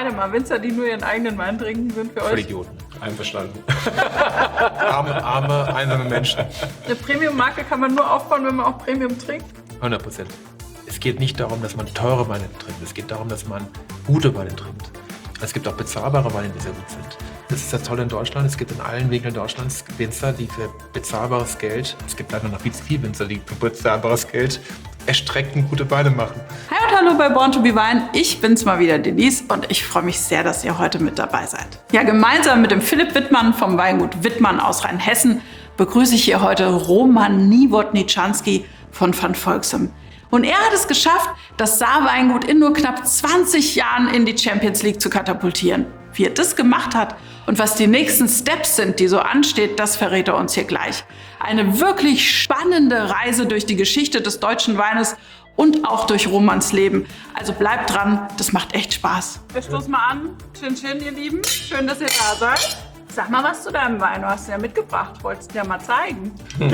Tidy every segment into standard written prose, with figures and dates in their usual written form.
beide mal. Winzer, die nur ihren eigenen Wein trinken, sind für euch Idioten. Einverstanden. Arme, einsame Menschen. eine Premium-Marke kann man nur aufbauen, wenn man auch Premium trinkt. 100%. Es geht nicht darum, dass man teure Weine trinkt. Es geht darum, dass man gute Weine trinkt. Es gibt auch bezahlbare Weine, die sehr gut sind. Das ist das Tolle in Deutschland. Es gibt in allen Winkeln Deutschlands Winzer, die für bezahlbares Geld, es gibt leider noch viel Winzer, die für bezahlbares Geld erstreckend gute Weine machen. Hi und hallo bei Born to be Wine. Ich bin's mal wieder, Denise, und ich freue mich sehr, dass ihr heute mit dabei seid. Ja, gemeinsam mit dem Philipp Wittmann vom Weingut Wittmann aus Rheinhessen begrüße ich hier heute Roman Nowotniczanski von Van Volxem. Und er hat es geschafft, das Saar-Weingut in nur knapp 20 Jahren in die Champions League zu katapultieren. Wie er das gemacht hat und was die nächsten Steps sind, die so ansteht, das verrät er uns hier gleich. Eine wirklich spannende Reise durch die Geschichte des deutschen Weines und auch durch Romans Leben. Also bleibt dran, das macht echt Spaß. Wir stoßen mal an. Chin Chin, ihr Lieben. Schön, dass ihr da seid. Sag mal was zu deinem Wein. Du hast ihn ja mitgebracht. Wolltest du ja mal zeigen.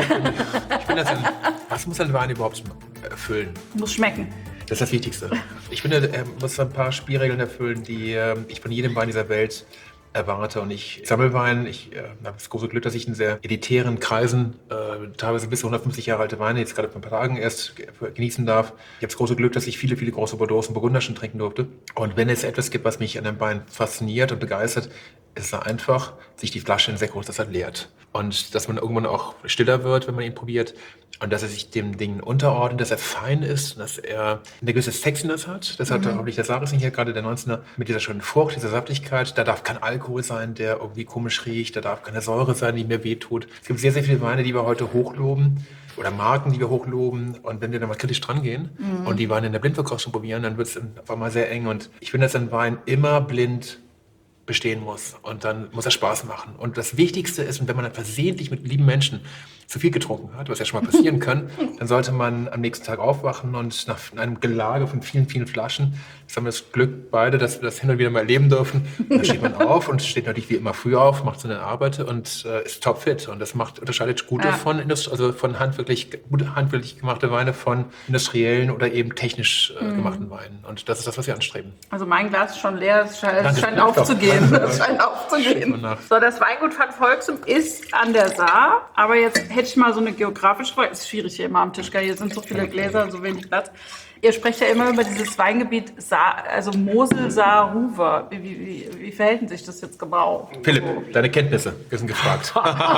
Was muss ein Wein überhaupt erfüllen? Muss schmecken. Das ist das Wichtigste. Ich finde, er muss ein paar Spielregeln erfüllen, die ich von jedem Wein dieser Welt erwarte. Und ich sammle Wein. Ich habe das große Glück, dass ich in sehr elitären Kreisen teilweise bis zu 150 Jahre alte Weine jetzt gerade vor ein paar Tagen erst genießen darf. Ich habe das große Glück, dass ich viele große Bordeaux und Burgunder schon trinken durfte. Und wenn es etwas gibt, was mich an dem Wein fasziniert und begeistert, ist es einfach, sich die Flasche in sehr großer Zeit leert. Und dass man irgendwann auch stiller wird, wenn man ihn probiert. Und dass er sich dem Ding unterordnet, dass er fein ist, dass er eine gewisse Sexiness hat. Das hat hoffentlich der Sarising hier, gerade der 19er, mit dieser schönen Frucht, dieser Saftigkeit. Da darf kein Alkohol sein, der irgendwie komisch riecht. Da darf keine Säure sein, die mir wehtut. Es gibt sehr viele Weine, die wir heute hochloben. Oder Marken, die wir hochloben. Und wenn wir dann mal kritisch dran gehen und die Weine in der Blindverkostung probieren, dann wird es auf einmal sehr eng. Und ich finde, dass ein Wein immer blind bestehen muss. Und dann muss er Spaß machen. Und das Wichtigste ist, und wenn man dann versehentlich mit lieben Menschen zu viel getrunken hat, was ja schon mal passieren kann, dann sollte man am nächsten Tag aufwachen und nach einem Gelage von vielen Flaschen, jetzt haben wir das Glück beide, dass wir das hin und wieder mal erleben dürfen, dann steht man auf und steht natürlich wie immer früh auf, macht seine Arbeit und ist topfit. Und das unterscheidet gute von handwerklich gemachte Weine von industriellen oder eben technisch gemachten Weinen. Und das ist das, was wir anstreben. Also mein Glas ist schon leer, es scheint aufzugehen. Es scheint aufzugehen. So, das Weingut Van Volxem ist an der Saar, aber jetzt hätte ich mal so eine geografische Frage. Ist schwierig hier immer am Tisch, hier sind so viele Gläser, so wenig Platz. Ihr sprecht ja immer über dieses Weingebiet Saar, also Mosel, Saar, Ruwer. Wie verhält sich das jetzt genau? Philipp, deine Kenntnisse sind gefragt.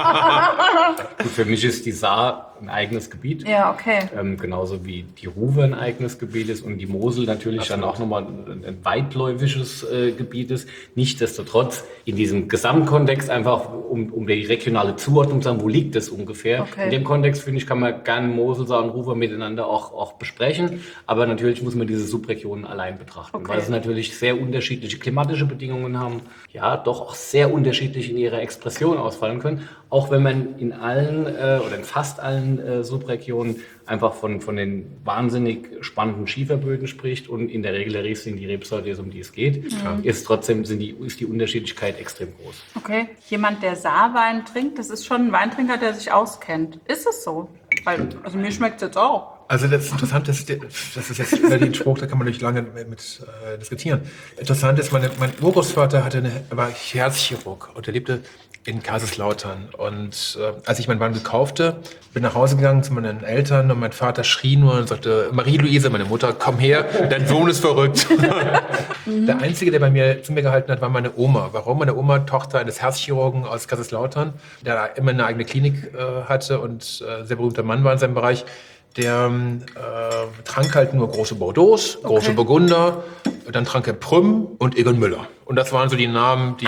Gut, für mich ist die Saar ein eigenes Gebiet. Ja, okay. Genauso wie die Ruwer ein eigenes Gebiet ist und die Mosel natürlich dann auch nochmal ein weitläufisches Gebiet ist. Nichtsdestotrotz in diesem Gesamtkontext einfach, um die regionale Zuordnung zu sagen, wo liegt das ungefähr. Okay. In dem Kontext, finde ich, kann man gerne Mosel, Saar und Ruwer miteinander auch besprechen. Aber natürlich muss man diese Subregionen allein betrachten, weil sie natürlich sehr unterschiedliche klimatische Bedingungen haben, ja, doch auch sehr unterschiedlich in ihrer Expression ausfallen können. Auch wenn man in allen oder in fast allen Subregionen einfach von den wahnsinnig spannenden Schieferböden spricht und in der Regel der Riesling die Rebsorte ist, um die es geht, ist trotzdem ist die Unterschiedlichkeit extrem groß. Okay, jemand, der Saarwein trinkt, das ist schon ein Weintrinker, der sich auskennt. Ist es so? Weil, also mir schmeckt es jetzt auch. Also das Interessante ist, das ist jetzt über den Spruch, da kann man nicht lange mit diskutieren. Interessant ist, mein Urgroßvater war Herzchirurg und er lebte in Kaiserslautern. Und als ich meinen Wein kaufte, bin nach Hause gegangen zu meinen Eltern und mein Vater schrie nur und sagte, Marie-Louise, meine Mutter, komm her, dein Sohn ist verrückt. Der Einzige, der zu mir gehalten hat, war meine Oma. Warum? Meine Oma, Tochter eines Herzchirurgen aus Kaiserslautern, der immer eine eigene Klinik hatte und sehr berühmter Mann war in seinem Bereich. Der trank halt nur große Bordeaux, große Burgunder, dann trank er Prüm und Egon Müller. Und das waren so die Namen,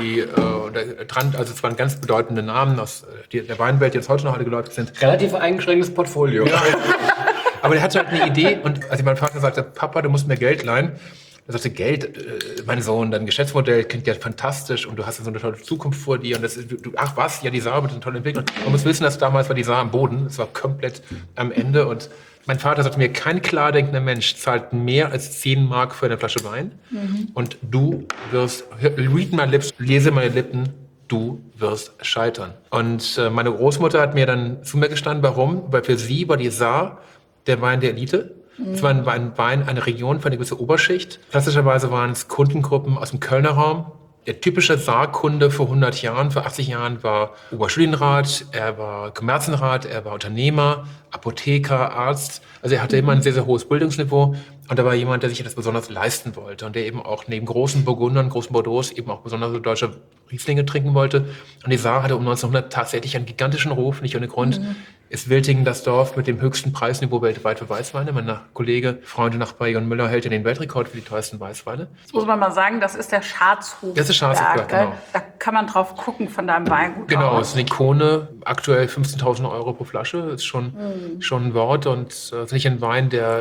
also es waren ganz bedeutende Namen aus der Weinwelt, die jetzt heute noch alle geläufig sind. Relativ eingeschränktes Portfolio. Ja, aber der hatte halt eine Idee und als mein Vater sagte, Papa, du musst mir Geld leihen, er sagte, Geld, mein Sohn, dein Geschäftsmodell klingt ja fantastisch und du hast ja so eine tolle Zukunft vor dir. Und ach was, ja, die Saar wird eine tolle Entwicklung. Man muss wissen, dass damals war die Saar am Boden, es war komplett am Ende. Und mein Vater sagte mir, kein klardenkender Mensch zahlt mehr als 10 Mark für eine Flasche Wein. Und du wirst, read my lips, lese meine Lippen, du wirst scheitern. Und meine Großmutter hat mir dann zu mir gestanden, warum? Weil für sie war die Saar der Wein der Elite. Es war ein Wein, eine Region für eine gewisse Oberschicht. Klassischerweise waren es Kundengruppen aus dem Kölner Raum. Der typische Saarkunde vor 100 Jahren, vor 80 Jahren war Oberstudienrat, er war Kommerzienrat, er war Unternehmer, Apotheker, Arzt. Also er hatte immer ein sehr, sehr hohes Bildungsniveau. Und da war jemand, der sich das besonders leisten wollte und der eben auch neben großen Burgundern, großen Bordeaux eben auch besonders deutsche Rieslinge trinken wollte. Und die Saar hatte um 1900 tatsächlich einen gigantischen Ruf, nicht ohne Grund. Ist Wiltingen das Dorf mit dem höchsten Preisniveau weltweit für Weißweine. Mein Kollege, Freund und Nachbar Egon Müller hält ja den Weltrekord für die teuersten Weißweine. Das muss man mal sagen, das ist der Schatzhofberg. Das ist Schatzhofberg, genau. Da kann man drauf gucken von deinem Weingut. Genau, es ist eine Ikone, aktuell 15.000 Euro pro Flasche, ist schon ein Wort und es ist nicht ein Wein, der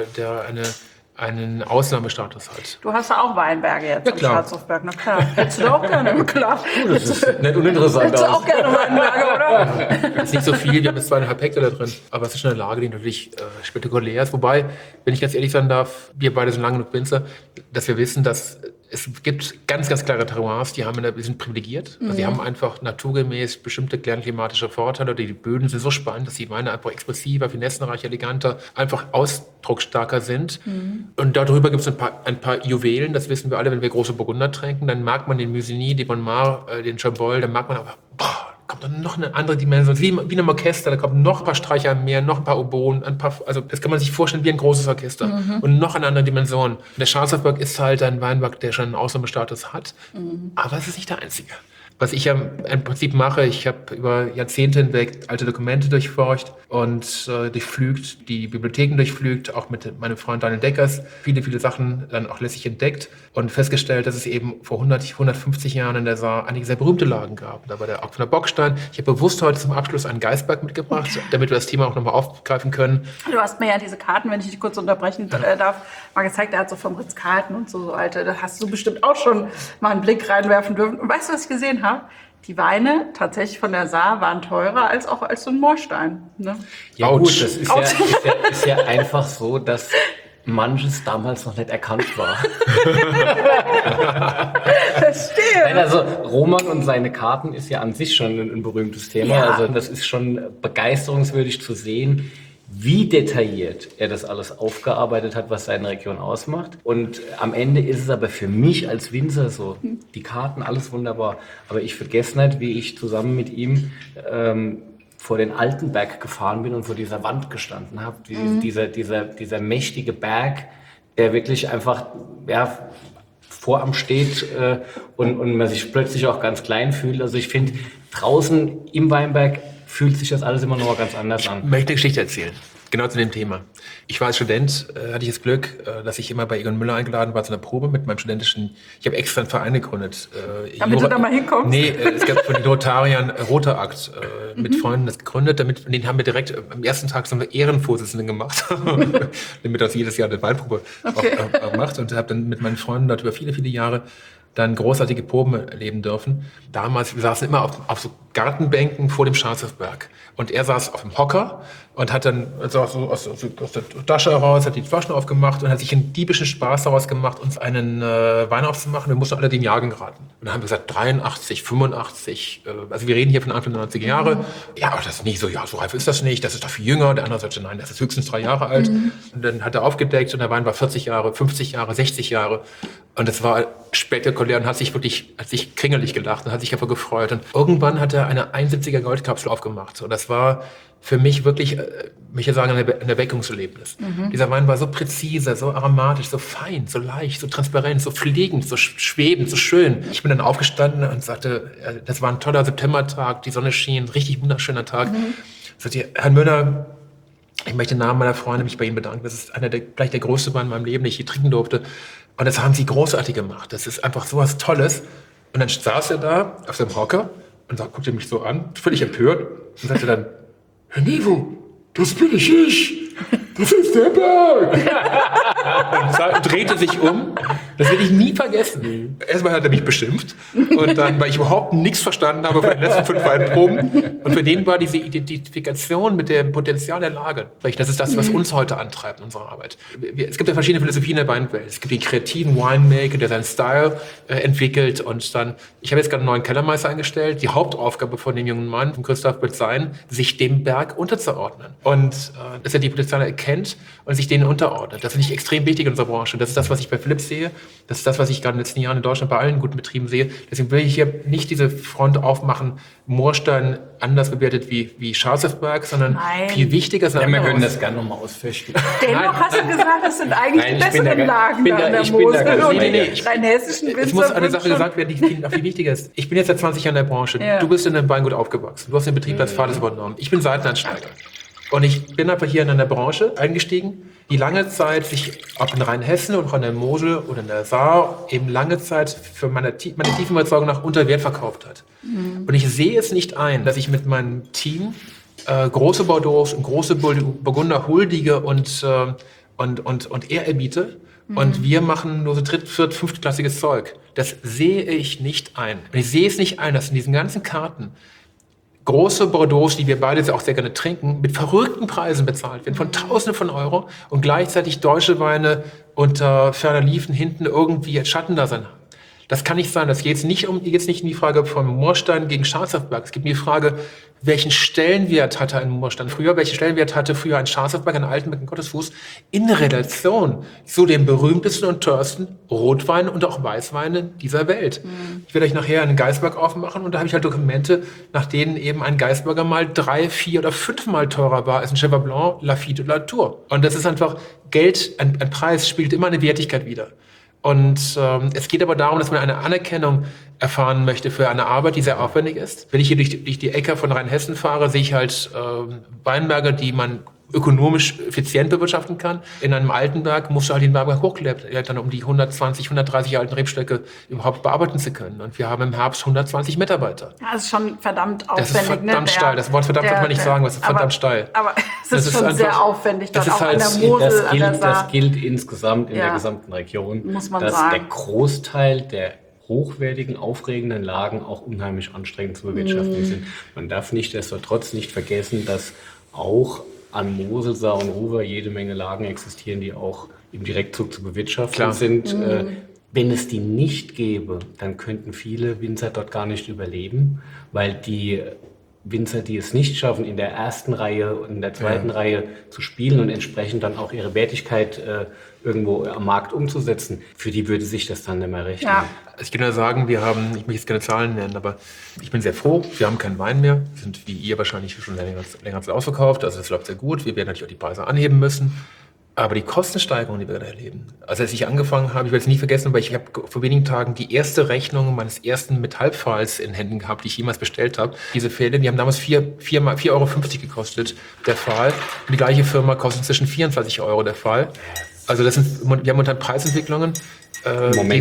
einen Ausnahmestatus hat. Du hast ja auch Weinberge jetzt am klar. Schatzhofberg, na klar. Hättest du auch gerne, klar. Das ist nicht uninteressant. Hättest du auch gerne Weinberge, oder? Es ist nicht so viel, wir haben jetzt 2,5 Hektar da drin, aber es ist schon eine Lage, die natürlich spektakulär ist. Wobei, wenn ich ganz ehrlich sein darf, wir beide sind lange genug Winzer, dass wir wissen, dass es gibt ganz, ganz klare Terroirs, die sind privilegiert. Also die haben einfach naturgemäß bestimmte klimatische Vorteile. Die Böden sind so spannend, dass die Weine einfach expressiver, finessenreicher, eleganter, einfach ausdrucksstarker sind. Und darüber gibt es ein paar Juwelen, das wissen wir alle, wenn wir große Burgunder trinken, dann mag man den Musigny, den Bonmar, den Chambol, dann mag man aber, kommt dann noch eine andere Dimension, wie in einem Orchester, da kommen noch ein paar Streicher mehr, noch ein paar Oboen, also das kann man sich vorstellen wie ein großes Orchester und noch eine andere Dimension. Und der Schatzhofberg ist halt ein Weinberg, der schon einen Ausnahmestatus hat, aber es ist nicht der einzige. Was ich ja im Prinzip mache, ich habe über Jahrzehnte hinweg alte Dokumente durchforscht und durchflügt, die Bibliotheken durchflügt, auch mit meinem Freund Daniel Deckers, viele, viele Sachen dann auch letztlich entdeckt und festgestellt, dass es eben vor 150 Jahren in der Saar einige sehr berühmte Lagen gab. Da war der Augsburger Bockstein. Ich habe bewusst heute zum Abschluss einen Geisberg mitgebracht, damit wir das Thema auch nochmal aufgreifen können. Du hast mir ja diese Karten, wenn ich dich kurz unterbrechen darf, mal gezeigt. Er hat so vom Ritz-Carlton und so alte. Da hast du bestimmt auch schon mal einen Blick reinwerfen dürfen. Und weißt du, was ich gesehen habe? Die Weine tatsächlich von der Saar waren teurer als so ein Moorstein. Ne? Ja gut, das ist ja einfach so, dass manches damals noch nicht erkannt war. Verstehe. Nein, also Roman und seine Karten ist ja an sich schon ein berühmtes Thema. Ja. Also das ist schon begeisterungswürdig zu sehen, wie detailliert er das alles aufgearbeitet hat, was seine Region ausmacht. Und am Ende ist es aber für mich als Winzer so, die Karten, alles wunderbar. Aber ich vergesse nicht, wie ich zusammen mit ihm vor den Altenberg gefahren bin und vor dieser Wand gestanden habe. Dieser mächtige Berg, der wirklich einfach vor am steht und man sich plötzlich auch ganz klein fühlt. Also ich finde, draußen im Weinberg fühlt sich das alles immer noch ganz anders an. Ich möchte eine Geschichte erzählen, genau zu dem Thema. Ich war als Student, hatte ich das Glück, dass ich immer bei Egon Müller eingeladen war zu einer Probe mit meinem studentischen, ich habe extra einen Verein gegründet. Damit du da mal hinkommst? Nee, es gab von den Rotariern Roter Akt mit Freunden das gegründet, den haben wir direkt am ersten Tag so eine Ehrenvorsitzenden gemacht, damit das jedes Jahr eine Weinprobe auch macht und habe dann mit meinen Freunden dort über viele, viele Jahre dann großartige Proben erleben dürfen. Damals, wir saßen immer auf so Gartenbänken vor dem Schatzhofberg. Und er saß auf dem Hocker und hat dann so aus der Tasche heraus, hat die Flaschen aufgemacht und hat sich einen diebischen Spaß daraus gemacht, uns einen Wein aufzumachen. Wir mussten alle den Jahrgang raten. Und dann haben wir gesagt, 83, 85, also wir reden hier von Anfang der 90er Jahre. Ja, aber das ist nicht so, ja, so reif ist das nicht, das ist doch viel jünger. Der andere sagte, nein, das ist höchstens 3 Jahre alt. Und dann hat er aufgedeckt und der Wein war 40 Jahre, 50 Jahre, 60 Jahre. Und das war spektakulär und hat sich kringelig gelacht und hat sich einfach gefreut. Und irgendwann hat er eine 71er Goldkapsel aufgemacht. Und das war für mich wirklich, möchte ich sagen, ein Erweckungserlebnis. Dieser Wein war so präzise, so aromatisch, so fein, so leicht, so transparent, so pflegend, so schwebend, so schön. Ich bin dann aufgestanden und sagte, das war ein toller Septembertag, die Sonne schien, ein richtig wunderschöner Tag. Ich sagte, Herr Müller, ich möchte im Namen meiner Freunde mich bei Ihnen bedanken. Das ist gleich der größte Wein in meinem Leben, den ich hier trinken durfte. Und das haben Sie großartig gemacht. Das ist einfach so was Tolles. Und dann saß er da auf seinem Hocker und guckte mich so an, völlig empört, und sagte dann, Herr Nivo, das bin ich. Das ist der Berg. Und drehte sich um Das werde ich nie vergessen. Erstmal hat er mich beschimpft und dann, weil ich überhaupt nichts verstanden habe von den letzten 5 Weinproben. Und für den war diese Identifikation mit dem Potenzial der Lage. Das ist das, was uns heute antreibt in unserer Arbeit. Es gibt ja verschiedene Philosophien der Weinwelt. Es gibt den kreativen Winemaker, der seinen Style entwickelt und dann, ich habe jetzt gerade einen neuen Kellermeister eingestellt. Die Hauptaufgabe von dem jungen Mann, von Christoph, wird sein, sich dem Berg unterzuordnen. Und dass er die Potenziale erkennt und sich denen unterordnet. Das finde ich extrem wichtig in unserer Branche. Das ist das, was ich bei Philipp sehe. Das ist das, was ich gerade in den letzten Jahren in Deutschland bei allen guten Betrieben sehe. Deswegen will ich hier nicht diese Front aufmachen, Moorstein anders bewertet wie Schafsberg, sondern viel wichtiger sind wir können das gerne nochmal ausfechten. Dennoch hast du gesagt, das sind eigentlich die besseren Lagen an der Mosel und die rheinhessischen Winzer. Es muss eine Sache gesagt werden, die viel wichtiger ist. Ich bin jetzt seit 20 Jahren in der Branche. Ja. Du bist in einem Weingut aufgewachsen. Du hast den Betrieb als Vater übernommen. Ich bin Seiteneinsteiger. Und ich bin einfach hier in einer Branche eingestiegen, die lange Zeit sich, ob in Rheinhessen oder auch in der Mosel oder in der Saar, eben lange Zeit für meine tiefen Überzeugung nach unter Wert verkauft hat. Und ich sehe es nicht ein, dass ich mit meinem Team große Bordeaux und große Burgunder huldige und ehrerbiete. Und wir machen nur so dritt-, fünftklassiges Zeug. Das sehe ich nicht ein. Und ich sehe es nicht ein, dass in diesen ganzen Karten große Bordeaux, die wir beide auch sehr gerne trinken, mit verrückten Preisen bezahlt werden, von Tausenden von Euro und gleichzeitig deutsche Weine unter ferner Liefen hinten irgendwie Schattendasein haben. Das kann nicht sein. Das geht jetzt nicht in die Frage von Moorstein gegen Schafsberg. Es geht um die Frage, welchen Stellenwert hatte ein Moorstein früher, welchen Stellenwert hatte früher ein Schafsberg, ein Altenberg, ein Gottesfuß in Relation zu den berühmtesten und teuersten Rotweinen und auch Weißweinen dieser Welt. Ich werde euch nachher einen Geisberg aufmachen und da habe ich halt Dokumente, nach denen eben ein Geisberger mal 3, 4 oder 5 Mal teurer war als ein Cheval Blanc, Lafite oder Latour. Und das ist einfach Geld, ein Preis spielt immer eine Wertigkeit wider. Und es geht aber darum, dass man eine Anerkennung erfahren möchte für eine Arbeit, die sehr aufwendig ist. Wenn ich hier durch die Äcker von Rheinhessen fahre, sehe ich halt Weinberge, die man ökonomisch effizient bewirtschaften kann. In einem Altenberg musst du halt den Weinberg hochklettern, um die 120, 130 alten Rebstöcke überhaupt bearbeiten zu können. Und wir haben im Herbst 120 Mitarbeiter. Ja, das ist schon verdammt aufwendig. Das ist verdammt steil. Das Wort verdammt wird man nicht sagen, was ist verdammt steil. Aber es ist schon einfach, sehr aufwendig, dort auch halt, an der Mosel. Das gilt insgesamt in der gesamten Region, muss man dass sagen. Der Großteil der hochwertigen, aufregenden Lagen auch unheimlich anstrengend zu bewirtschaften sind. Man darf nichtsdestotrotz nicht vergessen, dass auch an Mosel, Saar und Ruwer jede Menge Lagen existieren, die auch im Direktzug zu bewirtschaften sind. Wenn es die nicht gäbe, dann könnten viele Winzer dort gar nicht überleben, weil die Winzer, die es nicht schaffen, in der ersten Reihe und in der zweiten Reihe zu spielen und entsprechend dann auch ihre Wertigkeit irgendwo am Markt umzusetzen, für die würde sich das dann nicht mehr rechnen. Ja. Ich kann nur sagen, ich möchte jetzt keine Zahlen nennen, aber ich bin sehr froh, wir haben keinen Wein mehr. Wir sind wie ihr wahrscheinlich schon länger ausverkauft, also das läuft sehr gut. Wir werden natürlich auch die Preise anheben müssen. Aber die Kostensteigerung, die wir gerade erleben, also als ich angefangen habe, ich werde es nie vergessen, weil ich habe vor wenigen Tagen die erste Rechnung meines ersten Metallpfahls in Händen gehabt, die ich jemals bestellt habe. Diese Pfähle, die haben damals 4,50 Euro gekostet, der Pfahl. Und die gleiche Firma kostet inzwischen 24 Euro der Pfahl. Also wir haben momentan Preisentwicklungen, die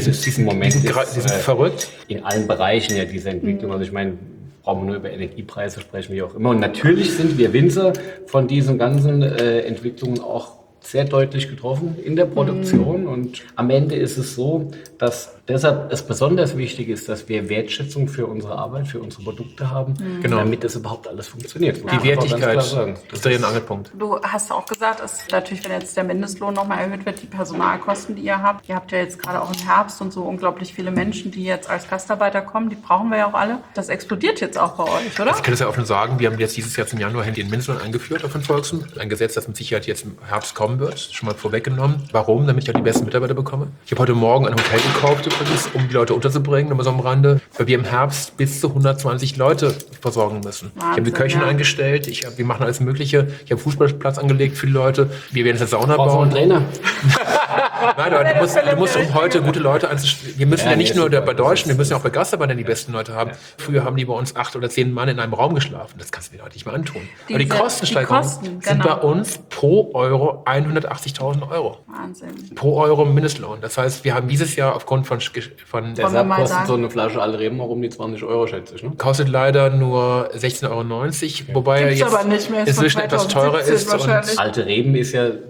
sind verrückt. In allen Bereichen ja diese Entwicklung. Also ich meine, brauchen wir nur über Energiepreise sprechen, wie auch immer. Und natürlich sind wir Winzer von diesen ganzen Entwicklungen auch sehr deutlich getroffen in der Produktion. Und am Ende ist es so, dass deshalb es besonders wichtig ist, dass wir Wertschätzung für unsere Arbeit, für unsere Produkte haben, damit das überhaupt alles funktioniert. Die Wertigkeit, das ist der Angelpunkt. Du hast auch gesagt, dass natürlich, wenn jetzt der Mindestlohn nochmal erhöht wird, die Personalkosten, die ihr habt ja jetzt gerade auch im Herbst und so unglaublich viele Menschen, die jetzt als Gastarbeiter kommen, die brauchen wir ja auch alle. Das explodiert jetzt auch bei euch, oder? Also ich kann das ja offen sagen, wir haben jetzt dieses Jahr zum Januar den Mindestlohn eingeführt auf den Volksum. Ein Gesetz, das mit Sicherheit jetzt im Herbst kommen wird, schon mal vorweggenommen. Warum? Damit ich auch die besten Mitarbeiter bekomme. Ich habe heute Morgen ein Hotel gekauft übrigens, um die Leute unterzubringen, aber so am Rande, weil wir im Herbst bis zu 120 Leute versorgen müssen. Wahnsinn, ich habe die Köchin eingestellt, wir machen alles Mögliche. Ich habe Fußballplatz angelegt für die Leute. Wir werden jetzt eine Sauna bauen. Einen Trainer. Nein, aber du musst um heute gute Leute einzustellen. Wir müssen ja nicht nur bei Deutschen, wir müssen ja auch bei Gastarbeitern die besten Leute haben. Früher haben die bei uns 8 oder 10 Mann in einem Raum geschlafen. Das kannst du dir heute nicht mehr antun. Aber die Kostensteigerungen sind bei uns pro Euro 180.000 Euro. Wahnsinn. Pro Euro Mindestlohn. Das heißt, wir haben dieses Jahr aufgrund von deshalb kostet so eine Flasche alte Reben auch um die 20 Euro, schätze ich. Ne? Kostet leider nur 16,90 Euro, wobei Gibt's jetzt aber nicht mehr, inzwischen etwas teurer ist. Und alte Reben ist ja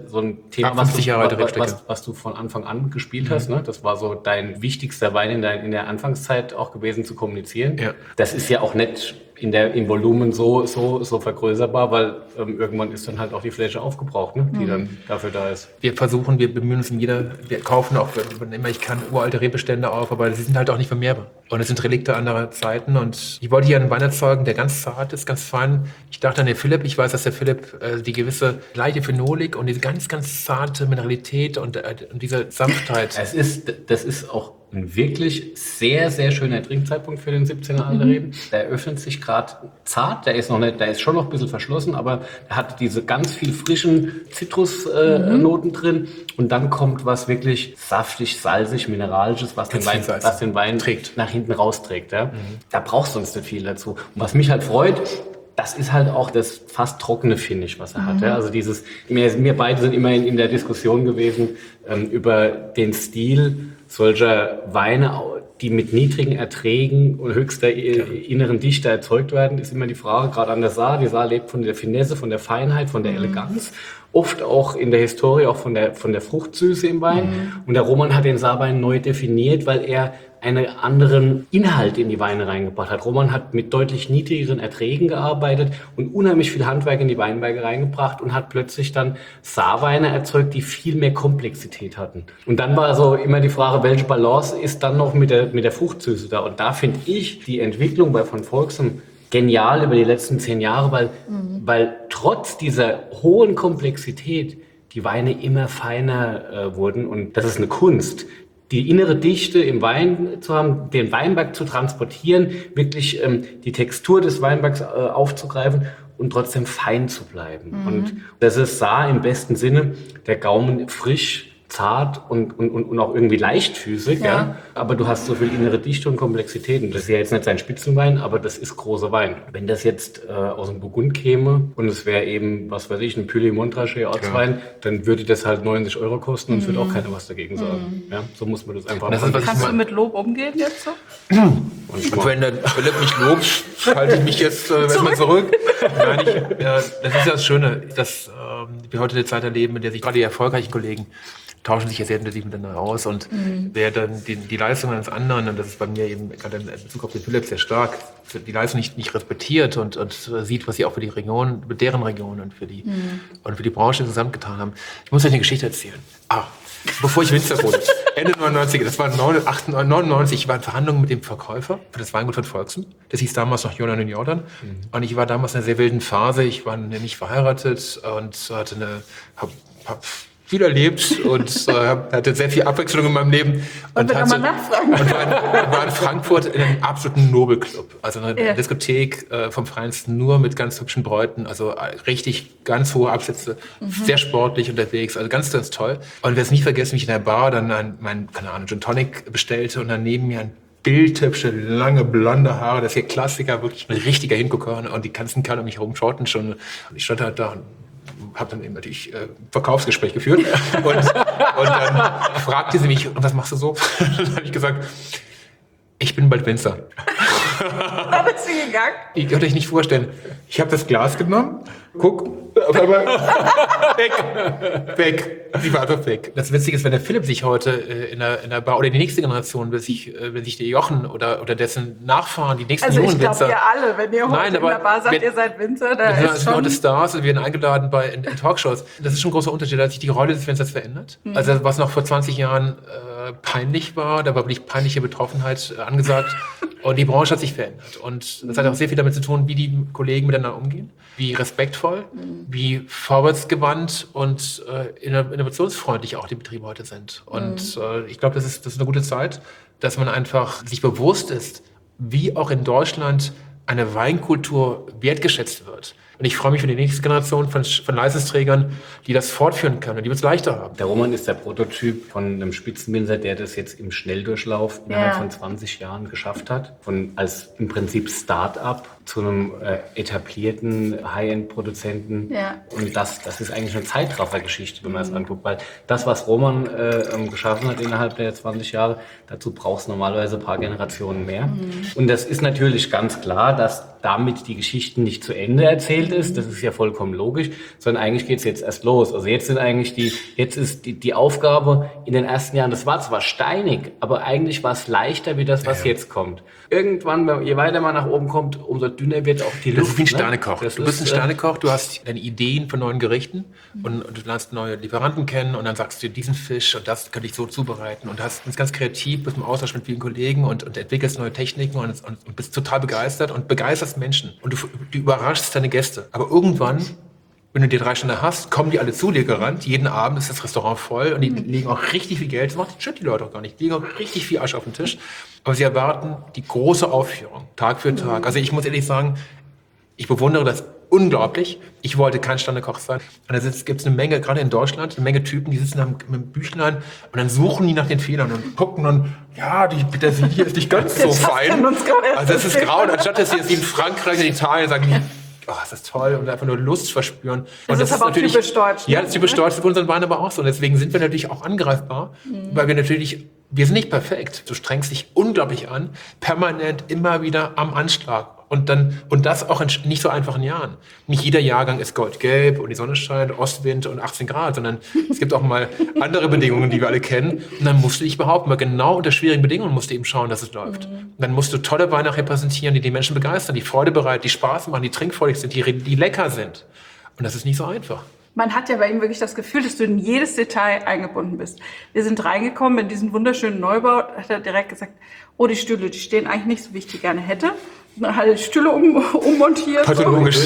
so ein Thema, 50 Jahre alte Rebstrecke. was du von Anfang an gespielt hast. Ne? Das war so dein wichtigster Wein in der Anfangszeit auch gewesen, zu kommunizieren. Ja. Das ist ja auch nicht im Volumen so vergrößerbar, weil irgendwann ist dann halt auch die Fläche aufgebraucht, ne, die dann dafür da ist. Wir bemühen uns wir kaufen auch, wenn immer ich kann, uralte Rebestände auf, aber sie sind halt auch nicht vermehrbar. Und es sind Relikte anderer Zeiten. Und ich wollte hier einen Wein erzeugen, der ganz zart ist, ganz fein. Ich dachte an den Philipp. Ich weiß, dass der Philipp die gewisse leichte Phenolik und diese ganz, ganz zarte Mineralität und diese Sanftheit. Das ist auch ein wirklich sehr, sehr schöner Trinkzeitpunkt für den 17er Alderreben. Der öffnet sich gerade zart, der ist schon noch ein bisschen verschlossen, aber er hat diese ganz viel frischen Zitrusnoten drin und dann kommt was wirklich saftig, salzig, mineralisches, was den Wein trägt. Nach hinten rausträgt. Ja? Da brauchst du sonst nicht viel dazu. Und was mich halt freut, das ist halt auch das fast trockene Finish, was er hat. Ja? Also wir beide sind immer in der Diskussion gewesen über den Stil solcher Weine, die mit niedrigen Erträgen und höchster inneren Dichte erzeugt werden, ist immer die Frage, gerade an der Saar. Die Saar lebt von der Finesse, von der Feinheit, von der Eleganz. Oft auch in der Historie auch von der Fruchtsüße im Wein. Und der Roman hat den Saarwein neu definiert, weil er einen anderen Inhalt in die Weine reingebracht hat. Roman hat mit deutlich niedrigeren Erträgen gearbeitet und unheimlich viel Handwerk in die Weinberge reingebracht und hat plötzlich dann Saarweine erzeugt, die viel mehr Komplexität hatten. Und dann war so immer die Frage, welche Balance ist dann noch mit der Fruchtsüße da? Und da finde ich die Entwicklung bei von Volksem genial über die letzten 10 Jahre, weil trotz dieser hohen Komplexität die Weine immer feiner wurden. Und das ist eine Kunst, die innere Dichte im Wein zu haben, den Weinberg zu transportieren, wirklich die Textur des Weinbergs aufzugreifen und trotzdem fein zu bleiben. Und das ist Saar im besten Sinne, der Gaumen frisch, zart und auch irgendwie leichtfüßig, ja. Aber du hast so viel innere Dichte und Komplexität. Und das ist ja jetzt nicht sein Spitzenwein, aber das ist großer Wein. Wenn das jetzt aus dem Burgund käme und es wäre eben, was weiß ich, ein Puy-de-Montrachet Ortswein, dann würde das halt 90 € kosten und es würde auch keiner was dagegen sagen. Ja, so muss man das einfach machen. Kannst du mit Lob umgehen jetzt so? Und wenn der Philipp mich lobt, halte ich mich jetzt erstmal zurück. Nein, das ist ja das Schöne, dass wir heute eine Zeit erleben, in der sich gerade die erfolgreichen Kollegen tauschen sich ja sehr intensiv miteinander aus und wer dann die Leistung eines anderen, und das ist bei mir eben gerade in Bezug auf den Philipp sehr stark, die Leistung nicht respektiert und sieht, was sie auch für die Region, mit deren Region und für die Branche insgesamt getan haben. Ich muss euch eine Geschichte erzählen. Bevor ich Winzer wurde, Ende 99, das war 99, ich war in Verhandlungen mit dem Verkäufer für das Weingut von Volksem. Das hieß damals noch Jordan und Jordan. Und ich war damals in einer sehr wilden Phase. Ich war nicht verheiratet und hab viel erlebt und hatte sehr viel Abwechslung in meinem Leben. Und war in Frankfurt in einem absoluten Nobelclub. Also eine Diskothek vom Feinsten, nur mit ganz hübschen Bräuten. Also richtig ganz hohe Absätze, sehr sportlich unterwegs. Also ganz, ganz toll. Und ich werde es nie vergessen, wie ich in der Bar dann mein Gin Tonic bestellte und dann neben mir ein bildhübsche, lange, blonde Haare. Das ist hier Klassiker, wirklich ein richtiger Hingucker. Und die ganzen Kerle um mich herum schauten schon. Und ich stand halt da und habe dann eben natürlich Verkaufsgespräch geführt. Und dann fragte sie mich, was machst du so? Dann habe ich gesagt, ich bin bald Winzer. Dann ist sie gegangen. Ich konnte euch nicht vorstellen. Ich habe das Glas genommen, guck, auf einmal weg. Sie war einfach weg. Das Witzige ist, wenn der Philipp sich heute in der Bar oder die nächste Generation, wenn sich der Jochen oder dessen Nachfahren, die nächsten jungen Winzer... Also ich glaube, ihr alle, wenn ihr heute in der Bar sagt, ihr seid Winzer, da ist schon... heute Stars und wir werden eingeladen in Talkshows. Das ist schon ein großer Unterschied, da hat sich die Rolle des Winzers verändert. Also was noch vor 20 Jahren peinlich war, da war wirklich peinliche Betroffenheit angesagt. Und die Branche hat sich verändert. Und das hat auch sehr viel damit zu tun, wie die Kollegen miteinander umgehen, wie respektvoll, wie vorwärtsgewandt und innovationsfreundlich auch die Betriebe heute sind. Und ich glaube, das ist eine gute Zeit, dass man einfach sich bewusst ist, wie auch in Deutschland eine Weinkultur wertgeschätzt wird. Und ich freue mich für die nächste Generation von Leistungsträgern, die das fortführen können und die es leichter haben. Der Roman ist der Prototyp von einem Spitzenwinzer, der das jetzt im Schnelldurchlauf innerhalb von 20 Jahren geschafft hat. Als im Start-up zu einem etablierten High-End-Produzenten. Ja. Und das ist eigentlich eine Zeitraffer-Geschichte, wenn man es anguckt. Weil das, was Roman geschaffen hat innerhalb der 20 Jahre, dazu brauchst du normalerweise ein paar Generationen mehr. Und das ist natürlich ganz klar, dass damit die Geschichte nicht zu Ende erzählt ist. Das ist ja vollkommen logisch, sondern eigentlich geht es jetzt erst los. Also jetzt ist die Aufgabe in den ersten Jahren, das war zwar steinig, aber eigentlich war es leichter wie das, was jetzt kommt. Irgendwann, je weiter man nach oben kommt, umso dünner wird auch die Luft. Das ist wie ein Sternekoch. Ne? Du bist ein Sternekoch, du hast deine Ideen von neuen Gerichten und du lernst neue Lieferanten kennen und dann sagst du, diesen Fisch und das könnte ich so zubereiten und bist ganz kreativ, bist im Austausch mit vielen Kollegen und entwickelst neue Techniken und bist total begeistert und begeisterst Menschen und du überraschst deine Gäste. Aber irgendwann, wenn du die 3 Stunden hast, kommen die alle zu dir gerannt. Jeden Abend ist das Restaurant voll und die legen auch richtig viel Geld. Das macht die Leute auch gar nicht. Die legen auch richtig viel Asche auf den Tisch. Aber sie erwarten die große Aufführung, Tag für Tag. Also ich muss ehrlich sagen, ich bewundere das unglaublich. Ich wollte kein Sternekoch sein. Und da gibt es eine Menge, gerade in Deutschland, eine Menge Typen, die sitzen mit dem Büchlein und dann suchen die nach den Fehlern und gucken dann, ja, die Petersilie ist nicht ganz so fein. Also das ist grau. Und anstatt dass sie jetzt in Frankreich, in Italien sagen, oh, das ist toll und einfach nur Lust verspüren. Und das ist aber auch typisch deutsch. Ja, das ist typisch deutsch, das ist bei unseren Weinen aber auch so. Und deswegen sind wir natürlich auch angreifbar, weil wir sind nicht perfekt. Du strengst dich unglaublich an, permanent immer wieder am Anschlag. Und das auch in nicht so einfachen Jahren. Nicht jeder Jahrgang ist goldgelb und die Sonne scheint, Ostwind und 18 Grad, sondern es gibt auch mal andere Bedingungen, die wir alle kennen. Und dann musst du dich behaupten, weil genau unter schwierigen Bedingungen musst du eben schauen, dass es läuft. Und dann musst du tolle Weine repräsentieren, die Menschen begeistern, die Freude bereiten, die Spaß machen, die trinkfreudig sind, die lecker sind. Und das ist nicht so einfach. Man hat ja bei ihm wirklich das Gefühl, dass du in jedes Detail eingebunden bist. Wir sind reingekommen in diesen wunderschönen Neubau, hat er direkt gesagt, oh, die Stühle, die stehen eigentlich nicht so, wie ich die gerne hätte. Dann hat er die Stühle ummontiert. Pathologisch.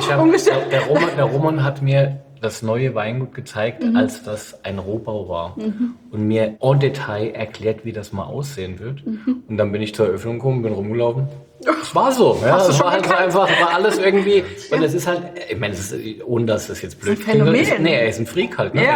Der Roman hat mir das neue Weingut gezeigt, als das ein Rohbau war. Und mir en Detail erklärt, wie das mal aussehen wird. Und dann bin ich zur Eröffnung gekommen, bin rumgelaufen. Es war so. Ja, es war halt einfach, war alles irgendwie. Und es ist halt, ich meine, ohne dass das jetzt blöd klingt. Er ist ein Freak halt. Ne? Ja.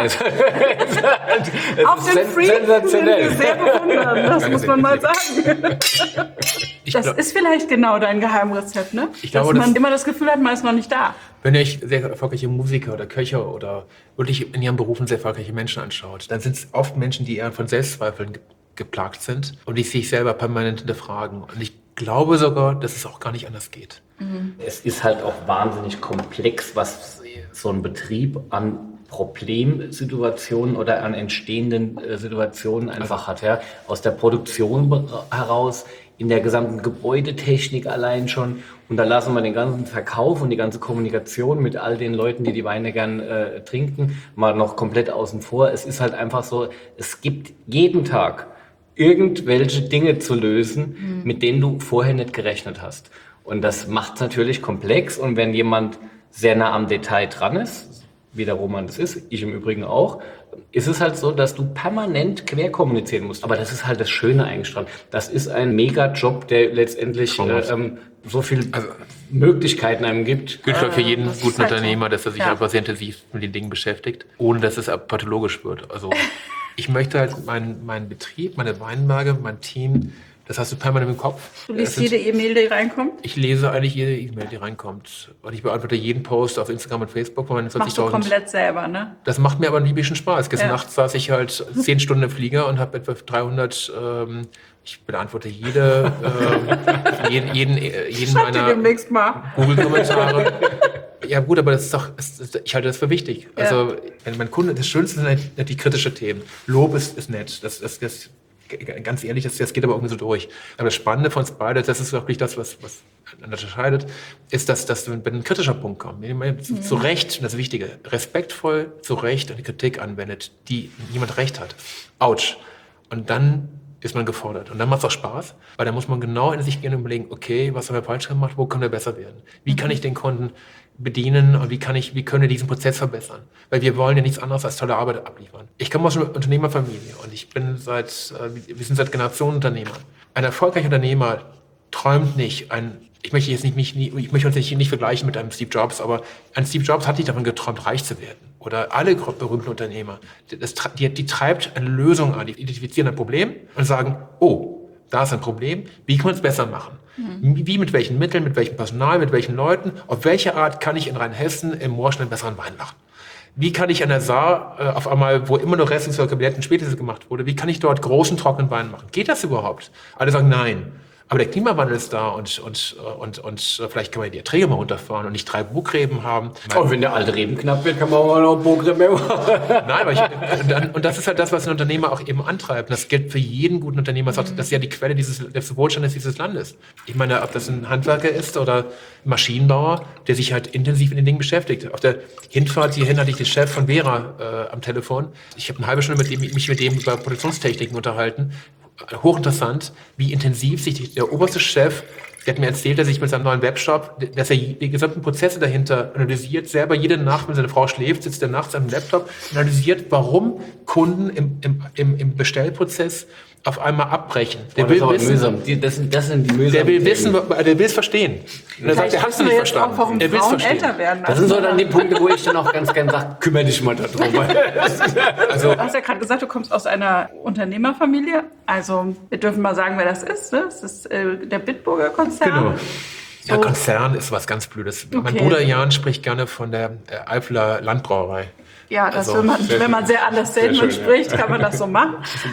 Auf den Freak sind wir sehr bewundert. Das muss man mal sagen. Das ist vielleicht genau dein Geheimrezept, ne? Dass man immer das Gefühl hat, man ist noch nicht da. Wenn ihr euch sehr erfolgreiche Musiker oder Köche oder wirklich in ihren Berufen sehr erfolgreiche Menschen anschaut, dann sind es oft Menschen, die eher von Selbstzweifeln geplagt sind und die sich selber permanent hinterfragen. Und ich glaube sogar, dass es auch gar nicht anders geht. Es ist halt auch wahnsinnig komplex, was so ein Betrieb an Problemsituationen oder an entstehenden Situationen einfach hat. Ja? Aus der Produktion heraus, in der gesamten Gebäudetechnik allein schon. Und da lassen wir den ganzen Verkauf und die ganze Kommunikation mit all den Leuten, die die Weine gern trinken, mal noch komplett außen vor. Es ist halt einfach so, es gibt jeden Tag irgendwelche Dinge zu lösen, mit denen du vorher nicht gerechnet hast. Und das macht es natürlich komplex. Und wenn jemand sehr nah am Detail dran ist, wie der Roman das ist, ich im Übrigen auch, ist es halt so, dass du permanent quer kommunizieren musst. Aber das ist halt das Schöne eigentlich dran. Das ist ein Mega-Job, der letztendlich so viele Möglichkeiten einem gibt. Gilt für jeden guten Unternehmer, dass er sich einfach sehr intensiv mit den Dingen beschäftigt, ohne dass es pathologisch wird. Also ich möchte halt meinen Betrieb, meine Weinberge, mein Team, das hast du permanent im Kopf. Du liest jede E-Mail, die reinkommt? Ich lese eigentlich jede E-Mail, die reinkommt. Und ich beantworte jeden Post auf Instagram und Facebook von meinen 40.000. Machst du komplett selber, ne? Das macht mir aber ein bisschen Spaß. Gestern Nacht saß ich halt 10 Stunden im Flieger und habe etwa 300, ich beantworte jeden meiner Google-Kommentare. Ja gut, aber das ist doch, ich halte das für wichtig. Ja. Also wenn mein Kunde, das Schönste sind halt die kritischen Themen. Lob ist nett, das ganz ehrlich, das geht aber irgendwie so durch. Aber das Spannende von uns beide, das ist wirklich das, was unterscheidet, ist, dass wenn ein kritischer Punkt kommt, wenn man zu Recht, das Wichtige, respektvoll zu Recht eine Kritik anwendet, die jemand Recht hat. Autsch. Und dann ist man gefordert. Und dann macht es auch Spaß, weil dann muss man genau in sich gehen und überlegen, okay, was haben wir falsch gemacht, wo können wir besser werden? Wie kann ich den Kunden bedienen und wie können wir diesen Prozess verbessern? Weil wir wollen ja nichts anderes als tolle Arbeit abliefern. Ich komme aus einer Unternehmerfamilie und wir sind seit Generationen Unternehmer. Ein erfolgreicher Unternehmer träumt nicht, ich möchte uns nicht vergleichen mit einem Steve Jobs, aber ein Steve Jobs hat nicht davon geträumt, reich zu werden. Oder alle berühmten Unternehmer. Die treibt eine Lösung an, die identifizieren ein Problem und sagen, oh, Da ist ein Problem. Wie kann man es besser machen? Wie, mit welchen Mitteln, mit welchem Personal, mit welchen Leuten? Auf welche Art kann ich in Rheinhessen im Moorschen einen besseren Wein machen? Wie kann ich an der Saar auf einmal, wo immer noch Restlich oder Kabinett und Spätes gemacht wurde, wie kann ich dort großen, trockenen Wein machen? Geht das überhaupt? Alle sagen nein. Aber der Klimawandel ist da und vielleicht kann man die Erträge mal runterfahren und nicht 3 Burggräben haben. Und wenn der alte Reben knapp wird, kann man auch noch Burggräben mehr machen. Nein, aber das ist halt das, was ein Unternehmer auch eben antreibt. Das gilt für jeden guten Unternehmer. Das ist ja die Quelle des Wohlstandes dieses Landes. Ich meine, ob das ein Handwerker ist oder ein Maschinenbauer, der sich halt intensiv mit den Dingen beschäftigt. Auf der Hinfahrt hierhin hatte ich den Chef von Vera am Telefon. Ich habe eine halbe Stunde mich mit dem über Produktionstechniken unterhalten. Hochinteressant, wie intensiv sich der oberste Chef, der hat mir erzählt, dass sich mit seinem neuen Webshop, dass er die gesamten Prozesse dahinter analysiert, selber jede Nacht, wenn seine Frau schläft, sitzt er nachts am Laptop, analysiert, warum Kunden im Bestellprozess auf einmal abbrechen. Der will wissen, das sind die mühsamen der will wissen, der will es verstehen. Er sagt, er hat es nicht verstanden. Auch, warum Frauen älter werden. Das sind so dann die Punkte, wo ich dann auch ganz gerne sage, kümmere dich mal darum. Also, du hast ja gerade gesagt, du kommst aus einer Unternehmerfamilie. Also wir dürfen mal sagen, wer das ist. Ne? Das ist der Bitburger Konzern. Genau. So. Der Konzern ist was ganz Blödes. Okay. Mein Bruder Jan spricht gerne von der Eifler Landbrauerei. Ja, das wenn man sehr understatement spricht, kann man das so machen.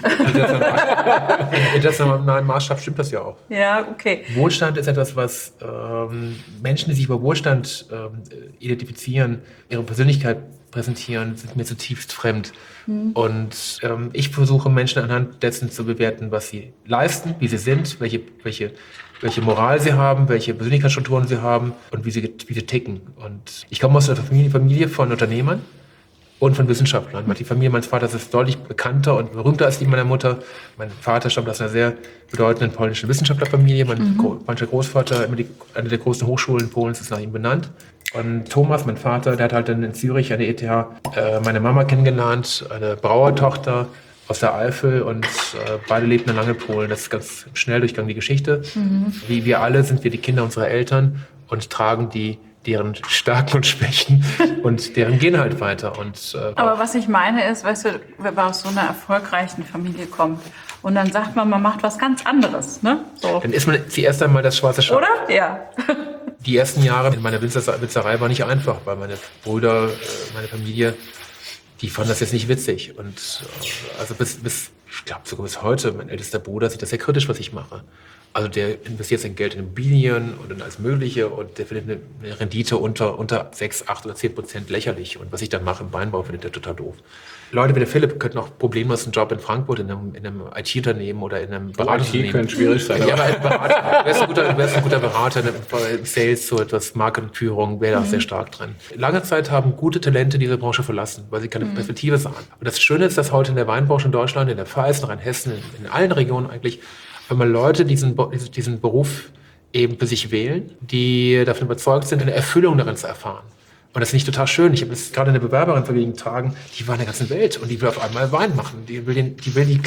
In internationalem Maßstab stimmt das ja auch. Ja, okay. Wohlstand ist etwas, was Menschen, die sich über Wohlstand identifizieren, ihre Persönlichkeit präsentieren, sind mir zutiefst fremd. Und ich versuche Menschen anhand dessen zu bewerten, was sie leisten, wie sie sind, welche Moral sie haben, welche Persönlichkeitsstrukturen sie haben und wie sie ticken. Und ich komme aus einer Familie von Unternehmern und von Wissenschaftlern. Die Familie meines Vaters ist deutlich bekannter und berühmter als die meiner Mutter. Mein Vater stammt aus einer sehr bedeutenden polnischen Wissenschaftlerfamilie. Mein polnischer Großvater, eine der großen Hochschulen Polens, ist nach ihm benannt. Und Thomas, mein Vater, der hat halt dann in Zürich an der ETH meine Mama kennengelernt, eine Brauertochter aus der Eifel, und beide lebten in lange Polen. Das ist ganz schnell durchgegangen, die Geschichte. Wie wir alle sind wir die Kinder unserer Eltern und tragen deren Stärken und Schwächen und deren gehen halt weiter. Aber was ich meine ist, weißt du, wenn man aus so einer erfolgreichen Familie kommt und dann sagt man macht was ganz anderes, ne? So. Dann ist man zuerst einmal das schwarze Schaf. Oder? Ja. Die ersten Jahre in meiner Winzerei war nicht einfach, weil meine Brüder, meine Familie, die fanden das jetzt nicht witzig. Und also ich glaube sogar bis heute, mein ältester Bruder sieht das sehr kritisch, was ich mache. Also der investiert sein Geld in Immobilien und in alles Mögliche und der findet eine Rendite unter 6, 8 oder 10% lächerlich. Und was ich dann mache im Weinbau, findet er total doof. Leute wie der Philipp könnten auch problemlos einen Job in Frankfurt in einem IT-Unternehmen oder in einem Beratungsunternehmen. IT könnte schwierig sein. Ja, aber als Berater, du wärst ein guter Berater im Sales, so etwas Markenführung, wäre da sehr stark drin. Lange Zeit haben gute Talente diese Branche verlassen, weil sie keine Perspektive sahen. Und das Schöne ist, dass heute in der Weinbranche in Deutschland, in der Pfalz, in Rheinhessen, in allen Regionen eigentlich, wenn man Leute diesen Beruf eben für sich wählen, die davon überzeugt sind, eine Erfüllung darin zu erfahren. Und das ist nicht total schön. Ich habe jetzt gerade eine Bewerberin vor wenigen Tagen, die war in der ganzen Welt und die will auf einmal Wein machen. Die will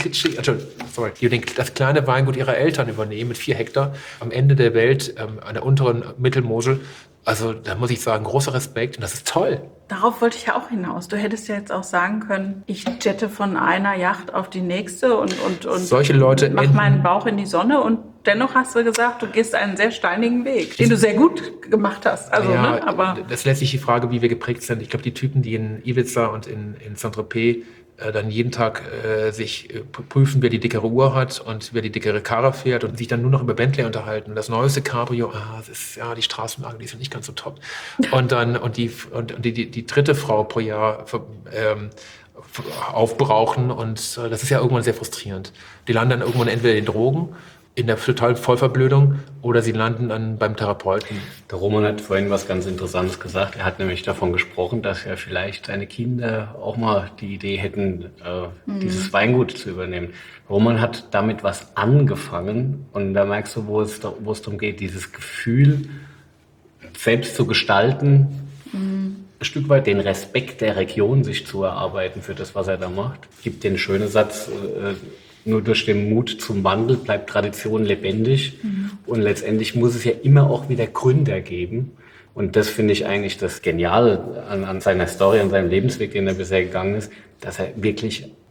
das kleine Weingut ihrer Eltern übernehmen mit 4 Hektar am Ende der Welt, an der unteren Mittelmosel. Also da muss ich sagen, großer Respekt und das ist toll. Darauf wollte ich ja auch hinaus. Du hättest ja jetzt auch sagen können, ich jette von einer Yacht auf die nächste und solche Leute mach meinen Bauch in die Sonne, und dennoch hast du gesagt, du gehst einen sehr steinigen Weg, den du sehr gut gemacht hast. Also, ja, ne? Aber das ist letztlich die Frage, wie wir geprägt sind. Ich glaube, die Typen, die in Ibiza und in Saint-Tropez dann jeden Tag sich prüfen, wer die dickere Uhr hat und wer die dickere Karre fährt und sich dann nur noch über Bentley unterhalten. Und das neueste Cabrio, die Straßenwagen, die sind nicht ganz so top. Und dann die dritte Frau pro Jahr aufbrauchen, und das ist ja irgendwann sehr frustrierend. Die landen dann irgendwann entweder in Drogen, in der totalen Vollverblödung, oder sie landen dann beim Therapeuten. Der Roman hat vorhin was ganz Interessantes gesagt. Er hat nämlich davon gesprochen, dass ja vielleicht seine Kinder auch mal die Idee hätten, dieses Weingut zu übernehmen. Roman hat damit was angefangen, und da merkst du, wo es darum geht, dieses Gefühl selbst zu gestalten, ein Stück weit den Respekt der Region sich zu erarbeiten für das, was er da macht. Es gibt den schönen Satz, nur durch den Mut zum Wandel bleibt Tradition lebendig. Und letztendlich muss es ja immer auch wieder Gründer geben. Und das finde ich eigentlich das Geniale an seiner Story, an seinem Lebensweg, den er bisher gegangen ist, dass er wirklich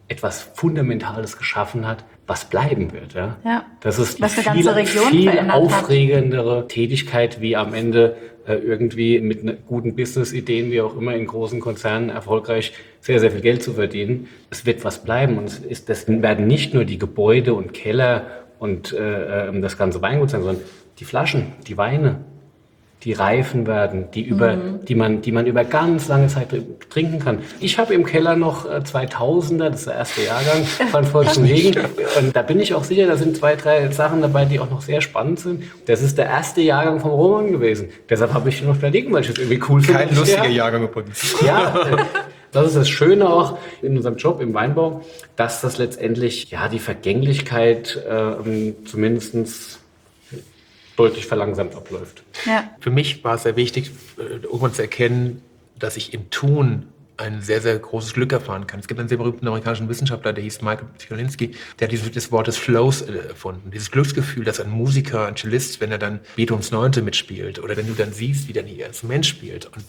etwas Fundamentales geschaffen hat, was bleiben wird. Ja? Ja. Das ist Was die eine ganze Region viel verändert aufregendere Tätigkeit, wie am Ende irgendwie mit guten Business-Ideen, wie auch immer in großen Konzernen erfolgreich sehr, sehr viel Geld zu verdienen. Es wird was bleiben und das werden nicht nur die Gebäude und Keller und das ganze Weingut sein, sondern die Flaschen, die Weine, die reifen werden, die man über ganz lange Zeit trinken kann. Ich habe im Keller noch 2000er, das ist der erste Jahrgang von Volks und Hegen. Und da bin ich auch sicher, da sind 2, 3 Sachen dabei, die auch noch sehr spannend sind. Das ist der erste Jahrgang vom Roman gewesen. Deshalb habe ich noch überlegt, weil ich das irgendwie cool finde. Kein lustiger Jahrgang übrigens. Ja, das ist das Schöne auch in unserem Job im Weinbau, dass das letztendlich die Vergänglichkeit zumindest deutlich verlangsamt abläuft. Ja. Für mich war es sehr wichtig, irgendwann zu erkennen, dass ich im Tun ein sehr, sehr großes Glück erfahren kann. Es gibt einen sehr berühmten amerikanischen Wissenschaftler, der hieß Michael Tulowitzki, der hat das Wort des Flows erfunden. Dieses Glücksgefühl, dass ein Musiker, ein Cellist, wenn er dann Beethovens Neunte mitspielt oder wenn du dann siehst, wie dann ihr Instrument spielt und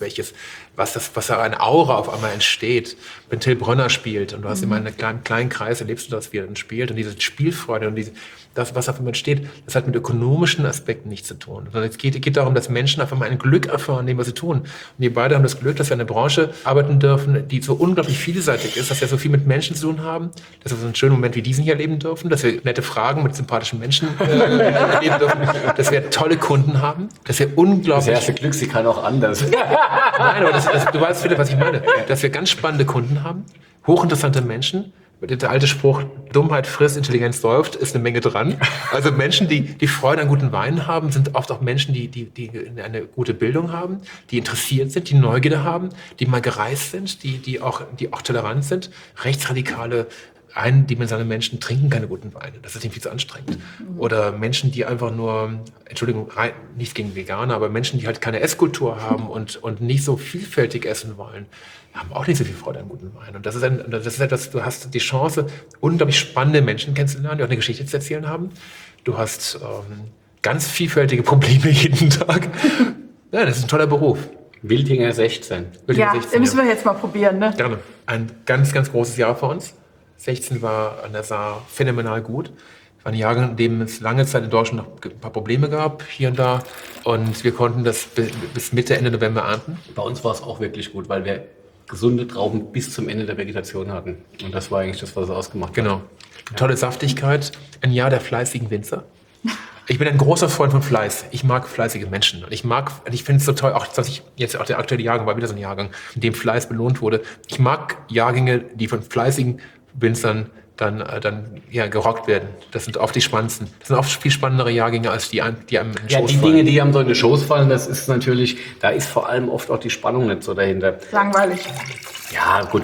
was da eine Aura auf einmal entsteht, wenn Till Brönner spielt und du hast immer einen kleinen Kreis, erlebst du das, wie er dann spielt und diese Spielfreude und das, was auf einmal entsteht, das hat mit ökonomischen Aspekten nichts zu tun. Sondern es geht darum, dass Menschen auf einmal ein Glück erfahren, dem, was sie tun. Und wir beide haben das Glück, dass wir in einer Branche arbeiten dürfen, die so unglaublich vielseitig ist, dass wir so viel mit Menschen zu tun haben, dass wir so einen schönen Moment wie diesen hier erleben dürfen, dass wir nette Fragen mit sympathischen Menschen erleben dürfen, dass wir tolle Kunden haben, dass wir unglaublich... Das erste Glück, sie kann auch anders. Nein, aber du weißt, Philipp, was ich meine. Dass wir ganz spannende Kunden haben, hochinteressante Menschen. Der alte Spruch, Dummheit frisst, Intelligenz säuft, ist eine Menge dran. Also Menschen, die Freude an guten Weinen haben, sind oft auch Menschen, die eine gute Bildung haben, die interessiert sind, die Neugierde haben, die mal gereist sind, die auch tolerant sind. Rechtsradikale, eindimensionale Menschen trinken keine guten Weine. Das ist irgendwie zu anstrengend. Oder Menschen, die einfach nur, Entschuldigung, nichts gegen Veganer, aber Menschen, die halt keine Esskultur haben und nicht so vielfältig essen wollen, haben auch nicht so viel Freude an guten Wein. Und das ist etwas, du hast die Chance, unglaublich spannende Menschen kennenzulernen, die auch eine Geschichte zu erzählen haben. Du hast ganz vielfältige Probleme jeden Tag. Ja, das ist ein toller Beruf. Wiltinger 16. Ja, den müssen wir jetzt mal probieren, ne? Gerne. Ein ganz, ganz großes Jahr für uns. 16 war an der Saar phänomenal gut. War ein Jahrgang, in dem es lange Zeit in Deutschland noch ein paar Probleme gab, hier und da. Und wir konnten das bis Mitte, Ende November ernten. Bei uns war es auch wirklich gut, weil wir gesunde Trauben bis zum Ende der Vegetation hatten. Und das war eigentlich das, was es ausgemacht hat. Genau. Tolle Saftigkeit. Ein Jahr der fleißigen Winzer. Ich bin ein großer Freund von Fleiß. Ich mag fleißige Menschen. Und ich finde es so toll, auch der aktuelle Jahrgang war wieder so ein Jahrgang, in dem Fleiß belohnt wurde. Ich mag Jahrgänge, die von fleißigen Winzern dann gerockt werden. Das sind oft die spannendsten. Das sind oft viel spannendere Jahrgänge als die einem in den Schoß fallen. Die Dinge, die einem so in den Schoß fallen, das ist natürlich, da ist vor allem oft auch die Spannung nicht so dahinter. Langweilig. Ja, gut,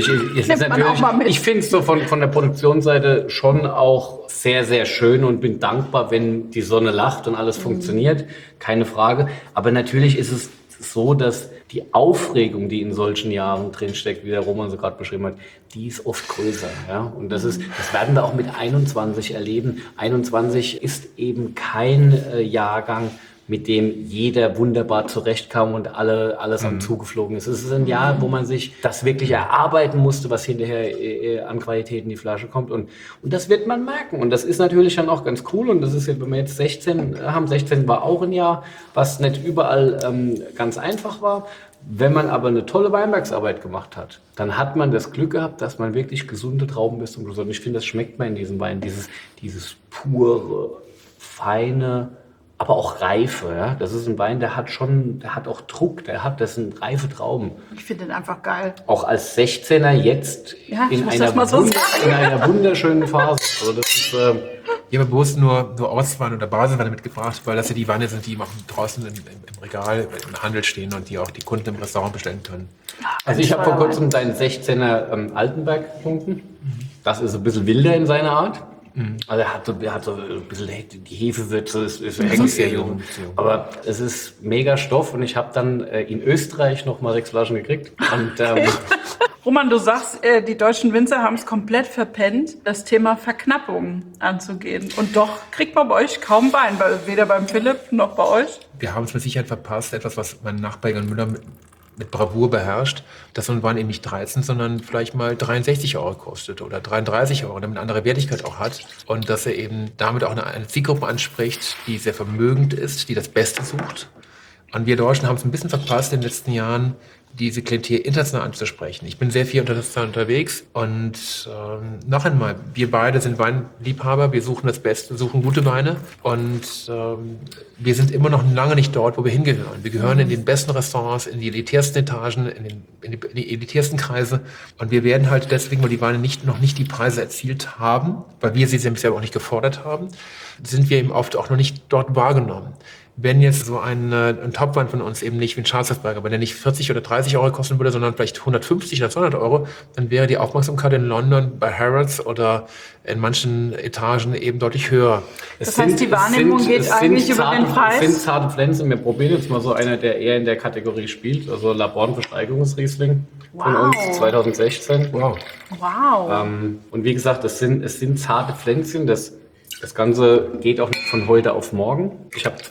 ich finde es so von der Produktionsseite schon auch sehr, sehr schön und bin dankbar, wenn die Sonne lacht und alles funktioniert. Keine Frage. Aber natürlich ist es so, dass die Aufregung, die in solchen Jahren drinsteckt, wie der Roman so gerade beschrieben hat, die ist oft größer. Ja? Und das werden wir auch mit 21 erleben. 21 ist eben kein Jahrgang, mit dem jeder wunderbar zurechtkam und alles am Zugeflogen ist. Es ist ein Jahr, wo man sich das wirklich erarbeiten musste, was hinterher an Qualität in die Flasche kommt. Und das wird man merken. Und das ist natürlich dann auch ganz cool. Und das ist jetzt, wenn wir jetzt 16 haben, 16 war auch ein Jahr, was nicht überall ganz einfach war. Wenn man aber eine tolle Weinbergsarbeit gemacht hat, dann hat man das Glück gehabt, dass man wirklich gesunde Trauben bis zum Schluss hat. Und ich finde, das schmeckt man in diesem Wein, dieses pure, feine, aber auch Reife. Ja? Das ist ein Wein, der hat auch Druck, das sind reife Trauben. Ich finde den einfach geil. Auch als 16er jetzt in einer wunderschönen Phase. Also das ist, ich habe bewusst nur Ortsweine oder Basisweine mitgebracht, weil das ja die Weine sind, die draußen im Regal im Handel stehen und die auch die Kunden im Restaurant bestellen können. Also ich habe vor kurzem deinen 16er Altenberg getrunken. Das ist ein bisschen wilder in seiner Art. Also er hat so ein bisschen die Hefewürze, ist sehr jung. Aber es ist mega Stoff und ich habe dann in Österreich nochmal 6 Flaschen gekriegt. Und, Roman, du sagst, die deutschen Winzer haben es komplett verpennt, das Thema Verknappung anzugehen. Und doch kriegt man bei euch kaum Wein, weder beim Philipp noch bei euch. Wir haben es mit Sicherheit verpasst, etwas, was mein Nachbar Egon Müller mit Bravour beherrscht, dass so ein Wein eben nicht 13, sondern vielleicht mal 63 Euro kostet oder 33 Euro, damit eine andere Wertigkeit auch hat. Und dass er eben damit auch eine Zielgruppe anspricht, die sehr vermögend ist, die das Beste sucht. Und wir Deutschen haben es ein bisschen verpasst in den letzten Jahren, diese Klientel international anzusprechen. Ich bin sehr viel international unterwegs und noch einmal, wir beide sind Weinliebhaber, wir suchen das Beste, suchen gute Weine und wir sind immer noch lange nicht dort, wo wir hingehören. Wir gehören in den besten Restaurants, in die elitärsten Etagen, in die elitärsten Kreise und wir werden halt deswegen, weil die Weine noch nicht die Preise erzielt haben, weil wir sie bisher auch nicht gefordert haben, sind wir eben oft auch noch nicht dort wahrgenommen. Wenn jetzt so ein Topwein von uns eben nicht wie ein Schwarzwaldberger, wenn der nicht 40 oder 30 Euro kosten würde, sondern vielleicht 150 oder 200 Euro, dann wäre die Aufmerksamkeit in London bei Harrods oder in manchen Etagen eben deutlich höher. Das heißt, die Wahrnehmung geht eigentlich über den Preis? Es sind zarte Pflänzen. Wir probieren jetzt mal so einer, der eher in der Kategorie spielt, also Laborn Versteigerungsriesling von uns 2016. Wow. Und wie gesagt, es sind zarte Pflänzchen, das Ganze geht auch nicht von heute auf morgen. Ich habe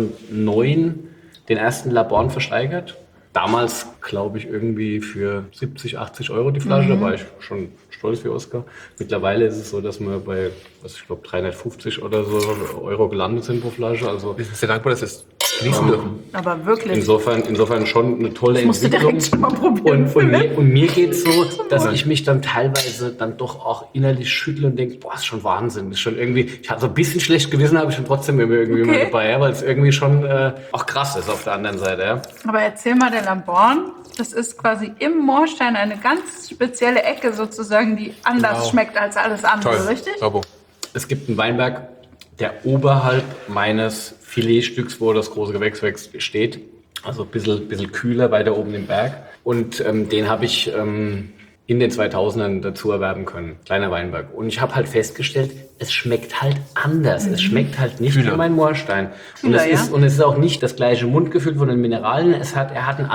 2009 den ersten Laborn versteigert. Damals, glaube ich, irgendwie für 70, 80 Euro die Flasche. Da war ich schon stolz wie Oskar. Mittlerweile ist es so, dass wir bei, ich glaube, 350 oder so Euro gelandet sind pro Flasche. Also, wir sind sehr dankbar, dass wir es genießen dürfen. Aber wirklich. Insofern schon eine tolle Entwicklung. Musst du direkt schon mal probieren. Und mir geht es so, dass ich mich dann teilweise dann doch auch innerlich schüttle und denke, boah, ist schon Wahnsinn. Ist schon irgendwie, ich habe so ein bisschen schlecht Gewissen, habe ich schon trotzdem irgendwie immer dabei, ja, weil es irgendwie schon auch krass ist auf der anderen Seite. Ja. Aber erzähl mal, der Laborn, das ist quasi im Moorstein eine ganz spezielle Ecke sozusagen, die anders schmeckt als alles andere, toll. Richtig? Bravo. Es gibt einen Weinberg, der oberhalb meines Filetstücks, wo das große Gewächs steht, also ein bisschen kühler weiter oben im Berg. Und den habe ich in den 2000ern dazu erwerben können. Kleiner Weinberg. Und ich habe halt festgestellt, es schmeckt halt anders. Es schmeckt halt nicht wie mein Moorstein. Und es ist auch nicht das gleiche Mundgefühl von den Mineralien. Er hat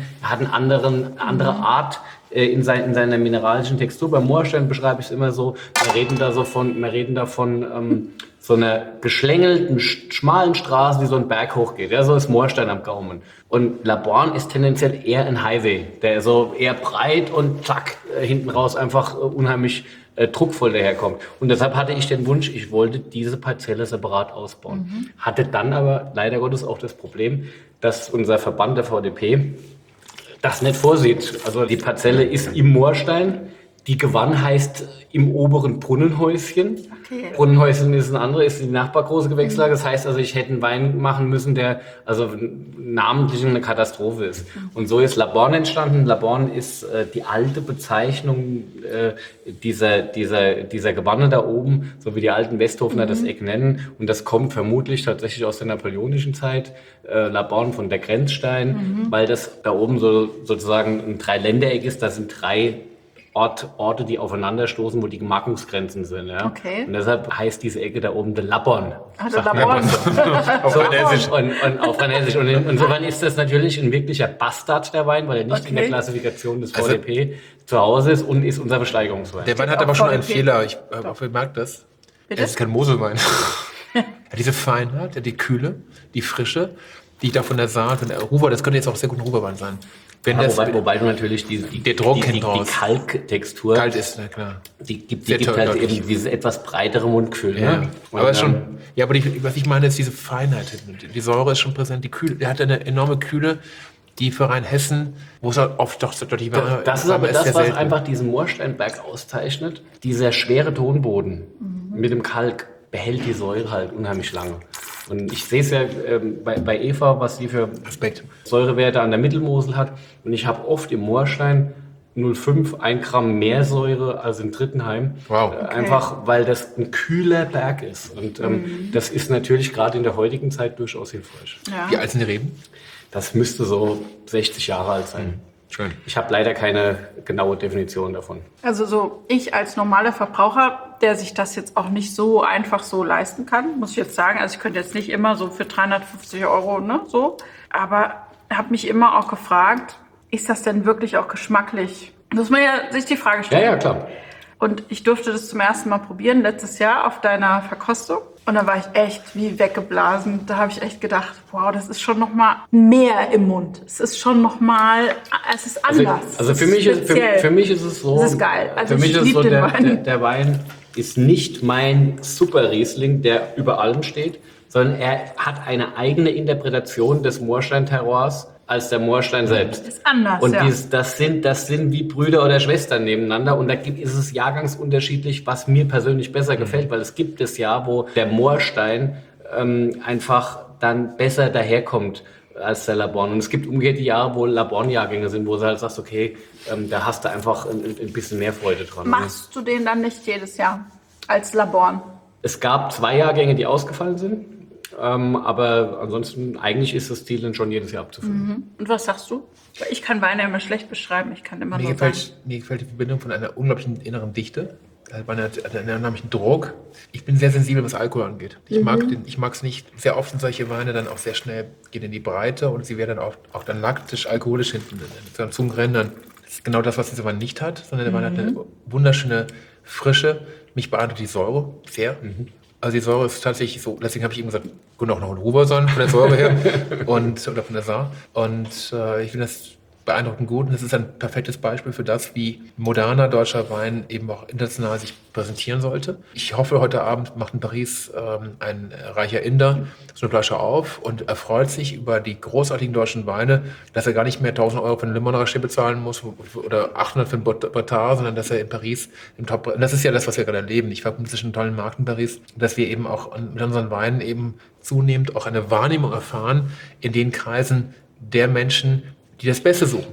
eine andere Art in seiner mineralischen Textur. Beim Moorstein beschreibe ich es immer so, wir reden da von so einer geschlängelten, schmalen Straße, die so einen Berg hochgeht. Ja, so ist Moorstein am Gaumen. Und Laborn ist tendenziell eher ein Highway, der so eher breit und zack, hinten raus einfach unheimlich druckvoll daherkommt. Und deshalb hatte ich den Wunsch, ich wollte diese Parzelle separat ausbauen. Hatte dann aber leider Gottes auch das Problem, dass unser Verband, der VDP, das nicht vorsieht. Also die Parzelle ist im Moorstein. Die Gewann heißt im oberen Brunnenhäuschen. Okay. Brunnenhäuschen ist die nachbargroße Gewächslage. Das heißt also, ich hätte einen Wein machen müssen, der also namentlich eine Katastrophe ist. Und so ist Laborn entstanden. Laborn ist die alte Bezeichnung dieser Gewanne da oben, so wie die alten Westhofener das Eck nennen. Und das kommt vermutlich tatsächlich aus der napoleonischen Zeit. Laborn von der Grenzstein, weil das da oben so sozusagen ein Dreiländereck ist. Da sind 3 Orte, die aufeinanderstoßen, wo die Gemarkungsgrenzen sind. Ja? Okay. Und deshalb heißt diese Ecke da oben de Laborn. Also Laborn. Auf Rheinhessisch. Und auf Rheinhessisch. Und insofern ist das natürlich ein wirklicher Bastard, der Wein, weil er nicht in der Klassifikation des VDP zu Hause ist und ist unser Besteigerungswein. Der Wein hat aber schon einen Fehler. Ich habe auch gemerkt, das. Bitte? Es ist kein Moselwein. Er hat diese Feinheit, die Kühle, die Frische, die ich da von der Saat, von der Ruwer, das könnte jetzt auch sehr gut ein Ruwerwein sein. Wobei du natürlich die Kalktextur, kalt ist, na klar. Die gibt halt eben dieses etwas breitere Mundgefühl. Ja. Ne? Aber was ich meine, ist diese Feinheit. Die Säure ist schon präsent, die Kühle. Der hat eine enorme Kühle, die für Rheinhessen, wo es halt oft doch deutlich war. Das ist aber das, was einfach diesen Moorsteinberg auszeichnet. Dieser schwere Tonboden mit dem Kalk behält die Säure halt unheimlich lange. Und ich sehe es ja bei Eva, was sie für Säurewerte an der Mittelmosel hat. Und ich habe oft im Moorstein 0,5, 1 Gramm mehr Säure als im Drittenheim. Wow. Okay. Einfach, weil das ein kühler Berg ist. Und das ist natürlich gerade in der heutigen Zeit durchaus hilfreich. Ja. Wie alt sind die Reben? Das müsste so 60 Jahre alt sein. Schön. Ich habe leider keine genaue Definition davon. Also so ich als normaler Verbraucher, der sich das jetzt auch nicht so einfach so leisten kann, muss ich jetzt sagen. Also ich könnte jetzt nicht immer so für 350 Euro, ne, so. Aber habe mich immer auch gefragt, ist das denn wirklich auch geschmacklich? Muss man ja sich die Frage stellen. Ja, klar. Und ich durfte das zum ersten Mal probieren, letztes Jahr auf deiner Verkostung. Und da war ich echt wie weggeblasen. Da habe ich echt gedacht, wow, das ist schon noch mal mehr im Mund. Es ist schon noch mal, es ist anders. Also für mich ist es so. Das ist geil. Also für mich ich ist es so, liebe den Wein. der Wein ist nicht mein Super Riesling, der über allem steht, sondern er hat eine eigene Interpretation des Moorstein-Terroirs als der Moorstein selbst. Ist anders, und ja. das sind wie Brüder oder Schwestern nebeneinander. Und da ist es jahrgangsunterschiedlich, was mir persönlich besser gefällt, weil es gibt das Jahr, wo der Moorstein einfach dann besser daherkommt als der Laborn. Und es gibt umgekehrt die Jahre, wo Laborn-Jahrgänge sind, wo du halt sagst, okay, da hast du einfach ein bisschen mehr Freude dran. Machst du den dann nicht jedes Jahr als Laborn? Es gab 2 Jahrgänge, die ausgefallen sind. Aber ansonsten, eigentlich ist das Ziel dann schon jedes Jahr abzufüllen. Und was sagst du? Weil ich kann Weine immer schlecht beschreiben. Ich kann immer Mir gefällt die Verbindung von einer unglaublichen inneren Dichte, bei einer unheimlichen Druck. Ich bin sehr sensibel, was Alkohol angeht. Ich mag es nicht. Sehr oft sind solche Weine dann auch sehr schnell, gehen in die Breite und sie werden dann auch dann laktisch, alkoholisch hinten zu den Zungenrändern. Das ist genau das, was dieser Wein nicht hat, sondern der Wein hat eine wunderschöne Frische. Mich beeindruckt die Säure sehr. Also die Säure ist tatsächlich so, deswegen habe ich eben gesagt, könnte auch noch ein Ruber sein von der Säure her oder von der Saar. Und ich finde das beeindruckend gut. Und das ist ein perfektes Beispiel für das, wie moderner deutscher Wein eben auch international sich präsentieren sollte. Ich hoffe, heute Abend macht in Paris ein reicher Inder so eine Flasche auf und erfreut sich über die großartigen deutschen Weine, dass er gar nicht mehr 1.000 Euro für eine Limonade bezahlen muss oder 800 für einen Botard, sondern dass er in Paris im Top... Und das ist ja das, was wir gerade erleben. Ich glaube, das ist ein toller Markt in Paris, dass wir eben auch mit unseren Weinen eben zunehmend auch eine Wahrnehmung erfahren in den Kreisen der Menschen, die das Beste suchen.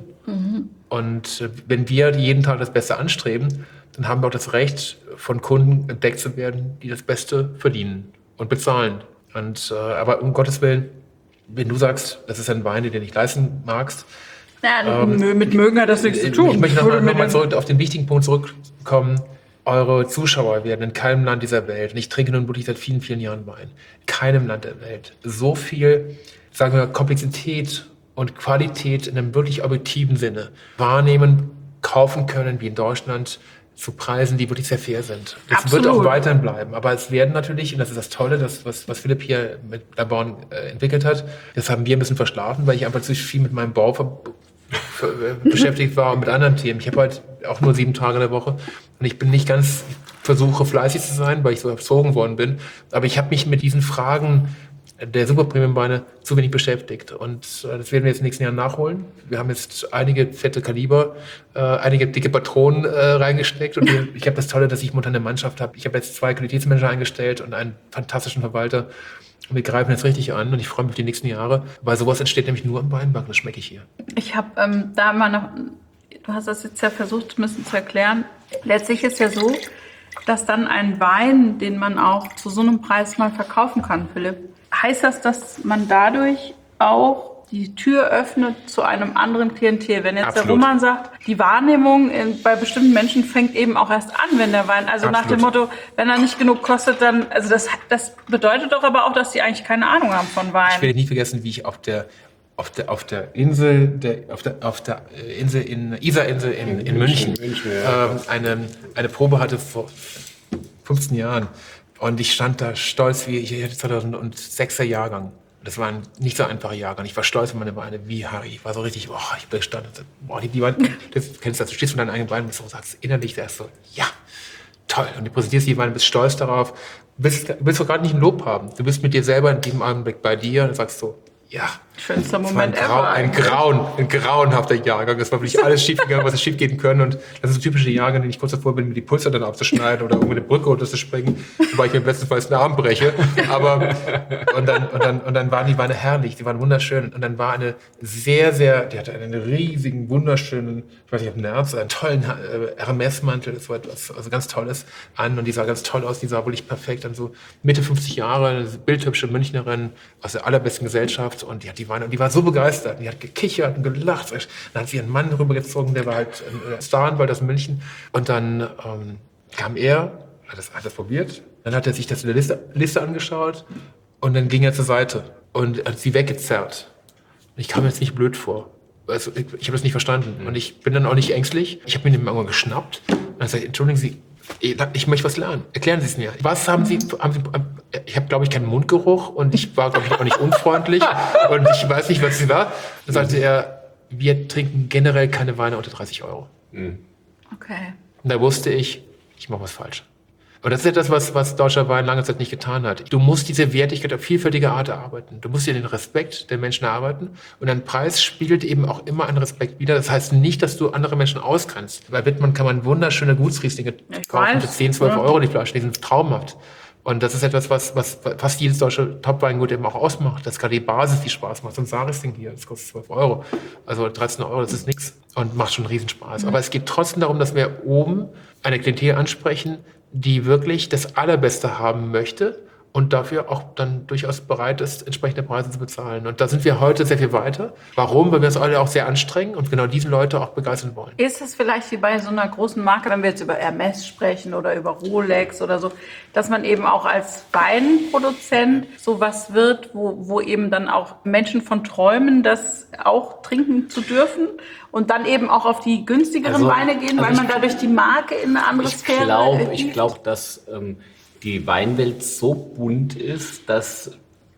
Und wenn wir jeden Tag das Beste anstreben, dann haben wir auch das Recht, von Kunden entdeckt zu werden, die das Beste verdienen und bezahlen. Aber um Gottes Willen, wenn du sagst, das ist ein Wein, den du nicht leisten magst. Ja, mit mögen hat das nichts zu tun. Ich möchte nochmal zurück auf den wichtigen Punkt zurückkommen. Eure Zuschauer werden in keinem Land dieser Welt, und ich trinke nun wirklich seit vielen, vielen Jahren Wein, in keinem Land der Welt so viel, sagen wir, Komplexität und Qualität in einem wirklich objektiven Sinne wahrnehmen, kaufen können, wie in Deutschland, zu Preisen, die wirklich sehr fair sind. Das wird auch weiterhin bleiben. Aber es werden natürlich, und das ist das Tolle, was Philipp hier mit Laborn entwickelt hat, das haben wir ein bisschen verschlafen, weil ich einfach zu viel mit meinem Bau beschäftigt war und mit anderen Themen. Ich habe halt auch nur 7 Tage in der Woche und ich bin nicht ganz, versuche fleißig zu sein, weil ich so erzogen worden bin. Aber ich habe mich mit diesen Fragen der Super-Premium-Weine zu wenig beschäftigt. Und das werden wir jetzt in den nächsten Jahren nachholen. Wir haben jetzt einige fette Kaliber, einige dicke Patronen reingesteckt. Und ich habe das Tolle, dass ich momentan eine Mannschaft habe. Ich habe jetzt 2 Qualitätsmanager eingestellt und einen fantastischen Verwalter. Und wir greifen jetzt richtig an und ich freue mich auf die nächsten Jahre. Weil sowas entsteht nämlich nur im Weinberg, das schmecke ich hier. Ich habe da mal noch, du hast das jetzt ja versucht, ein bisschen zu erklären. Letztlich ist ja so, dass dann ein Wein, den man auch zu so einem Preis mal verkaufen kann, Philipp, heißt das, dass man dadurch auch die Tür öffnet zu einem anderen Klientel? Wenn jetzt der Roman sagt, die Wahrnehmung bei bestimmten Menschen fängt eben auch erst an, wenn der Wein, also nach dem Motto, wenn er nicht genug kostet, dann, also das bedeutet doch aber auch, dass die eigentlich keine Ahnung haben von Wein. Ich werde nie vergessen, wie ich auf der Insel, Isarinsel in München, eine Probe hatte vor 15 Jahren. Und ich stand da stolz, ich hatte 2006er Jahrgang. Das war ein nicht so einfacher Jahrgang. Ich war stolz auf meine Weine, wie Harry. Ich war so richtig, ich bin gestanden. Die Weine, du kennst das, du stehst von deinen eigenen Weinen und sagst innerlich, der ist so, ja, toll. Und du präsentierst die Weine, bist stolz darauf. Willst doch gerade nicht ein Lob haben. Du bist mit dir selber in diesem Augenblick bei dir und sagst so, ja. Schönster Moment ever. Ein grauenhafter Jahrgang. Es war wirklich alles schiefgegangen, was es schief gehen können. Und das ist ein typischer Jahrgang, den ich kurz davor bin, mir die Pulser dann abzuschneiden oder irgendwo eine Brücke runterzuspringen, wobei ich mir bestenfalls den Arm breche. Und dann waren die Weine herrlich, die waren wunderschön. Und dann war eine die hatte einen riesigen, wunderschönen, ich weiß nicht, ob Nerz, einen tollen Hermes-Mantel, das war etwas, also ganz Tolles an. Und die sah ganz toll aus, die sah wirklich perfekt. Dann so Mitte 50 Jahre, eine bildhübsche Münchnerin aus der allerbesten Gesellschaft. Und die hat die Weine, und die war so begeistert. Die hat gekichert und gelacht. Dann hat sie ihren Mann rübergezogen, der war halt ein Staranwalt aus München. Und dann kam er, hat das probiert. Dann hat er sich das in der Liste angeschaut. Und dann ging er zur Seite und hat sie weggezerrt. Und ich kam mir jetzt nicht blöd vor. Also ich habe das nicht verstanden. Und ich bin dann auch nicht ängstlich. Ich habe mir den irgendwann geschnappt. Und dann gesagt, entschuldigen Sie, ich möchte was lernen. Erklären Sie es mir. Was haben Sie ich habe, glaube ich, keinen Mundgeruch und ich war, glaube ich, auch nicht unfreundlich und ich weiß nicht, was sie war. Dann sagte er, wir trinken generell keine Weine unter 30 Euro. Okay. Und da wusste ich mache was falsch. Und das ist etwas, was deutscher Wein lange Zeit nicht getan hat. Du musst diese Wertigkeit auf vielfältige Art erarbeiten. Du musst dir den Respekt der Menschen erarbeiten. Und ein Preis spiegelt eben auch immer einen Respekt wider. Das heißt nicht, dass du andere Menschen ausgrenzt. Bei Wittmann kann man wunderschöne Gutsrieslinge kaufen für 10, 12 Euro die Flasche. Die sind traumhaft. Und das ist etwas, was fast jedes deutsche Top-Weingut eben auch ausmacht. Das ist gerade die Basis, die Spaß macht. So ein Sarisling hier, das kostet 12 Euro. Also 13 Euro, das ist nichts und macht schon Riesenspaß. Aber es geht trotzdem darum, dass wir oben eine Klientel ansprechen, die wirklich das Allerbeste haben möchte und dafür auch dann durchaus bereit ist, entsprechende Preise zu bezahlen. Und da sind wir heute sehr viel weiter. Warum? Weil wir uns alle auch sehr anstrengen und genau diese Leute auch begeistern wollen. Ist es vielleicht wie bei so einer großen Marke, wenn wir jetzt über Hermes sprechen oder über Rolex oder so, dass man eben auch als Weinproduzent sowas wird, wo eben dann auch Menschen von träumen, das auch trinken zu dürfen und dann eben auch auf die günstigeren Weine gehen, weil man dadurch die Marke in eine andere Sphäre Ich glaube, dass die Weinwelt so bunt ist, dass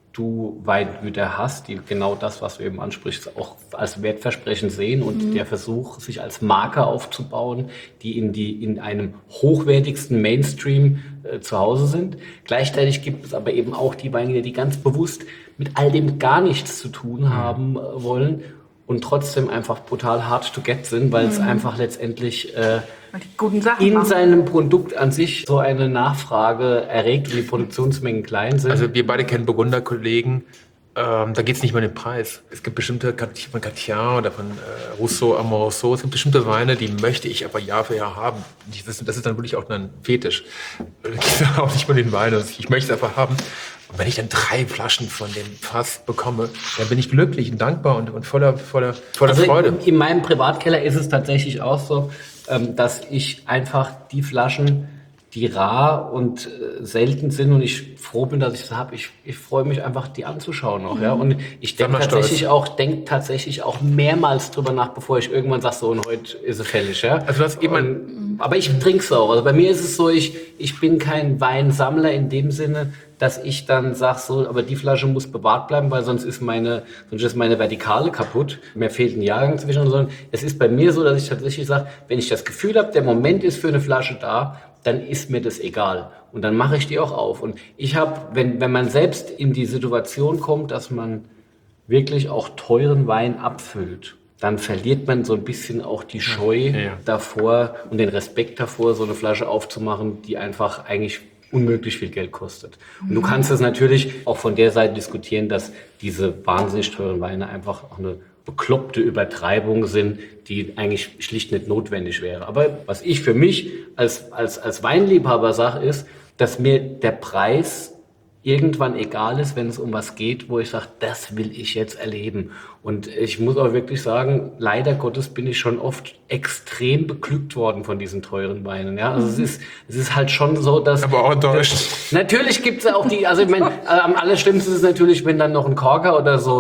du Weingüter hast, die genau das, was du eben ansprichst, auch als Wertversprechen sehen und der Versuch, sich als Marke aufzubauen, die in einem hochwertigsten Mainstream zu Hause sind. Gleichzeitig gibt es aber eben auch die Weingüter, die ganz bewusst mit all dem gar nichts zu tun haben wollen und trotzdem einfach brutal hard to get sind, weil es einfach letztendlich die guten Sachen in machen. seinem Produkt an sich so eine Nachfrage erregt, wie die Produktionsmengen klein sind. Also wir beide kennen Burgunder-Kollegen, da geht es nicht mehr um den Preis. Es gibt bestimmte, von Catillard oder von Rousseau, Amoroso, es gibt bestimmte Weine, die möchte ich aber Jahr für Jahr haben. Das ist dann wirklich auch ein Fetisch. Da geht es auch nicht um den Wein, ich möchte es einfach haben. Und wenn ich dann 3 Flaschen von dem Fass bekomme, dann bin ich glücklich und dankbar und voller Freude. In meinem Privatkeller ist es tatsächlich auch so, dass ich einfach die Flaschen, die rar und selten sind und ich froh bin, dass ich das habe. Ich freue mich einfach, die anzuschauen noch. Ja? Und ich denke tatsächlich auch mehrmals drüber nach, bevor ich irgendwann sage, so und heute ist es fällig. Ja? Also du hast aber ich trinke es auch. Also bei mir ist es so, ich bin kein Weinsammler in dem Sinne, dass ich dann sage, so, aber die Flasche muss bewahrt bleiben, weil sonst ist meine Vertikale kaputt. Mir fehlt ein Jahrgang zwischen. Sondern es ist bei mir so, dass ich tatsächlich sage, wenn ich das Gefühl habe, der Moment ist für eine Flasche da, dann ist mir das egal. Und dann mache ich die auch auf. Und ich habe, wenn man selbst in die Situation kommt, dass man wirklich auch teuren Wein abfüllt, dann verliert man so ein bisschen auch die Scheu davor und den Respekt davor, so eine Flasche aufzumachen, die einfach eigentlich unmöglich viel Geld kostet. Und du kannst es natürlich auch von der Seite diskutieren, dass diese wahnsinnig teuren Weine einfach auch eine bekloppte Übertreibung sind, die eigentlich schlicht nicht notwendig wäre. Aber was ich für mich als Weinliebhaber sage, ist, dass mir der Preis irgendwann egal ist, wenn es um was geht, wo ich sage, das will ich jetzt erleben. Und ich muss auch wirklich sagen, leider Gottes bin ich schon oft extrem beglückt worden von diesen teuren Weinen. Ja, also es ist halt schon so, dass... Aber auch enttäuscht. Natürlich gibt es auch die, also ich meine, am allerschlimmsten ist es natürlich, wenn dann noch ein Korker oder so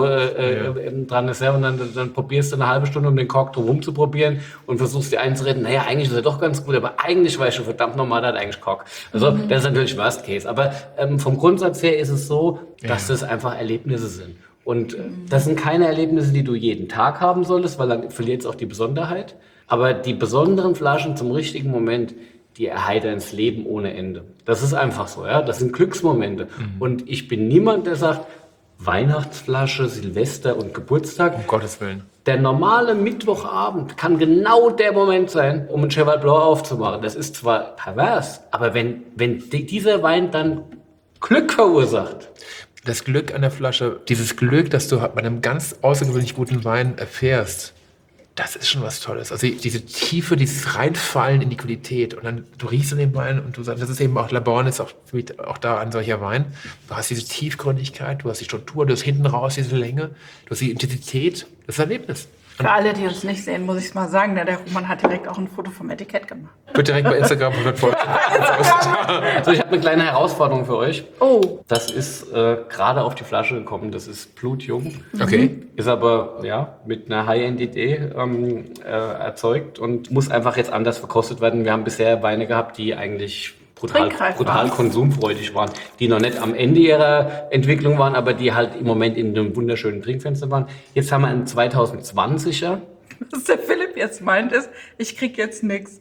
dran ist, ja, und dann probierst du eine halbe Stunde, um den Kork drum zu probieren und versuchst dir einzureden, naja, eigentlich ist er doch ganz gut, aber eigentlich war ich schon verdammt normal, der hat eigentlich Kork. Also das ist natürlich Worst Case. Aber vom Grundsatz her ist es so, dass das einfach Erlebnisse sind. Und das sind keine Erlebnisse, die du jeden Tag haben solltest, weil dann verliert es auch die Besonderheit. Aber die besonderen Flaschen zum richtigen Moment, die erheitern ins Leben ohne Ende. Das ist einfach so, ja. Das sind Glücksmomente. Und ich bin niemand, der sagt, Weihnachtsflasche, Silvester und Geburtstag. Um Gottes Willen. Der normale Mittwochabend kann genau der Moment sein, um ein Cheval Blanc aufzumachen. Das ist zwar pervers, aber wenn dieser Wein dann Glück verursacht. Das Glück an der Flasche, dieses Glück, das du bei einem ganz außergewöhnlich guten Wein erfährst, das ist schon was Tolles. Also diese Tiefe, dieses Reinfallen in die Qualität und dann du riechst an den Wein und du sagst, das ist eben auch, Laborn ist auch für mich auch da ein solcher Wein. Du hast diese Tiefgründigkeit, du hast die Struktur, du hast hinten raus diese Länge, du hast die Intensität, das ist ein Erlebnis. Für alle, die uns nicht sehen, muss ich es mal sagen, der Roman hat direkt auch ein Foto vom Etikett gemacht. Wird direkt bei Instagram folgen. Also ich habe eine kleine Herausforderung für euch. Oh. Das ist gerade auf die Flasche gekommen. Das ist blutjung. Okay. Ist aber mit einer High-End-Idee erzeugt und muss einfach jetzt anders verkostet werden. Wir haben bisher Weine gehabt, die eigentlich brutal konsumfreudig waren, die noch nicht am Ende ihrer Entwicklung waren, aber die halt im Moment in einem wunderschönen Trinkfenster waren. Jetzt haben wir einen 2020er. Was der Philipp jetzt meint ist, ich krieg jetzt nichts.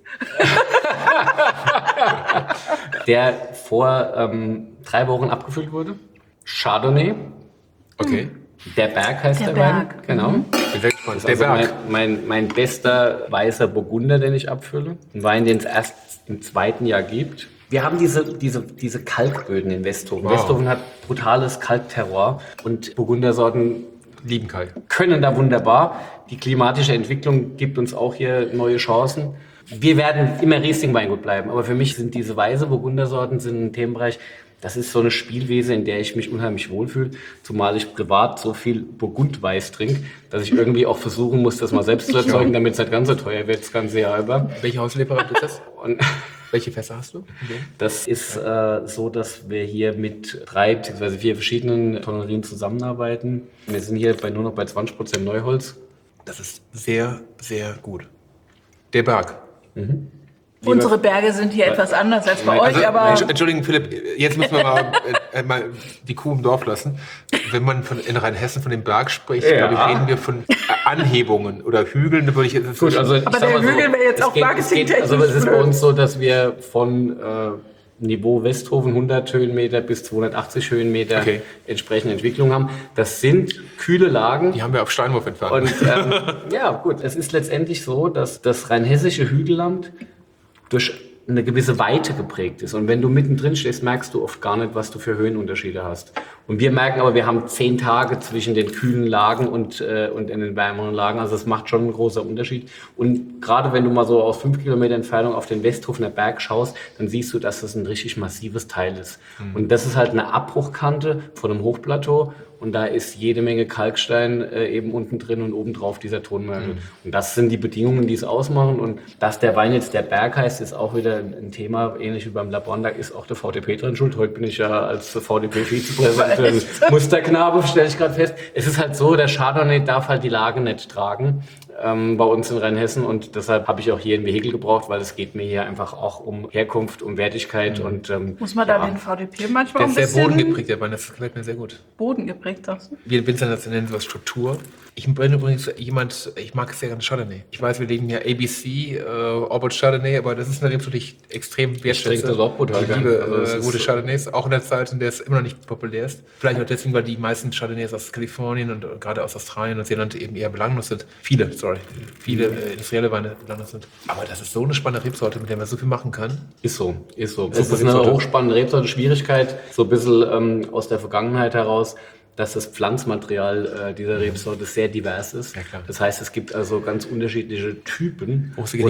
Der vor 3 Wochen abgefüllt wurde. Chardonnay. Okay. Der Berg heißt der Wein. Genau. Das ist also mein bester weißer Burgunder, den ich abfülle. Ein Wein, den es erst im 2. Jahr gibt. Wir haben diese Kalkböden in Westhofen. Wow. Westhofen hat brutales Kalkterror und Burgundersorten lieben Kalk. Können da wunderbar. Die klimatische Entwicklung gibt uns auch hier neue Chancen. Wir werden immer Riesling-Weingut bleiben, aber für mich sind diese weiße Burgundersorten ein Themenbereich. Das ist so eine Spielwiese, in der ich mich unheimlich wohlfühle, zumal ich privat so viel Burgundweiß trinke, dass ich irgendwie auch versuchen muss, das mal selbst zu erzeugen, damit es nicht ganz so teuer wird, das ganze Jahr über. Welche Hauslieferant ist das? Und welche Fässer hast du? Okay. Das ist so, dass wir hier mit 3 bzw. 4 verschiedenen Tonnerien zusammenarbeiten. Wir sind hier nur noch bei 20% Neuholz. Das ist sehr, sehr gut. Der Berg. Mhm. Unsere Berge sind hier etwas anders als bei euch, aber... Entschuldigung, Philipp, jetzt müssen wir mal die Kuh im Dorf lassen. Wenn man in Rheinhessen von dem Berg spricht, glaube ich, reden wir von Anhebungen oder Hügeln. Würde ich jetzt gut, also aber der Hügel wäre jetzt auch marketingtechnisch. Also es ist bei uns so, dass wir von Niveau Westhofen 100 Höhenmeter bis 280 Höhenmeter entsprechende Entwicklung haben. Das sind kühle Lagen. Die haben wir auf Steinwurf entfernt. Und ja, gut, es ist letztendlich so, dass das rheinhessische Hügelland durch eine gewisse Weite geprägt ist. Und wenn du mittendrin stehst, merkst du oft gar nicht, was du für Höhenunterschiede hast. Und wir merken aber, wir haben 10 Tage zwischen den kühlen Lagen und in den wärmeren Lagen. Also das macht schon einen großen Unterschied. Und gerade wenn du mal so aus 5 Kilometer Entfernung auf den Westhofener Berg schaust, dann siehst du, dass das ein richtig massives Teil ist. Mhm. Und das ist halt eine Abbruchkante von einem Hochplateau. Und da ist jede Menge Kalkstein eben unten drin und obendrauf dieser Tonmörtel. Mhm. Und das sind die Bedingungen, die es ausmachen. Und dass der Wein jetzt der Berg heißt, ist auch wieder ein Thema, ähnlich wie beim Labron. Da ist auch der VDP drin schuld. Heute bin ich ja als VDP-Vizepräsident ein Musterknabe, stelle ich gerade fest. Es ist halt so, der Chardonnay darf halt die Lage nicht tragen bei uns in Rheinhessen. Und deshalb habe ich auch hier ein Vehikel gebraucht, weil es geht mir hier einfach auch um Herkunft, um Wertigkeit. Und muss man da den VDP manchmal ein bisschen... Der ist sehr bodengeprägt, der Wein, das gefällt mir sehr gut. Bodengeprägt, sagst du? Wir Winzer nennen sowas Struktur. Ich bin übrigens ich mag sehr gerne Chardonnay. Ich weiß, wir legen ja ABC, Orbit Chardonnay, aber das ist eine Rebsorte, die ich extrem wertschätze. Ich trinke das auch brutal gerne. Ich liebe gute Chardonnays, auch in der Zeit, in der es immer noch nicht populär ist. Vielleicht auch deswegen, weil die meisten Chardonnays aus Kalifornien und gerade aus Australien und Neuseeland eben eher belanglos sind. Viele industrielle Weine belanglos sind. Aber das ist so eine spannende Rebsorte, mit der man so viel machen kann. Ist so. Es ist eine hochspannende Rebsorte. Schwierigkeit, so ein bisschen aus der Vergangenheit heraus, dass das Pflanzmaterial dieser Rebsorte sehr divers ist. Ja, klar. Das heißt, es gibt also ganz unterschiedliche Typen.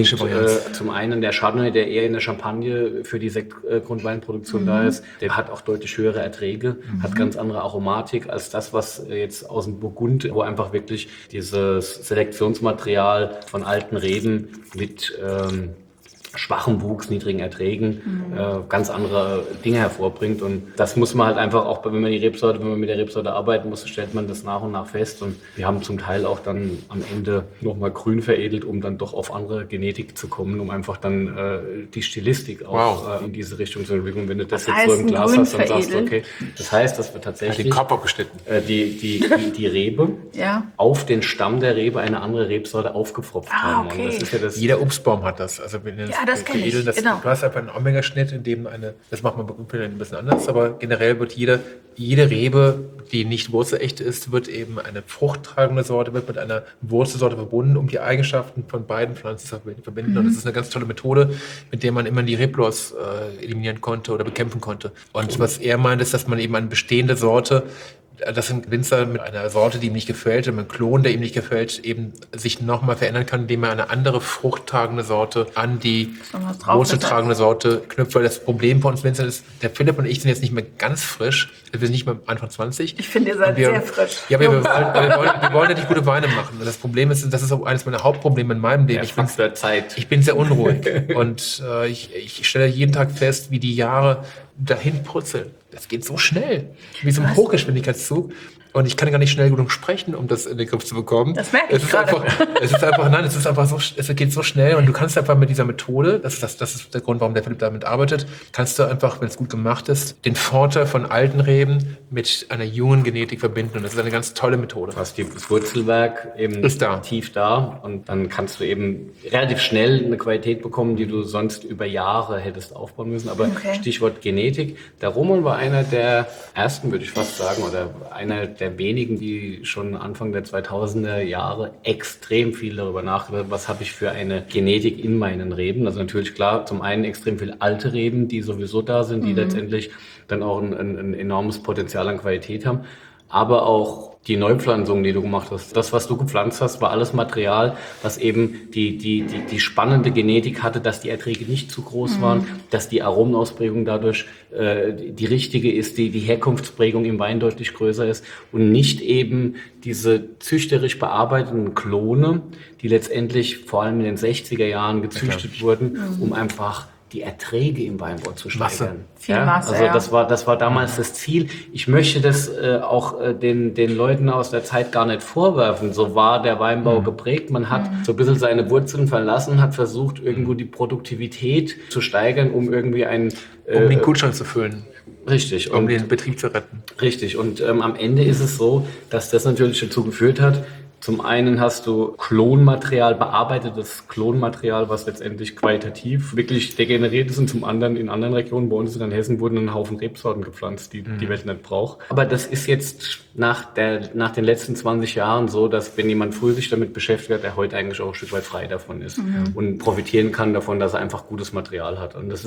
Zum einen der Chardonnay, der eher in der Champagne für die Sektgrundweinproduktion da ist, der hat auch deutlich höhere Erträge, hat ganz andere Aromatik als das, was jetzt aus dem Burgund, wo einfach wirklich dieses Selektionsmaterial von alten Reben mit schwachem Wuchs, niedrigen Erträgen, ganz andere Dinge hervorbringt. Und das muss man halt einfach auch, wenn man mit der Rebsorte arbeiten muss, stellt man das nach und nach fest. Und wir haben zum Teil auch dann am Ende nochmal grün veredelt, um dann doch auf andere Genetik zu kommen, um einfach dann die Stilistik auch in diese Richtung zu entwickeln. Wenn du das jetzt so im Glas hast, dann sagst du, okay, das heißt, dass wir tatsächlich den Kopf abgeschnitten. Die Rebe auf den Stamm der Rebe eine andere Rebsorte aufgepfropft haben. Okay. Und das ist ja das. Jeder Obstbaum hat das. Also das kenne ich. Genau. Du hast einfach einen Omega-Schnitt, in dem das macht man ein bisschen anders, aber generell wird jede Rebe, die nicht wurzelecht ist, wird eben eine fruchttragende Sorte, wird mit einer Wurzelsorte verbunden, um die Eigenschaften von beiden Pflanzen zu verbinden. Und das ist eine ganz tolle Methode, mit der man immer die Reblaus eliminieren konnte oder bekämpfen konnte. Und was er meint, ist, dass man eben eine bestehende Sorte, dass ein Winzer mit einer Sorte, die ihm nicht gefällt, mit einem Klon, der ihm nicht gefällt, eben sich nochmal verändern kann, indem er eine andere fruchttragende Sorte an die wurzeltragende Sorte knüpft. Weil das Problem von uns Winzern ist, der Philipp und ich sind jetzt nicht mehr ganz frisch. Wir sind nicht mehr Anfang 20. Ich finde, ihr seid sehr frisch. Ja, aber wir wollen ja nicht gute Weine machen. Und das Problem ist, das ist auch eines meiner Hauptprobleme in meinem Leben. Ich bin sehr unruhig. Und ich stelle jeden Tag fest, wie die Jahre dahin purzeln. das geht so schnell, wie so ein Hochgeschwindigkeitszug. Und ich kann gar nicht schnell genug sprechen, um das in den Griff zu bekommen. Das merke ich gerade. Es ist einfach so, es geht so schnell und du kannst einfach mit dieser Methode, das ist der Grund, warum der Philipp damit arbeitet, kannst du einfach, wenn es gut gemacht ist, den Vorteil von alten Reben mit einer jungen Genetik verbinden. Und das ist eine ganz tolle Methode. Du hast das Wurzelwerk eben tief da und dann kannst du eben relativ schnell eine Qualität bekommen, die du sonst über Jahre hättest aufbauen müssen. Aber Stichwort Genetik, der Roman war einer der ersten, würde ich fast sagen, oder einer der wenigen, die schon Anfang der 2000er Jahre extrem viel darüber nachgedacht haben, was habe ich für eine Genetik in meinen Reben. Also natürlich klar, zum einen extrem viel alte Reben, die sowieso da sind, die letztendlich dann auch ein enormes Potenzial an Qualität haben. Aber auch die Neupflanzungen, die du gemacht hast. Das, was du gepflanzt hast, war alles Material, was eben die spannende Genetik hatte, dass die Erträge nicht zu groß waren, dass die Aromenausprägung dadurch die richtige ist, die Herkunftsprägung im Wein deutlich größer ist und nicht eben diese züchterisch bearbeiteten Klone, die letztendlich vor allem in den 60er Jahren gezüchtet wurden, um einfach die Erträge im Weinbau zu steigern. Viel Masse, also das war damals das Ziel. Ich möchte das auch den Leuten aus der Zeit gar nicht vorwerfen. So war der Weinbau geprägt. Man hat so ein bisschen seine Wurzeln verlassen, hat versucht, irgendwo die Produktivität zu steigern, um irgendwie um den Kühlschrank zu füllen. Richtig. Um den Betrieb zu retten. Richtig. Und am Ende ist es so, dass das natürlich dazu geführt hat, zum einen hast du Klonmaterial, bearbeitetes Klonmaterial, was letztendlich qualitativ wirklich degeneriert ist und zum anderen in anderen Regionen, bei uns in Hessen, wurden ein Haufen Rebsorten gepflanzt, die die Welt nicht braucht. Aber das ist jetzt nach den letzten 20 Jahren so, dass wenn jemand früher sich damit beschäftigt hat, der heute eigentlich auch ein Stück weit frei davon ist und profitieren kann davon, dass er einfach gutes Material hat. Und das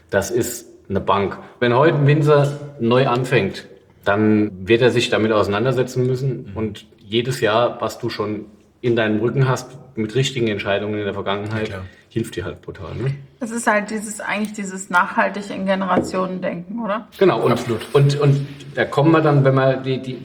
ist eine Bank. Wenn heute ein Winzer neu anfängt, dann wird er sich damit auseinandersetzen müssen und jedes Jahr, was du schon in deinem Rücken hast, mit richtigen Entscheidungen in der Vergangenheit, hilft dir halt brutal. Ne? Das ist halt dieses nachhaltig in Generationen denken, oder? Genau, absolut. Und da kommen wir dann, wenn wir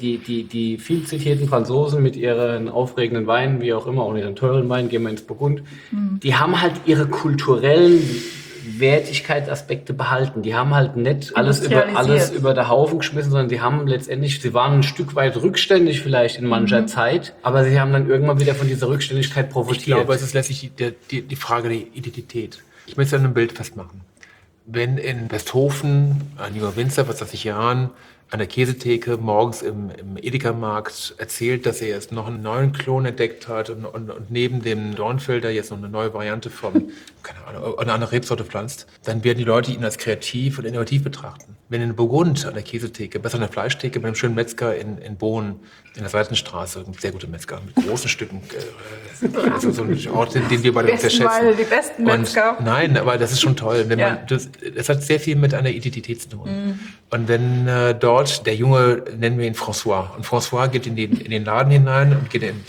die viel zitierten Franzosen mit ihren aufregenden Weinen, wie auch immer, auch ihren teuren Weinen, gehen wir ins Burgund, die haben halt ihre kulturellen Wertigkeitsaspekte behalten. Die haben halt nicht alles über den Haufen geschmissen, sondern sie waren ein Stück weit rückständig vielleicht in mancher Zeit, aber sie haben dann irgendwann wieder von dieser Rückständigkeit profitiert. Ich glaube, es ist letztlich die Frage der Identität. Ich möchte es an einem Bild festmachen. Wenn in Westhofen ein junger Winzer vor 20 Jahren an der Käsetheke morgens im Edeka-Markt erzählt, dass er jetzt noch einen neuen Klon entdeckt hat und neben dem Dornfelder jetzt noch eine neue Variante von, keine Ahnung, eine andere Rebsorte pflanzt, dann werden die Leute ihn als kreativ und innovativ betrachten. Wenn in Burgund an der Käsetheke, besser an der Fleischtheke, bei einem schönen Metzger in Bohnen, in der Seitenstraße, ein sehr guter Metzger mit großen Stücken, also so ein Ort, den wir beide sehr schätzen. Die besten Metzger. Nein, aber das ist schon toll. Das hat sehr viel mit einer Identität zu tun. Und wenn dort der Junge, nennen wir ihn François, und François geht in den Laden hinein und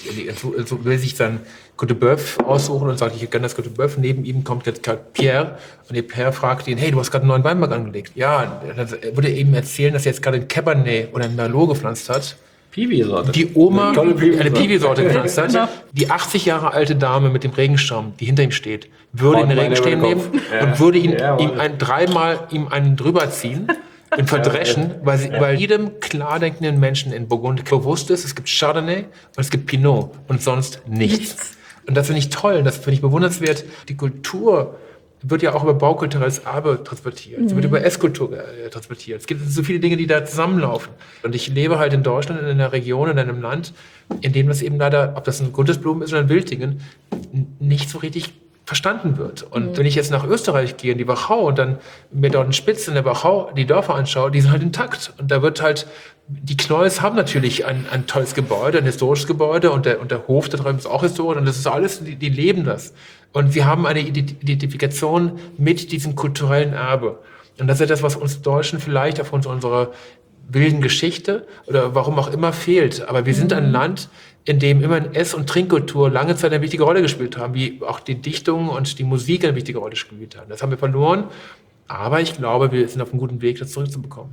will sich dann Côte de Bœuf aussuchen und sagt, ich hätte gerne das Côte de Bœuf. Neben ihm kommt jetzt Pierre und der Pierre fragt ihn, hey, du hast gerade einen neuen Weinberg angelegt. Ja, dann würde er ihm erzählen, dass er jetzt gerade ein Cabernet oder ein Merlot gepflanzt hat. Piwi-Sorte. Die Oma eine Piwi-Sorte gepflanzt hat. Die 80 Jahre alte Dame mit dem Regenschirm, die hinter ihm steht, würde den Regenschirm nehmen und würde ihm dreimal einen drüber ziehen und verdreschen, weil jedem klar denkenden Menschen in Burgund bewusst ist, es gibt Chardonnay und es gibt Pinot und sonst nichts. Und das finde ich toll, das finde ich bewundernswert. Die Kultur wird ja auch über baukulturelles Erbe transportiert. Sie wird über Esskultur transportiert. Es gibt so viele Dinge, die da zusammenlaufen. Und ich lebe halt in Deutschland, in einer Region, in einem Land, in dem das eben leider, ob das ein Gundesblumen ist oder ein Wildingen, nicht so richtig verstanden wird. Und wenn ich jetzt nach Österreich gehe, in die Wachau, und dann mir dort in Spitze in der Wachau die Dörfer anschaue, die sind halt intakt. Und da wird halt, die Knolls haben natürlich ein tolles Gebäude, ein historisches Gebäude, und der Hof da drüben ist auch historisch, und das ist alles, die leben das. Und sie haben eine Identifikation mit diesem kulturellen Erbe. Und das ist etwas, was uns Deutschen vielleicht aufgrund unserer wilden Geschichte oder warum auch immer fehlt. Aber wir sind ein Land, in dem immer Ess- und Trinkkultur lange Zeit eine wichtige Rolle gespielt haben, wie auch die Dichtung und die Musik eine wichtige Rolle gespielt haben. Das haben wir verloren. Aber ich glaube, wir sind auf einem guten Weg, das zurückzubekommen.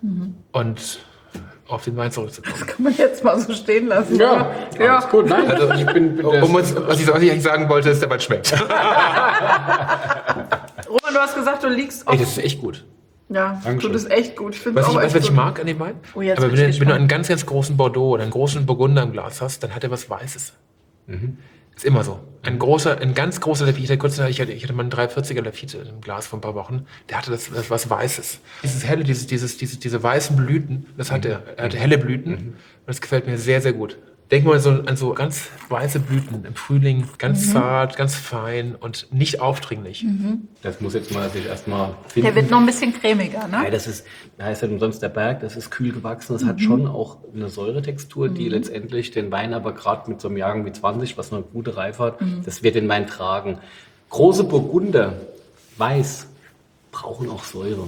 Und auf den Wein zurückzukommen. Das kann man jetzt mal so stehen lassen. Ja, alles gut. Nein, also ich bin was ich eigentlich sagen wollte, ist, der Wein schmeckt. Roman, du hast gesagt, du liegst auf... Das ist echt gut. Ja, Dankeschön. tut es echt gut. Ich finde es Weißt auch du, echt was ich gut. mag an dem Wein? Oh, jetzt Aber bin ich wenn du gespannt. einen ganz, ganz großen Bordeaux oder einen großen Burgunder im Glas hast, dann hat er was Weißes. Ist immer so. Ein ganz großer Lafite, ich hatte mal einen 340er Lafite im Glas vor ein paar Wochen, der hatte das was Weißes. Dieses helle, diese weißen Blüten, das hat er. Er hatte helle Blüten und das gefällt mir sehr, sehr gut. Denk mal an so ganz weiße Blüten im Frühling, ganz zart, ganz fein und nicht aufdringlich. Das muss jetzt mal sich erstmal finden. Der wird noch ein bisschen cremiger, ne? Ja, das heißt ja umsonst der Berg, das ist kühl gewachsen, das hat schon auch eine Säuretextur, die letztendlich den Wein aber gerade mit so einem Jahrgang wie 20, was eine gute Reife hat, das wird den Wein tragen. Große Burgunder, weiß, brauchen auch Säure.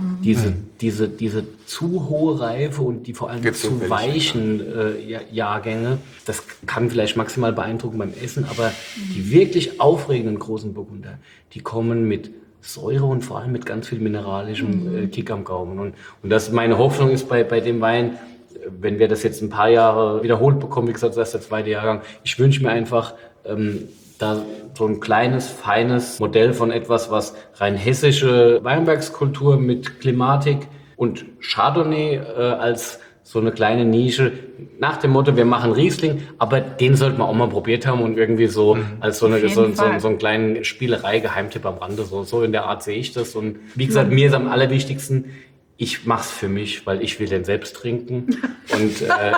Diese zu hohe Reife und die vor allem Gibt's zu so weichen Jahrgänge, das kann vielleicht maximal beeindrucken beim Essen, aber die wirklich aufregenden großen Burgunder, die kommen mit Säure und vor allem mit ganz viel mineralischem Kick am Gaumen. Und das meine Hoffnung ist bei dem Wein, wenn wir das jetzt ein paar Jahre wiederholt bekommen, wie gesagt, das ist der zweite Jahrgang, ich wünsche mir einfach, da so ein kleines, feines Modell von etwas, was rein hessische Weinbergskultur mit Klimatik und Chardonnay als so eine kleine Nische nach dem Motto, wir machen Riesling, aber den sollten wir auch mal probiert haben und irgendwie so als so einen kleinen Spielerei-Geheimtipp am Rande, so in der Art sehe ich das. Und wie gesagt, mir ist am allerwichtigsten, ich mach's für mich, weil ich will den selbst trinken. Und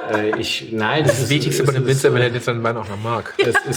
das Das Wichtigste bei dem Winzer, wenn er jetzt seinen Wein auch noch mag.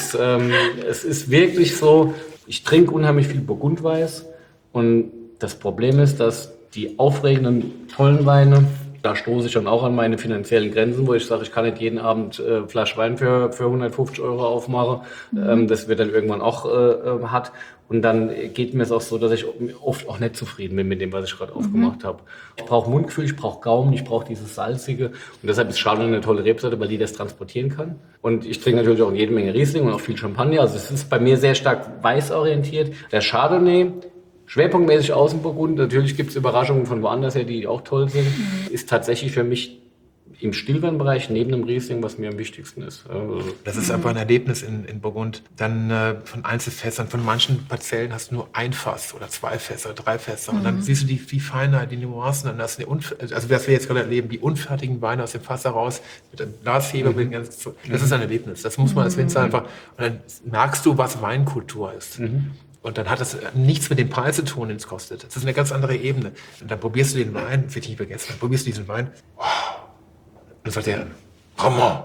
Es ist wirklich so, ich trinke unheimlich viel Burgundweiß und das Problem ist, dass die aufregenden, tollen Weine, da stoße ich dann auch an meine finanziellen Grenzen, wo ich sage, ich kann nicht jeden Abend Flasche Wein für 150 € aufmachen. Das wird dann irgendwann auch hart. Und dann geht mir es auch so, dass ich oft auch nicht zufrieden bin mit dem, was ich gerade aufgemacht habe. Ich brauche Mundgefühl, ich brauche Gaumen, ich brauche dieses Salzige. Und deshalb ist Chardonnay eine tolle Rebsorte, weil die das transportieren kann. Und ich trinke natürlich auch jede Menge Riesling und auch viel Champagner. Also es ist bei mir sehr stark weißorientiert. Der Chardonnay, schwerpunktmäßig Außenburgund, natürlich gibt es Überraschungen von woanders her, die auch toll sind, ist tatsächlich für mich im Stillweinbereich neben dem Riesling, was mir am wichtigsten ist. Das ist einfach ein Erlebnis in Burgund. Dann von Einzelfässern, von manchen Parzellen hast du nur ein Fass oder 2 Fässer, 3 Fässer. Und dann siehst du die Feinheit, die Nuancen. Dann hast du also was wir jetzt gerade erleben, die unfertigen Weine aus dem Fass heraus mit dem Glasheber. Das ist ein Erlebnis. Das muss man als Winzer einfach. Und dann merkst du, was Weinkultur ist. Und dann hat das nichts mit dem Preis zu tun, den es kostet. Das ist eine ganz andere Ebene. Und dann probierst du den Wein, das will ich nicht vergessen, dann probierst du diesen Wein. Wow. Und dann sagt er, Roman,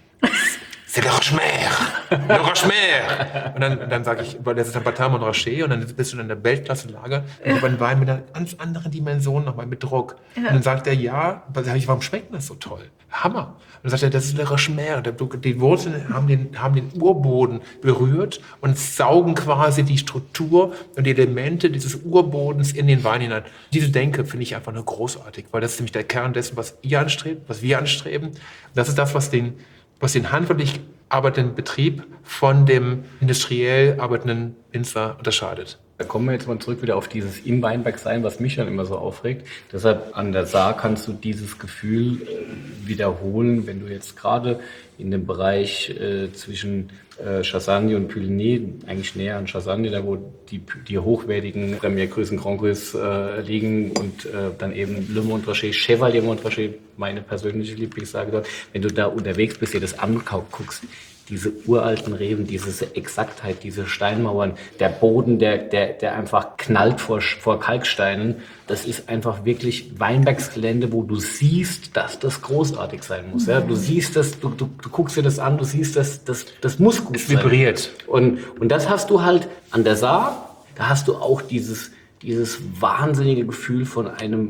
c'est le Rochemer, le Rochemer. Und dann sage ich, weil das ist ein Batin Montrachet und dann bist du in der Weltklasse-Lage und über einen Wein mit einer ganz anderen Dimension nochmal mit Druck. Und dann sagt er, ja, warum schmeckt das so toll? Hammer. Und dann sagt er, das ist le Rochemer. Die Wurzeln haben den Urboden berührt und saugen quasi die Struktur und die Elemente dieses Urbodens in den Wein hinein. Diese Denke finde ich einfach nur großartig, weil das ist nämlich der Kern dessen, was wir anstreben. Das ist das, was den handwerklich arbeitenden Betrieb von dem industriell arbeitenden Winzer unterscheidet. Da kommen wir jetzt mal zurück wieder auf dieses im Weinberg sein, was mich dann immer so aufregt. Deshalb an der Saar kannst du dieses Gefühl wiederholen, wenn du jetzt gerade in dem Bereich zwischen Chassagne und Puligny, eigentlich näher an Chassagne, da wo die hochwertigen Premier Crus und Grand Crus liegen und dann eben Le Montrachet, Chevalier Montrachet, meine persönliche Lieblingslage dort. Wenn du da unterwegs bist, dir das anguckst, diese uralten Reben, diese Exaktheit, diese Steinmauern, der Boden, der einfach knallt vor Kalksteinen, das ist einfach wirklich Weinbergsgelände, wo du siehst, dass das großartig sein muss. Ja? Du siehst das, du guckst dir das an, du siehst das muss gut sein. Es vibriert. Und das hast du halt an der Saar, da hast du auch dieses wahnsinnige Gefühl von einem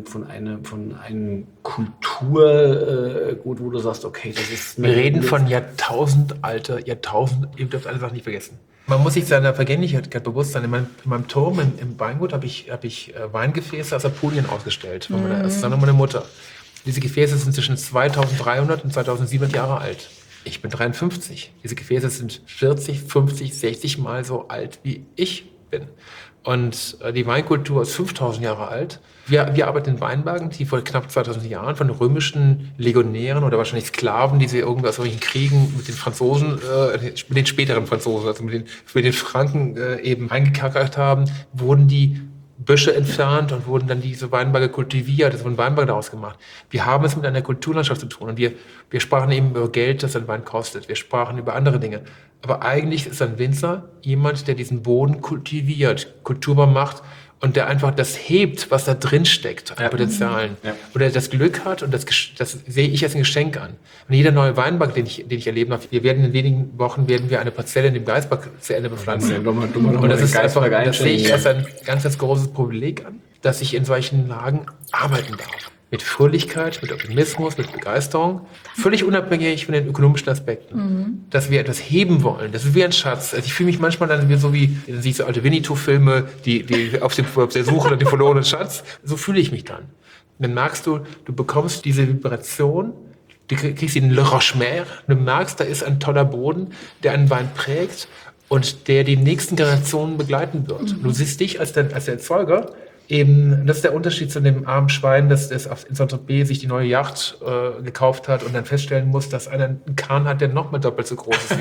Kulturgut, wo du sagst, okay, das ist... Wir reden von Jahrtausend, ihr dürft eine Sache nicht vergessen. Man muss sich seiner Vergänglichkeit bewusst sein. In meinem Turm im Weingut habe ich Weingefäße aus Apulien ausgestellt. Das ist dann meine Mutter. Diese Gefäße sind zwischen 2300 und 2700 Jahre alt. Ich bin 53. Diese Gefäße sind 40, 50, 60 Mal so alt, wie ich bin. Und die Weinkultur ist 5000 Jahre alt. Wir arbeiten in Weinbergen, die vor knapp 2000 Jahren von römischen Legionären oder wahrscheinlich Sklaven, die sie irgendwie aus irgendwelchen Kriegen mit den Franzosen, mit den späteren Franzosen, also mit den Franken eben eingekerkert haben, wurden die Büsche entfernt und wurden dann diese Weinberge kultiviert, es wurden Weinberge daraus gemacht. Wir haben es mit einer Kulturlandschaft zu tun und wir sprachen eben über Geld, das ein Wein kostet. Wir sprachen über andere Dinge. Aber eigentlich ist ein Winzer jemand, der diesen Boden kultiviert, kulturbar macht und der einfach das hebt, was da drin steckt an Potenzialen. Ja. Oder das Glück hat und das sehe ich als ein Geschenk an. Und jeder neue Weinberg, den ich erleben darf, wir werden in wenigen Wochen eine Parzelle in dem Geisberg zu Ende bepflanzen. Und das ist einfach, das sehe ich als ein ganz großes Privileg an, dass ich in solchen Lagen arbeiten darf. Mit Fröhlichkeit, mit Optimismus, mit Begeisterung, völlig unabhängig von den ökonomischen Aspekten. Dass wir etwas heben wollen, das ist wie ein Schatz. Also ich fühle mich manchmal dann so wie, dann sehe ich so alte Winnetou-Filme, die auf der Suche nach dem verlorenen Schatz. So fühle ich mich dann. Und dann merkst du bekommst diese Vibration, du kriegst den Le Rochemer, du merkst, da ist ein toller Boden, der einen Wein prägt und der die nächsten Generationen begleiten wird. Und du siehst dich als der Erzeuger. Eben, das ist der Unterschied zu dem armen Schwein, das in Saint-Tropez sich die neue Yacht gekauft hat und dann feststellen muss, dass einer einen Kahn hat, der noch mal doppelt so groß ist wie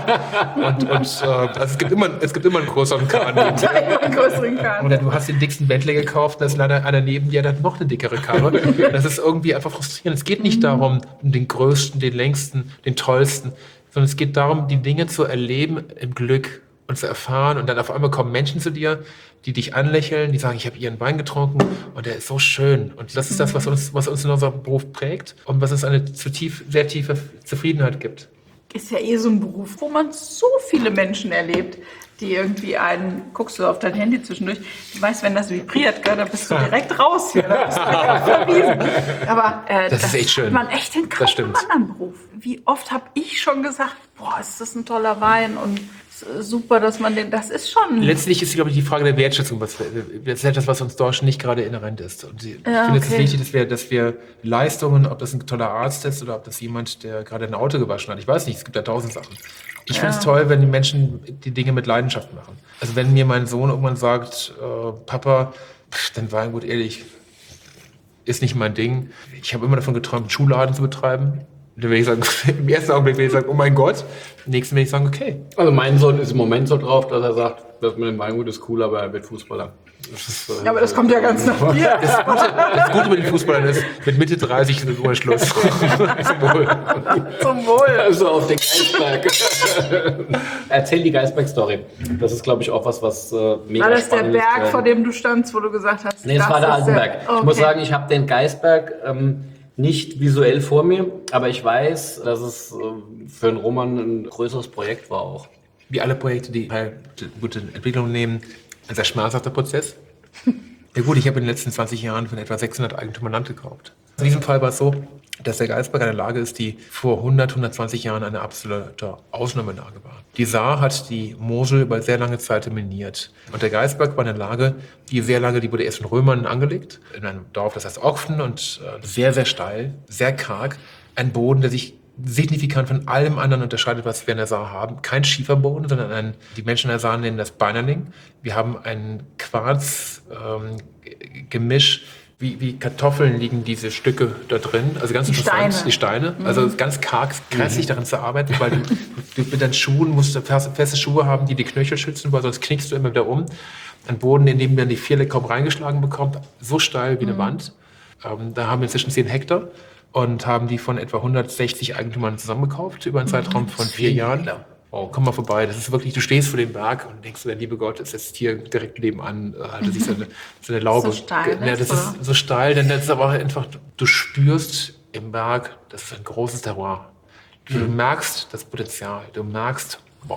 der. Also es gibt immer einen größeren Kahn. Oder du hast den dicksten Bentley gekauft, da ist leider einer neben dir, der hat noch eine dickere Karre. Das ist irgendwie einfach frustrierend. Es geht nicht darum, den größten, den längsten, den tollsten, sondern es geht darum, die Dinge zu erleben im Glück und zu erfahren. Und dann auf einmal kommen Menschen zu dir, die dich anlächeln, die sagen, ich habe ihren Wein getrunken und der ist so schön. Und das ist das, was uns in unserem Beruf prägt und was uns eine sehr tiefe Zufriedenheit gibt. Ist ja so ein Beruf, wo man so viele Menschen erlebt, die irgendwie guckst du auf dein Handy zwischendurch, du weißt, wenn das vibriert, gell, dann bist du direkt raus hier, dann bist du direkt verwiesen. Aber das ist echt schön. Man echt in keinem anderen Beruf. Wie oft habe ich schon gesagt, boah, ist das ein toller Wein und super, dass man das ist schon... Letztlich ist, glaube ich, die Frage der Wertschätzung, das ist etwas, was uns Deutschen nicht gerade inhärent ist. Und ich finde es wichtig, dass wir Leistungen, ob das ein toller Arzt ist oder ob das jemand, der gerade ein Auto gewaschen hat, ich weiß nicht, es gibt ja 1000 Sachen. Ich finde es toll, wenn die Menschen die Dinge mit Leidenschaft machen. Also wenn mir mein Sohn irgendwann sagt, Papa, dann Weingut, ehrlich, ist nicht mein Ding. Ich habe immer davon geträumt, einen Schuhladen zu betreiben. Dann will ich sagen, im ersten Augenblick will ich sagen, oh mein Gott. Im nächsten will ich sagen, okay. Also mein Sohn ist im Moment so drauf, dass er sagt, das mit dem Weingut ist cool, aber er wird Fußballer. Ja, aber das kommt ja ganz nach dir. Das Gute mit den Fußballern ist, mit Mitte 30 ist nur Schluss. Zum Wohl. Zum Wohl. Also auf den Geisberg. Erzähl die Geisberg-Story. Das ist, glaube ich, auch was mega spannend ist. War das der Berg, vor dem du standst, wo du gesagt hast? Nee, das war der Altenberg. Okay. Ich muss sagen, ich habe den Geisberg nicht visuell vor mir, aber ich weiß, dass es für einen Roman ein größeres Projekt war auch. Wie alle Projekte, die gute Entwicklung nehmen, ein sehr schmerzhafter Prozess. Ja gut, ich habe in den letzten 20 Jahren von etwa 600 Eigentümern Land gekauft. In diesem Fall war es so, dass der Geisberg eine Lage ist, die vor 120 Jahren eine absolute Ausnahmelage war. Die Saar hat die Mosel über sehr lange Zeit dominiert. Und der Geisberg war eine Lage, die wurde erst von Römern angelegt, in einem Dorf, das heißt Ochfen, und sehr, sehr steil, sehr karg. Ein Boden, der sich signifikant von allem anderen unterscheidet, was wir in der Saar haben. Kein Schieferboden, sondern die Menschen in der Saar nennen das Beinerling. Wir haben ein Quarz-Gemisch, wie Kartoffeln liegen diese Stücke da drin. Also ganz interessant, die Steine. Also ganz karg, grässlich daran zu arbeiten, weil du mit deinen Schuhen musst feste Schuhe haben, die Knöchel schützen, weil sonst knickst du immer wieder um. Ein Boden, in dem man die Vierle kaum reingeschlagen bekommt, so steil wie eine Wand. Da haben wir inzwischen 10 Hektar. Und haben die von etwa 160 Eigentümern zusammengekauft über einen Zeitraum von 4 Jahren. Oh, komm mal vorbei. Das ist wirklich, du stehst vor dem Berg und denkst, der liebe Gott ist jetzt hier direkt nebenan, haltet sich so eine Laube. So steil, ja, das ist so steil, denn das ist aber einfach, du spürst im Berg, das ist ein großes Terroir. Du merkst das Potenzial, du merkst,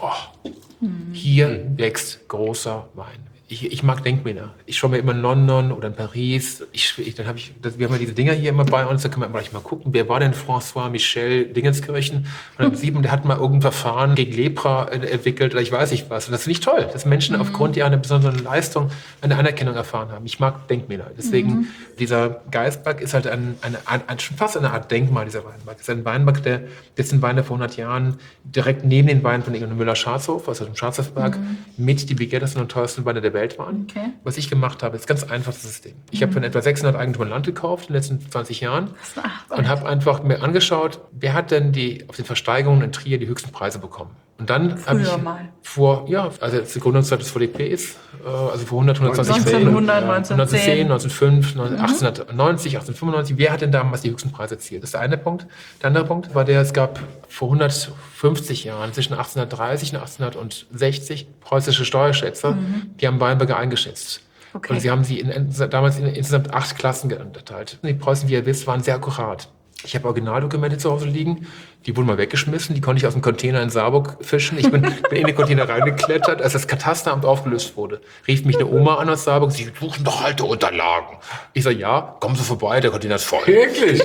hier wächst großer Wein. Ich mag Denkmäler. Ich schaue mir immer in London oder in Paris. Wir haben ja diese Dinger hier immer bei uns. Da können wir gleich mal gucken, wer war denn François Michel Dingenskirchen? Und dann sieht man, der hat mal irgendein Verfahren gegen Lepra entwickelt oder ich weiß nicht was. Und das finde ich toll, dass Menschen aufgrund ihrer besonderen Leistung eine Anerkennung erfahren haben. Ich mag Denkmäler. Deswegen, dieser Geisberg ist halt schon fast eine Art Denkmal, dieser Weinberg. Es ist ein Weinberg, der letzten Weine vor 100 Jahren direkt neben den Weinen von Inge Müller-Schatzhof, also dem Schatzhofberg, mit die begehrtesten und teuersten Weine der Welt waren. Okay. Was ich gemacht habe, ist ganz einfaches System. Ich habe von etwa 600 Eigentümern Land gekauft in den letzten 20 Jahren und habe einfach mir angeschaut, wer hat denn auf den Versteigerungen in Trier die höchsten Preise bekommen. Und dann habe ich also die Gründungszeit des VDPs, also vor 120 Jahren. 1910, 1905, 1890, 1895. Wer hat denn damals die höchsten Preise erzielt? Das ist der eine Punkt. Der andere Punkt war es gab vor 150 Jahren, zwischen 1830 und 1860, preußische Steuerschätzer, die haben Weinberge eingeschätzt. Okay. Und sie haben sie damals in insgesamt 8 Klassen unterteilt. Die Preußen, wie ihr wisst, waren sehr akkurat. Ich habe Originaldokumente zu Hause liegen, die wurden mal weggeschmissen, die konnte ich aus dem Container in Saarburg fischen. Ich bin in den Container reingeklettert, als das Katasteramt aufgelöst wurde. Rief mich eine Oma an aus Saarburg, sie suchen doch alte Unterlagen. Ich sage, ja, kommen Sie vorbei, der Container ist voll. Wirklich?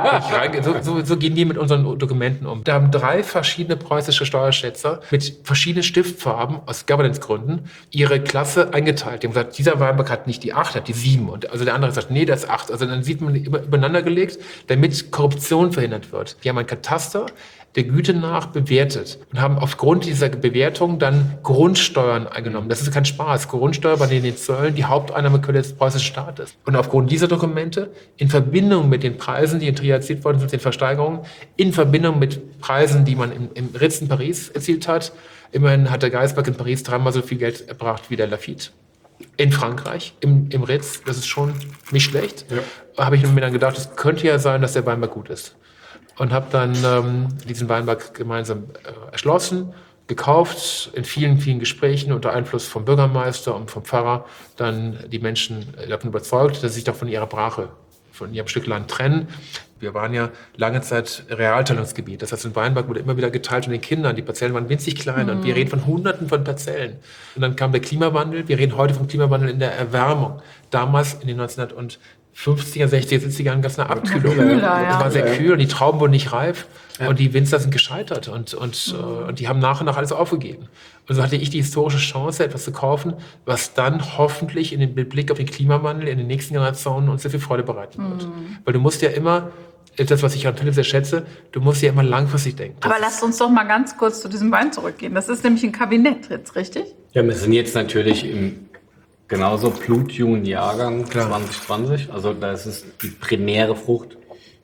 So gehen die mit unseren Dokumenten um. Da haben 3 verschiedene preußische Steuerschätzer mit verschiedenen Stiftfarben aus Governance-Gründen ihre Klasse eingeteilt. Die haben gesagt, dieser Weinberg hat nicht die 8, hat die 7. Und also der andere sagt, nee, das ist 8. Also dann sieht man übereinander gelegt, damit Korruption verhindert wird. Die haben ein Kataster der Güte nach bewertet und haben aufgrund dieser Bewertung dann Grundsteuern eingenommen. Das ist kein Spaß. Grundsteuer bei den Zöllen die Haupteinnahmequelle des preußischen Staates. Und aufgrund dieser Dokumente, in Verbindung mit den Preisen, die in Trier erzielt worden sind, den Versteigerungen, in Verbindung mit Preisen, die man im Ritz in Paris erzielt hat, immerhin hat der Gaisberg in Paris 3-mal so viel Geld erbracht wie der Lafite. In Frankreich, im Ritz, das ist schon nicht schlecht, habe ich mir dann gedacht, es könnte ja sein, dass der Weinberg gut ist. Und habe dann diesen Weinberg gemeinsam erschlossen, gekauft, in vielen, vielen Gesprächen unter Einfluss vom Bürgermeister und vom Pfarrer dann die Menschen davon überzeugt, dass sie sich doch von ihrer Brache, von ihrem Stück Land trennen. Wir waren ja lange Zeit Realteilungsgebiet. Das heißt, ein Weinberg wurde immer wieder geteilt von den Kindern. Die Parzellen waren winzig klein und wir reden von Hunderten von Parzellen. Und dann kam der Klimawandel. Wir reden heute vom Klimawandel in der Erwärmung. Damals in den 1950er, 60er, 70er Jahren gab es eine Abkühlung. Es war sehr kühl und die Trauben wurden nicht reif. Und die Winzer sind gescheitert und die haben nach und nach alles aufgegeben. Und so hatte ich die historische Chance, etwas zu kaufen, was dann hoffentlich in den Blick auf den Klimawandel in den nächsten Generationen uns sehr viel Freude bereiten wird. Weil du musst ja immer, das, was ich an Philipp sehr schätze, du musst ja immer langfristig denken. Aber lasst uns doch mal ganz kurz zu diesem Wein zurückgehen. Das ist nämlich ein Kabinett jetzt, richtig? Ja, wir sind jetzt natürlich im genauso blutjungen Jahrgang 2020. Also da ist es die primäre Frucht.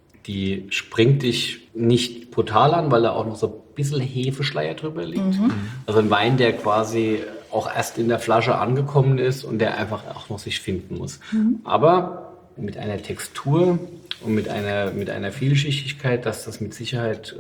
Die springt dich nicht brutal an, weil da auch noch so ein bisschen Hefeschleier drüber liegt. Also ein Wein, der quasi auch erst in der Flasche angekommen ist und der einfach auch noch sich finden muss. Aber mit einer Textur und mit einer Vielschichtigkeit, dass das mit Sicherheit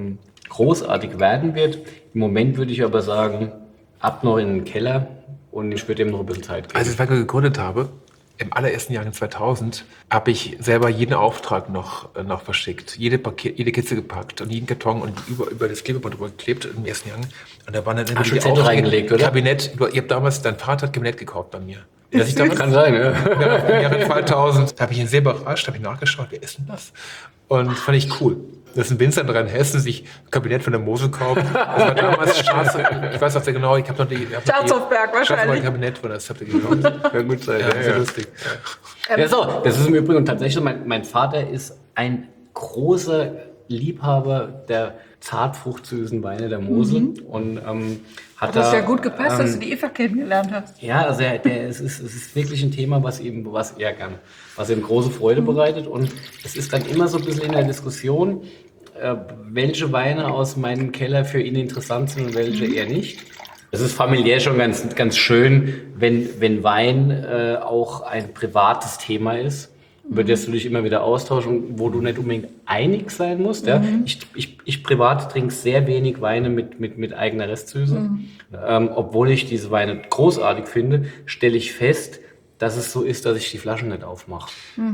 großartig werden wird. Im Moment würde ich aber sagen, ab noch in den Keller und ich würde ihm noch ein bisschen Zeit geben. Als ich das Werk gegründet habe, im allerersten Jahr in 2000, habe ich selber jeden Auftrag noch verschickt. Jede Kiste gepackt und jeden Karton und über das Klebeband drüber geklebt im ersten Jahr. Und da waren dann immer die Zettel reingelegt, oder? Kabinett. Ihr habt damals, dein Vater hat Kabinett gekauft bei mir. Das kann sein, ja. Im Jahre 2000. Da habe ich ihn sehr überrascht, habe ich nachgeschaut, wer ist denn das? Und fand ich cool. Dass ein Winzer in Rheinhessen sich ein Kabinett von der Mosel kauft. Das war damals ich weiß auch sehr genau, ich habe noch die... Schatzhofberg wahrscheinlich. Ein Kabinett von das habt ihr gekauft. Kann gut sein. Ja, sehr lustig. Ja, so, das ist im Übrigen tatsächlich, mein Vater ist ein großer Liebhaber der zartfruchtsüßen Weine der Mosel und hat das ja gut gepasst, dass du die Eva kennengelernt hast. Ja, also es ist wirklich ein Thema, was ihm große Freude bereitet und es ist dann immer so ein bisschen in der Diskussion, welche Weine aus meinem Keller für ihn interessant sind und welche eher nicht. Es ist familiär schon ganz, ganz schön, wenn Wein auch ein privates Thema ist, über das du dich immer wieder austauschst und wo du nicht unbedingt einig sein musst. Ja? Ich privat trinke sehr wenig Weine mit eigener Restsüße. Obwohl ich diese Weine großartig finde, stelle ich fest, dass es so ist, dass ich die Flaschen nicht aufmache.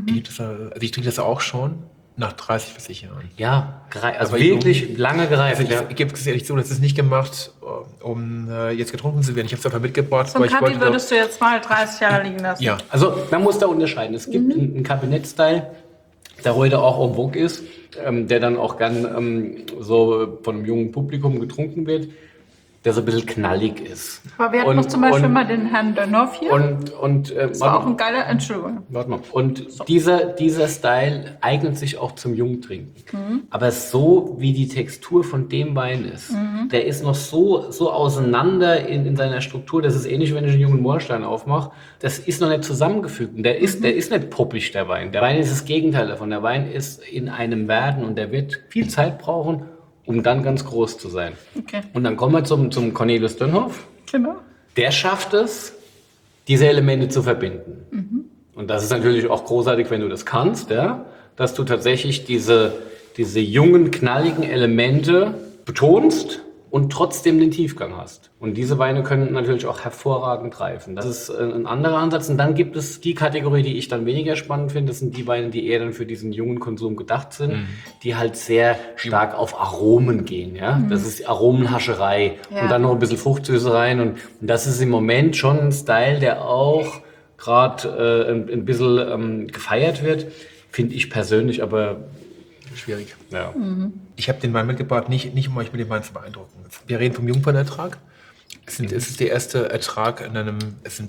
Ich trinke das auch schon. Nach 30, 40 Jahren. Ja, also wirklich lange gereift. Also ich gebe es ehrlich zu, das ist nicht gemacht, um jetzt getrunken zu werden. Ich habe es einfach mitgebracht. So ein Kabi würdest du jetzt mal 30 Jahre liegen lassen? Ja, also man muss da unterscheiden. Es gibt einen Kabinett-Style, der heute auch en vogue ist, der dann auch gern so von einem jungen Publikum getrunken wird, der so ein bisschen knallig ist. Aber wir hatten noch zum Beispiel mal den Herrn Dönhoff hier. Das war auch ein geiler, Entschuldigung. Warte mal. Und dieser Style eignet sich auch zum Jungtrinken. Aber so wie die Textur von dem Wein ist, der ist noch so auseinander in seiner Struktur, das ist ähnlich, wenn ich einen jungen Moorstein aufmache, das ist noch nicht zusammengefügt. Und der ist nicht poppig, der Wein. Der Wein ist das Gegenteil davon. Der Wein ist in einem Werden und der wird viel Zeit brauchen, um dann ganz groß zu sein. Okay. Und dann kommen wir zum Cornelis Dönhoff. Genau. Der schafft es, diese Elemente zu verbinden. Und das ist natürlich auch großartig, wenn du das kannst, ja? Dass du tatsächlich diese jungen, knalligen Elemente betonst und trotzdem den Tiefgang hast. Und diese Weine können natürlich auch hervorragend reifen. Das ist ein anderer Ansatz. Und dann gibt es die Kategorie, die ich dann weniger spannend finde. Das sind die Weine, die eher dann für diesen jungen Konsum gedacht sind, die halt sehr stark auf Aromen gehen. Ja? Das ist Aromenhascherei und dann noch ein bisschen Fruchtsüße rein. Und das ist im Moment schon ein Style, der auch gerade ein bisschen gefeiert wird, finde ich persönlich, aber Schwierig. ja. Ich habe den Wein mitgebracht, nicht um euch mit dem Wein zu beeindrucken. Wir reden vom Jungfernertrag. Es ist der erste Ertrag in einem,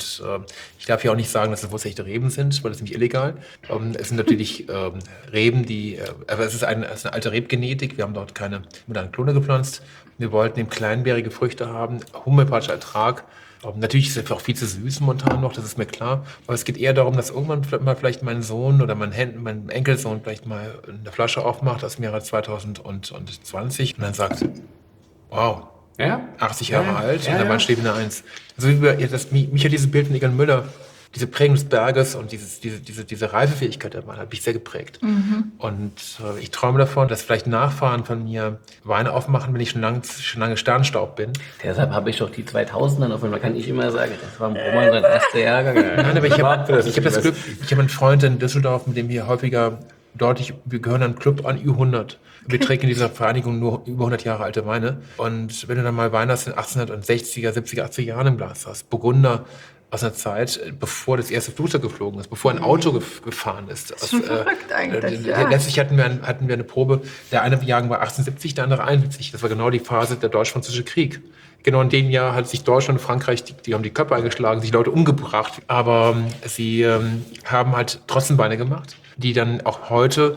ich darf ja auch nicht sagen, dass es wurzechte Reben sind, weil das ist nämlich illegal. Es sind natürlich Reben, aber es ist eine alte Rebgenetik. Wir haben dort keine modernen Klone gepflanzt. Wir wollten eben kleinbärige Früchte haben, homöopathischer Ertrag. Natürlich ist es auch viel zu süß momentan noch, das ist mir klar. Aber es geht eher darum, dass irgendwann mal vielleicht mein Sohn oder mein Enkelsohn vielleicht mal eine Flasche aufmacht aus dem Jahre 2020 und dann sagt, wow, Ja? 80 Jahre alt und der Wein steht in der 1. Also mich hat dieses Bild von Egon Müller, diese Prägung des Berges und diese Reifefähigkeit der Weine hat mich sehr geprägt. Und ich träume davon, dass vielleicht Nachfahren von mir Weine aufmachen, wenn ich schon lange Sternstaub bin. Deshalb habe ich doch die 2000er noch, man kann nicht immer sagen, das war Roman sein erster Jahrgang. Nein, aber ich habe das Glück, ich habe einen Freund in Düsseldorf, mit dem wir häufiger wir gehören einem Club an Ü100. Wir trinken in dieser Vereinigung nur über 100 Jahre alte Weine. Und wenn du dann mal Weine aus den 1860er, 70er, 80er Jahren im Glas hast, Burgunder aus einer Zeit, bevor das erste Flugzeug geflogen ist, bevor ein Auto gefahren ist. Das ist schon verrückt eigentlich, Letztlich hatten wir eine Probe, der eine Jahrgang war 1870, der andere 71. Das war genau die Phase der Deutsch-Französische Krieg. Genau in dem Jahr hat sich Deutschland und Frankreich, die haben die Köpfe eingeschlagen, sich Leute umgebracht. Aber sie haben halt trotzdem Weine gemacht, die dann auch heute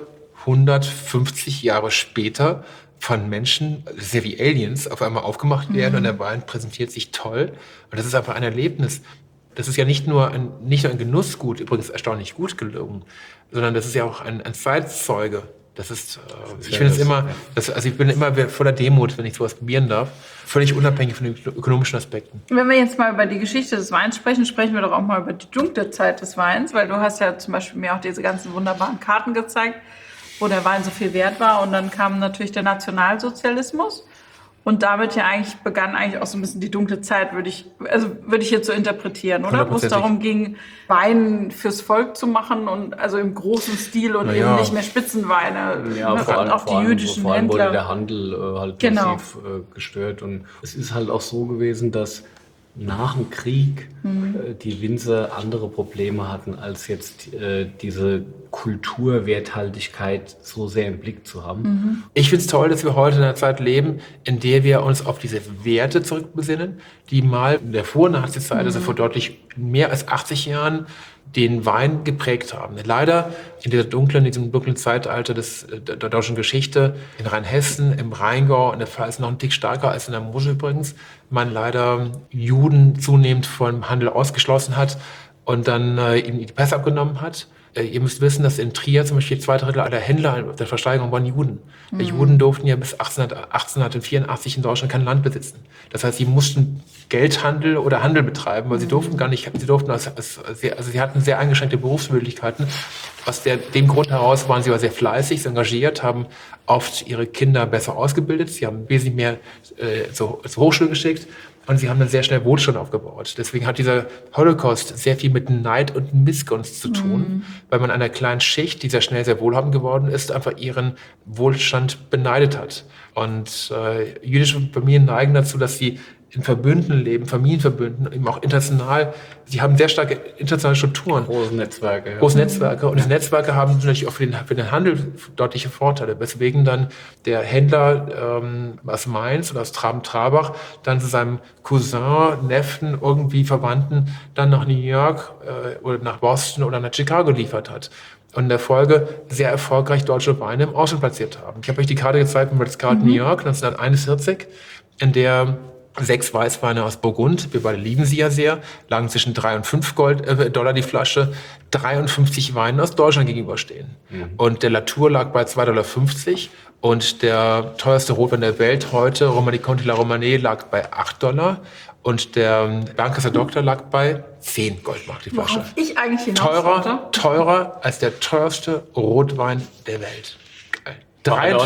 150 Jahre später von Menschen, sehr wie Aliens, auf einmal aufgemacht werden und der Wein präsentiert sich toll. Und das ist einfach ein Erlebnis. Das ist ja nicht nur ein Genussgut, übrigens erstaunlich gut gelungen, sondern das ist ja auch ein Zeitzeuge. Das ist, ich bin immer voller Demut, wenn ich sowas probieren darf. Völlig unabhängig von den ökonomischen Aspekten. Wenn wir jetzt mal über die Geschichte des Weins sprechen, sprechen wir doch auch mal über die dunkle Zeit des Weins, weil du hast ja zum Beispiel mir auch diese ganzen wunderbaren Karten gezeigt, wo der Wein so viel wert war. Und dann kam natürlich der Nationalsozialismus. Und damit begann eigentlich auch so ein bisschen die dunkle Zeit, würde ich jetzt so interpretieren, oder? Wo es darum ging, Wein fürs Volk zu machen und also im großen Stil und eben nicht mehr Spitzenweine. Ja, vor allem, auch die jüdischen Händler. Wurde der Handel massiv gestört. Und es ist halt auch so gewesen, dass nach dem Krieg die Winzer andere Probleme hatten, als jetzt diese Kulturwerthaltigkeit so sehr im Blick zu haben. Ich finde es toll, dass wir heute in einer Zeit leben, in der wir uns auf diese Werte zurückbesinnen, die mal in der Vor- und Nachkriegszeit, also vor deutlich mehr als 80 Jahren, den Wein geprägt haben. Leider in diesem dunklen Zeitalter der deutschen Geschichte, in Rheinhessen, im Rheingau, in der Pfalz noch ein Tick stärker als in der Mosel übrigens, man leider Juden zunehmend vom Handel ausgeschlossen hat und dann ihnen die Pässe abgenommen hat. Ihr müsst wissen, dass in Trier zum Beispiel 2/3 aller Händler der Versteigerung waren Juden. Die Juden durften ja bis 1884 in Deutschland kein Land besitzen. Das heißt, sie mussten Geldhandel oder Handel betreiben, weil sie durften gar nicht, sie hatten sehr eingeschränkte Berufsmöglichkeiten. Aus dem Grund heraus waren sie aber sehr fleißig, sehr engagiert, haben oft ihre Kinder besser ausgebildet. Sie haben wesentlich mehr zur Hochschule geschickt. Und sie haben dann sehr schnell Wohlstand aufgebaut. Deswegen hat dieser Holocaust sehr viel mit Neid und Missgunst zu tun, weil man einer kleinen Schicht, die sehr schnell sehr wohlhabend geworden ist, einfach ihren Wohlstand beneidet hat. Und jüdische Familien neigen dazu, dass sie in Verbünden leben, Familienverbünden, eben auch international. Sie haben sehr starke internationale Strukturen. Große Netzwerke. Ja. Große Netzwerke. Und diese Netzwerke haben natürlich auch für den Handel deutliche Vorteile, weswegen dann der Händler aus Mainz oder aus Traben-Trabach dann zu seinem Cousin, Neffen, irgendwie Verwandten dann nach New York oder nach Boston oder nach Chicago liefert hat. Und in der Folge sehr erfolgreich deutsche Weine im Ausland platziert haben. Ich habe euch die Karte gezeigt von Ritz-Carlton New York 1941, in der 6 Weißweine aus Burgund, wir beide lieben sie ja sehr, lagen zwischen $3 und $5 die Flasche, 53 Weinen aus Deutschland gegenüberstehen. Und der Latour lag bei $2,50 Und der teuerste Rotwein der Welt heute, Romanée Conti La Romanée, lag bei $8. Und der Bernkasser Doktor lag bei 10 Goldmark die Flasche. Worauf ich eigentlich hinaus wollte. Teurer als der teuerste Rotwein der Welt. Geil.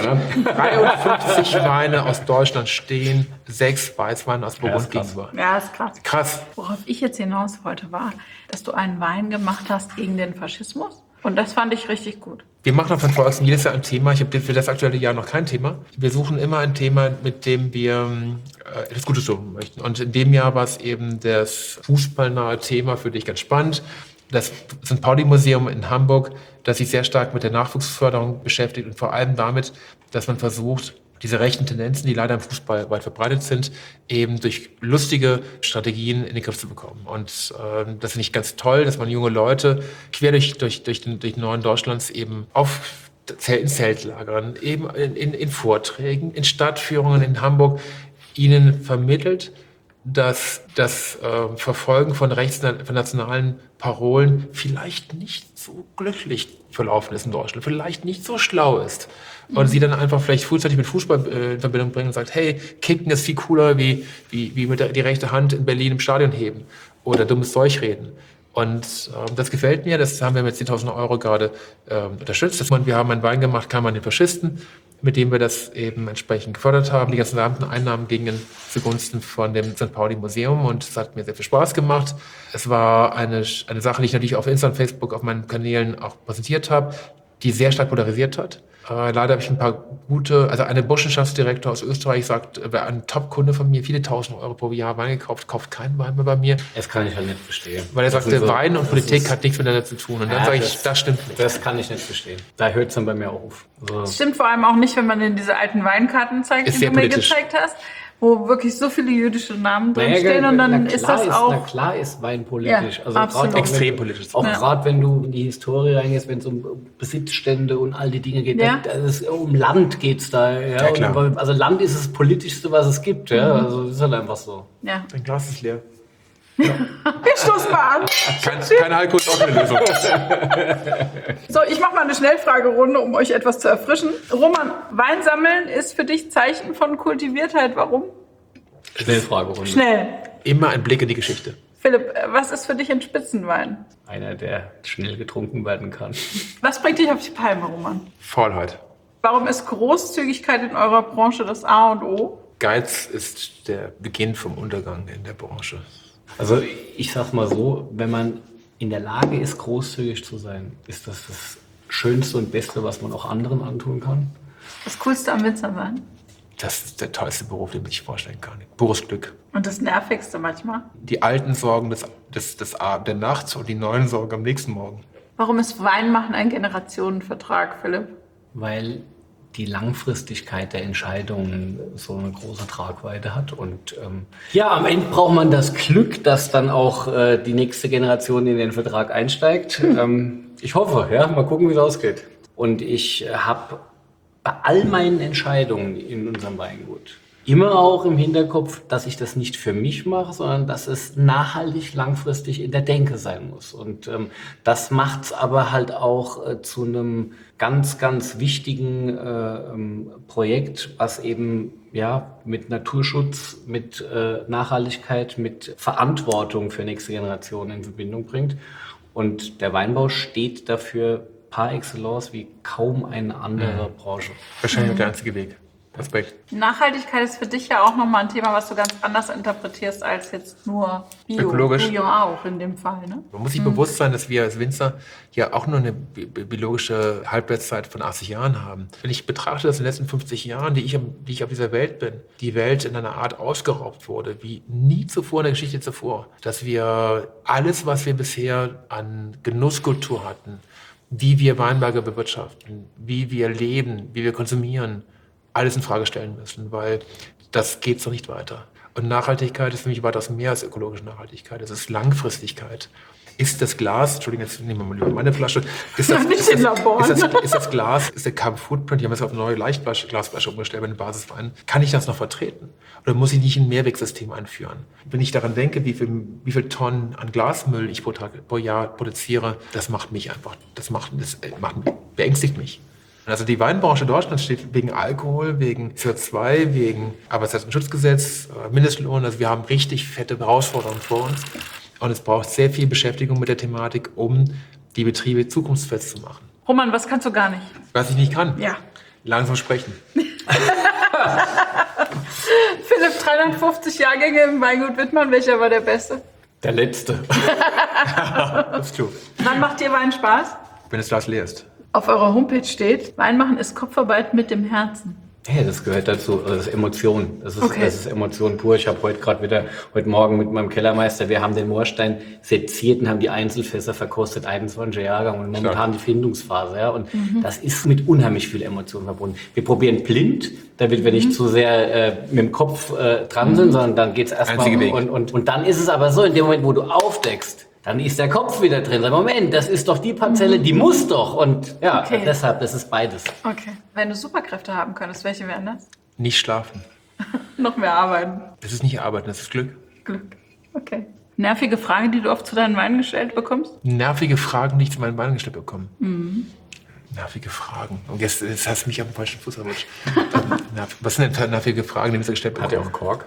53 Weine aus Deutschland stehen, 6 Weißweine aus Burgund gegenüber. Ja, ist krass. Krass. Worauf ich jetzt hinaus wollte, war, dass du einen Wein gemacht hast gegen den Faschismus. Und das fand ich richtig gut. Wir machen auf Volkswagen jedes Jahr ein Thema. Ich habe für das aktuelle Jahr noch kein Thema. Wir suchen immer ein Thema, mit dem wir etwas Gutes tun möchten. Und in dem Jahr war es eben das fußballnahe Thema, für dich ganz spannend. Das St. Pauli-Museum in Hamburg, das sich sehr stark mit der Nachwuchsförderung beschäftigt und vor allem damit, dass man versucht, diese rechten Tendenzen, die leider im Fußball weit verbreitet sind, eben durch lustige Strategien in den Griff zu bekommen. Und das finde ich ganz toll, dass man junge Leute quer durch den Norden Deutschlands eben auf in Zeltlagern, eben in Vorträgen, in Stadtführungen in Hamburg ihnen vermittelt, dass das Verfolgen von nationalen Parolen vielleicht nicht so glücklich verlaufen ist in Deutschland, vielleicht nicht so schlau ist. Und sie dann einfach vielleicht frühzeitig mit Fußball in Verbindung bringen und sagt, hey, Kicken ist viel cooler, wie mit die rechte Hand in Berlin im Stadion heben oder dummes Zeug reden. Und das gefällt mir, das haben wir mit 10.000 Euro gerade unterstützt. Wir haben einen Wein gemacht, Kam an den Faschisten, mit dem wir das eben entsprechend gefördert haben. Die ganzen gesamten Einnahmen gingen zugunsten von dem St. Pauli-Museum und es hat mir sehr viel Spaß gemacht. Es war eine Sache, die ich natürlich auf Insta und Facebook auf meinen Kanälen auch präsentiert habe, die sehr stark polarisiert hat. Leider habe ich ein paar eine Burschenschaftsdirektor aus Österreich sagt, ein Top-Kunde von mir, viele 1.000 Euro pro Jahr Wein gekauft, kauft keinen Wein mehr bei mir. Das kann ich halt nicht verstehen. Weil er sagte, Wein und Politik hat nichts miteinander zu tun. Und dann sage ich, das stimmt nicht. Das kann ich nicht verstehen. Da hört es dann bei mir auf. Also Das stimmt vor allem auch nicht, wenn man in diese alten Weinkarten zeigt, Ist die sehr du mir politisch. gezeigt hast, wo wirklich so viele jüdische Namen drinstehen und dann ist das auch... Na klar ist Wein politisch. Ja, Also absolut. gerade Extrem politisch. Auch Ja. gerade wenn du in die Historie reingehst, wenn es um Besitzstände und all die Dinge geht, Ja. um Land geht's da. Ja, Ja, klar. Und, also Land ist das Politischste, was es gibt. Ja? Also das ist halt einfach so. Ja. Dein Glas ist leer. Wir stoßen mal an. Kein Alkohol ist auch eine Lösung. So, ich mache mal eine Schnellfragerunde, um euch etwas zu erfrischen. Roman, Wein sammeln ist für dich Zeichen von Kultiviertheit. Warum? Schnellfragerunde. Schnell. Immer ein Blick in die Geschichte. Philipp, was ist für dich ein Spitzenwein? Einer, der schnell getrunken werden kann. Was bringt dich auf die Palme, Roman? Faulheit. Warum ist Großzügigkeit in eurer Branche das A und O? Geiz ist der Beginn vom Untergang in der Branche. Also ich sag mal so, wenn man in der Lage ist, großzügig zu sein, ist das das Schönste und Beste, was man auch anderen antun kann. Das Coolste am Winzer sein? Das ist der tollste Beruf, den man sich vorstellen kann. Pures Glück. Und das Nervigste manchmal? Die alten Sorgen der Nacht und die neuen Sorgen am nächsten Morgen. Warum ist Weinmachen ein Generationenvertrag, Philipp? Weil die Langfristigkeit der Entscheidungen so eine große Tragweite hat. Und am Ende braucht man das Glück, dass dann auch die nächste Generation in den Vertrag einsteigt. Ich hoffe, ja, mal gucken, wie es ausgeht. Und ich habe bei all meinen Entscheidungen in unserem Weingut immer auch im Hinterkopf, dass ich das nicht für mich mache, sondern dass es nachhaltig, langfristig in der Denke sein muss. Und das macht es aber halt auch zu einem ganz, ganz wichtigen Projekt, was eben mit Naturschutz, mit Nachhaltigkeit, mit Verantwortung für nächste Generationen in Verbindung bringt. Und der Weinbau steht dafür par excellence wie kaum eine andere Branche. Wahrscheinlich der einzige Weg. Respekt. Nachhaltigkeit ist für dich ja auch nochmal ein Thema, was du ganz anders interpretierst als jetzt nur Bio. Ökologisch. Du ja auch in dem Fall, ne? Man muss sich bewusst sein, dass wir als Winzer ja auch nur eine biologische Halbwertszeit von 80 Jahren haben. Wenn ich betrachte, dass in den letzten 50 Jahren, die ich auf dieser Welt bin, die Welt in einer Art ausgeraubt wurde, wie nie zuvor in der Geschichte zuvor. Dass wir alles, was wir bisher an Genusskultur hatten, wie wir Weinberge bewirtschaften, wie wir leben, wie wir konsumieren, alles in Frage stellen müssen, weil das geht so nicht weiter. Und Nachhaltigkeit ist für mich weitaus mehr als ökologische Nachhaltigkeit. Es ist Langfristigkeit. Ist das Glas, Entschuldigung, jetzt nehmen wir mal lieber meine Flasche. Ist das Glas, ist der Carbon Footprint, die haben jetzt auf eine neue Glasflasche umgestellt bei den Basisweinen. Kann ich das noch vertreten? Oder muss ich nicht ein Mehrwegsystem einführen? Wenn ich daran denke, wie viel Tonnen an Glasmüll ich pro Jahr produziere, das macht mich einfach, beängstigt mich. Also die Weinbranche Deutschlands steht wegen Alkohol, wegen CO2, wegen Arbeitszeitschutzgesetz, Mindestlohn. Also wir haben richtig fette Herausforderungen vor uns. Und es braucht sehr viel Beschäftigung mit der Thematik, um die Betriebe zukunftsfest zu machen. Roman, was kannst du gar nicht? Was ich nicht kann? Ja. Langsam sprechen. Philipp, 350 Jahrgänge im Weingut Wittmann, welcher war der beste? Der letzte. Das ist klug. Wann macht dir Wein Spaß? Wenn das Glas leer ist. Auf eurer Homepage steht, Wein machen ist Kopfarbeit mit dem Herzen. Ja, das gehört dazu, das ist Emotion. Das Okay. ist Emotion pur. Ich habe heute Morgen mit meinem Kellermeister, wir haben den Moorstein seziert und haben die Einzelfässer verkostet, 21er Jahrgang und momentan die Findungsphase. Ja, und das ist mit unheimlich viel Emotion verbunden. Wir probieren blind, damit wir nicht zu sehr mit dem Kopf dran sind, sondern dann geht's erstmal und dann ist es aber so, in dem Moment, wo du aufdeckst, dann ist der Kopf wieder drin. Sag, Moment, das ist doch die Parzelle, die muss doch. Und ja, deshalb, das ist beides. Okay. Wenn du Superkräfte haben könntest, welche wären das? Nicht schlafen. Noch mehr arbeiten. Das ist nicht Arbeiten, das ist Glück. Glück. Okay. Nervige Frage, die du oft zu deinen Weinen gestellt bekommst? Nervige Fragen, die ich zu meinen Weinen gestellt bekomme. Nervige Fragen. Und jetzt hast du mich auf den falschen Fuß erwischt. Was sind denn nervige Fragen, die wir gestellt bekommen? Hat er auch Kork?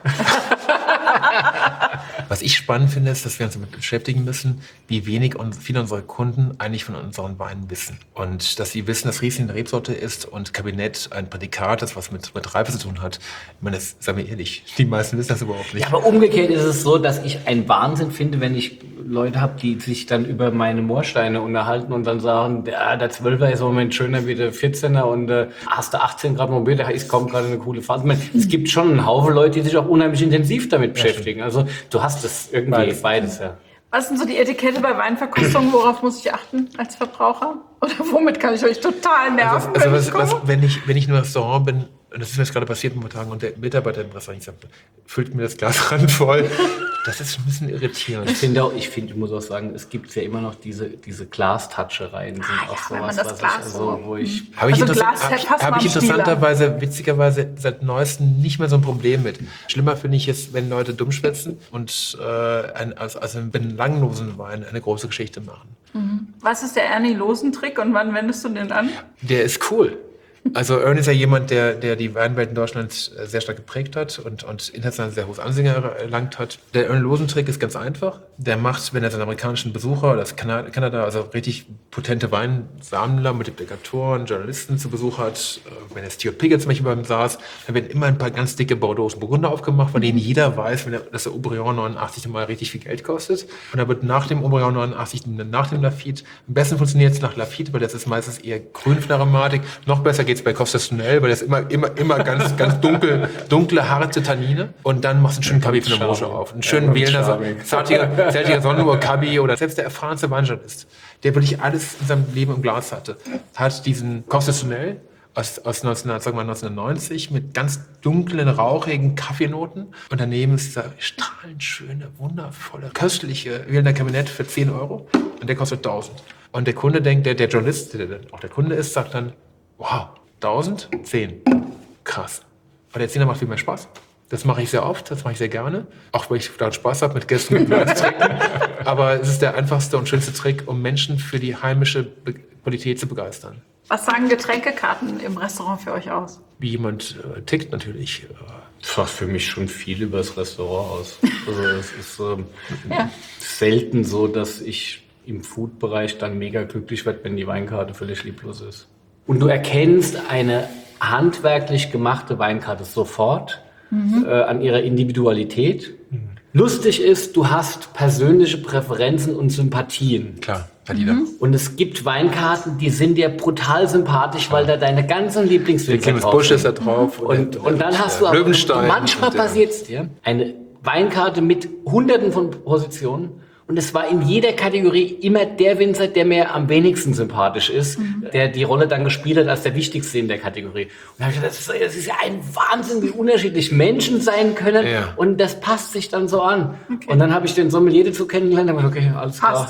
Was ich spannend finde, ist, dass wir uns damit beschäftigen müssen, wie wenig und viele unserer Kunden eigentlich von unseren Weinen wissen. Und dass sie wissen, dass Riesling eine Rebsorte ist und Kabinett ein Prädikat ist, was mit Reife zu tun hat. Ich meine, das, sagen wir ehrlich, die meisten wissen das überhaupt nicht. Ja, aber umgekehrt ist es so, dass ich einen Wahnsinn finde, wenn ich Leute habe, die sich dann über meine Moorsteine unterhalten und dann sagen, der 12er ist im Moment schöner wie der 14er und hast du 18 Grad Mobil, es kommt gerade eine coole Phase. Es gibt schon einen Haufen Leute, die sich auch unheimlich intensiv damit beschäftigen. Also du hast das irgendwie beides, ja. Was sind so die Etikette bei Weinverkostungen? Worauf muss ich achten als Verbraucher? Oder womit kann ich euch total nerven? Wenn ich in einem Restaurant bin, und das ist mir jetzt gerade passiert momentan, und der Mitarbeiter im Restaurant sagt, füllt mir das Glas randvoll. Das ist ein bisschen irritierend. Ich muss auch sagen, es gibt ja immer noch diese Glastaschereien, sind auch sowas, wo ich Habe ich interessanterweise, witzigerweise seit Neuestem nicht mehr so ein Problem mit. Schlimmer finde ich es, wenn Leute dumm schwätzen und aus einem belanglosen Wein eine große Geschichte machen. Was ist der Ernie-Losen-Trick und wann wendest du den an? Der ist cool. Also Ernie ist ja jemand, der die Weinwelt in Deutschland sehr stark geprägt hat und international sehr hohes Ansehen erlangt hat. Der Ernie-Losen-Trick ist ganz einfach. Der macht, wenn er seinen amerikanischen Besucher oder aus Kanada, also richtig potente Weinsammler, Multiplikatoren, Journalisten zu Besuch hat, wenn er Stuart Piggott zum Beispiel beim saß, dann werden immer ein paar ganz dicke Bordeaux und Burgunder aufgemacht, von denen jeder weiß, dass der Haut-Brion 89 mal richtig viel Geld kostet. Und da wird nach dem Haut-Brion 89, nach dem Lafite, am besten funktioniert es nach Lafite, weil das ist meistens eher grünliche Aromatik. Noch besser geht's bei Costas-Tunel, weil das immer ganz dunkle, harte Tannine. Und dann machst du einen schönen Cabernet von der Morsche auf. Einen schönen wählender, zartiger Sonnenuhr Cabernet oder selbst der erfahrenste Weinjournalist, der wirklich alles in seinem Leben im Glas hatte, hat diesen Costas-Tunel aus 1990 mit ganz dunklen, rauchigen Kaffeenoten. Und daneben ist dieser strahlend schöne, wundervolle, köstliche wählender Kabinett für 10 €. Und der kostet 1.000. Und der Kunde denkt, der Journalist, der auch der Kunde ist, sagt dann, wow, 1.000? 10. Krass. Aber der 10er macht viel mehr Spaß. Das mache ich sehr oft, das mache ich sehr gerne. Auch weil ich daran Spaß habe, mit Gästen mit Wein zu trinken. Aber es ist der einfachste und schönste Trick, um Menschen für die heimische Qualität zu begeistern. Was sagen Getränkekarten im Restaurant für euch aus? Wie jemand tickt natürlich. Das sagt für mich schon viel über das Restaurant aus. Also es ist selten so, dass ich im Food-Bereich dann mega glücklich werde, wenn die Weinkarte völlig lieblos ist. Und du erkennst eine handwerklich gemachte Weinkarte sofort an ihrer Individualität. Lustig ist, du hast persönliche Präferenzen und Sympathien. Klar, hat jeder. Und es gibt Weinkarten, die sind dir brutal sympathisch, weil da deine ganzen Lieblingswinzer drauf Busch sind. ist da drauf. Und dann hast du auch, Löwenstein. Manchmal passiert es dir, eine Weinkarte mit hunderten von Positionen. Und es war in jeder Kategorie immer der Winzer, der mir am wenigsten sympathisch ist, der die Rolle dann gespielt hat als der Wichtigste in der Kategorie. Und da habe ich gedacht, das ist ja ein Wahnsinn, wie unterschiedlich Menschen sein können. Ja. Und das passt sich dann so an. Okay. Und dann habe ich den Sommelier dazu kennengelernt und habe gesagt, okay, alles klar.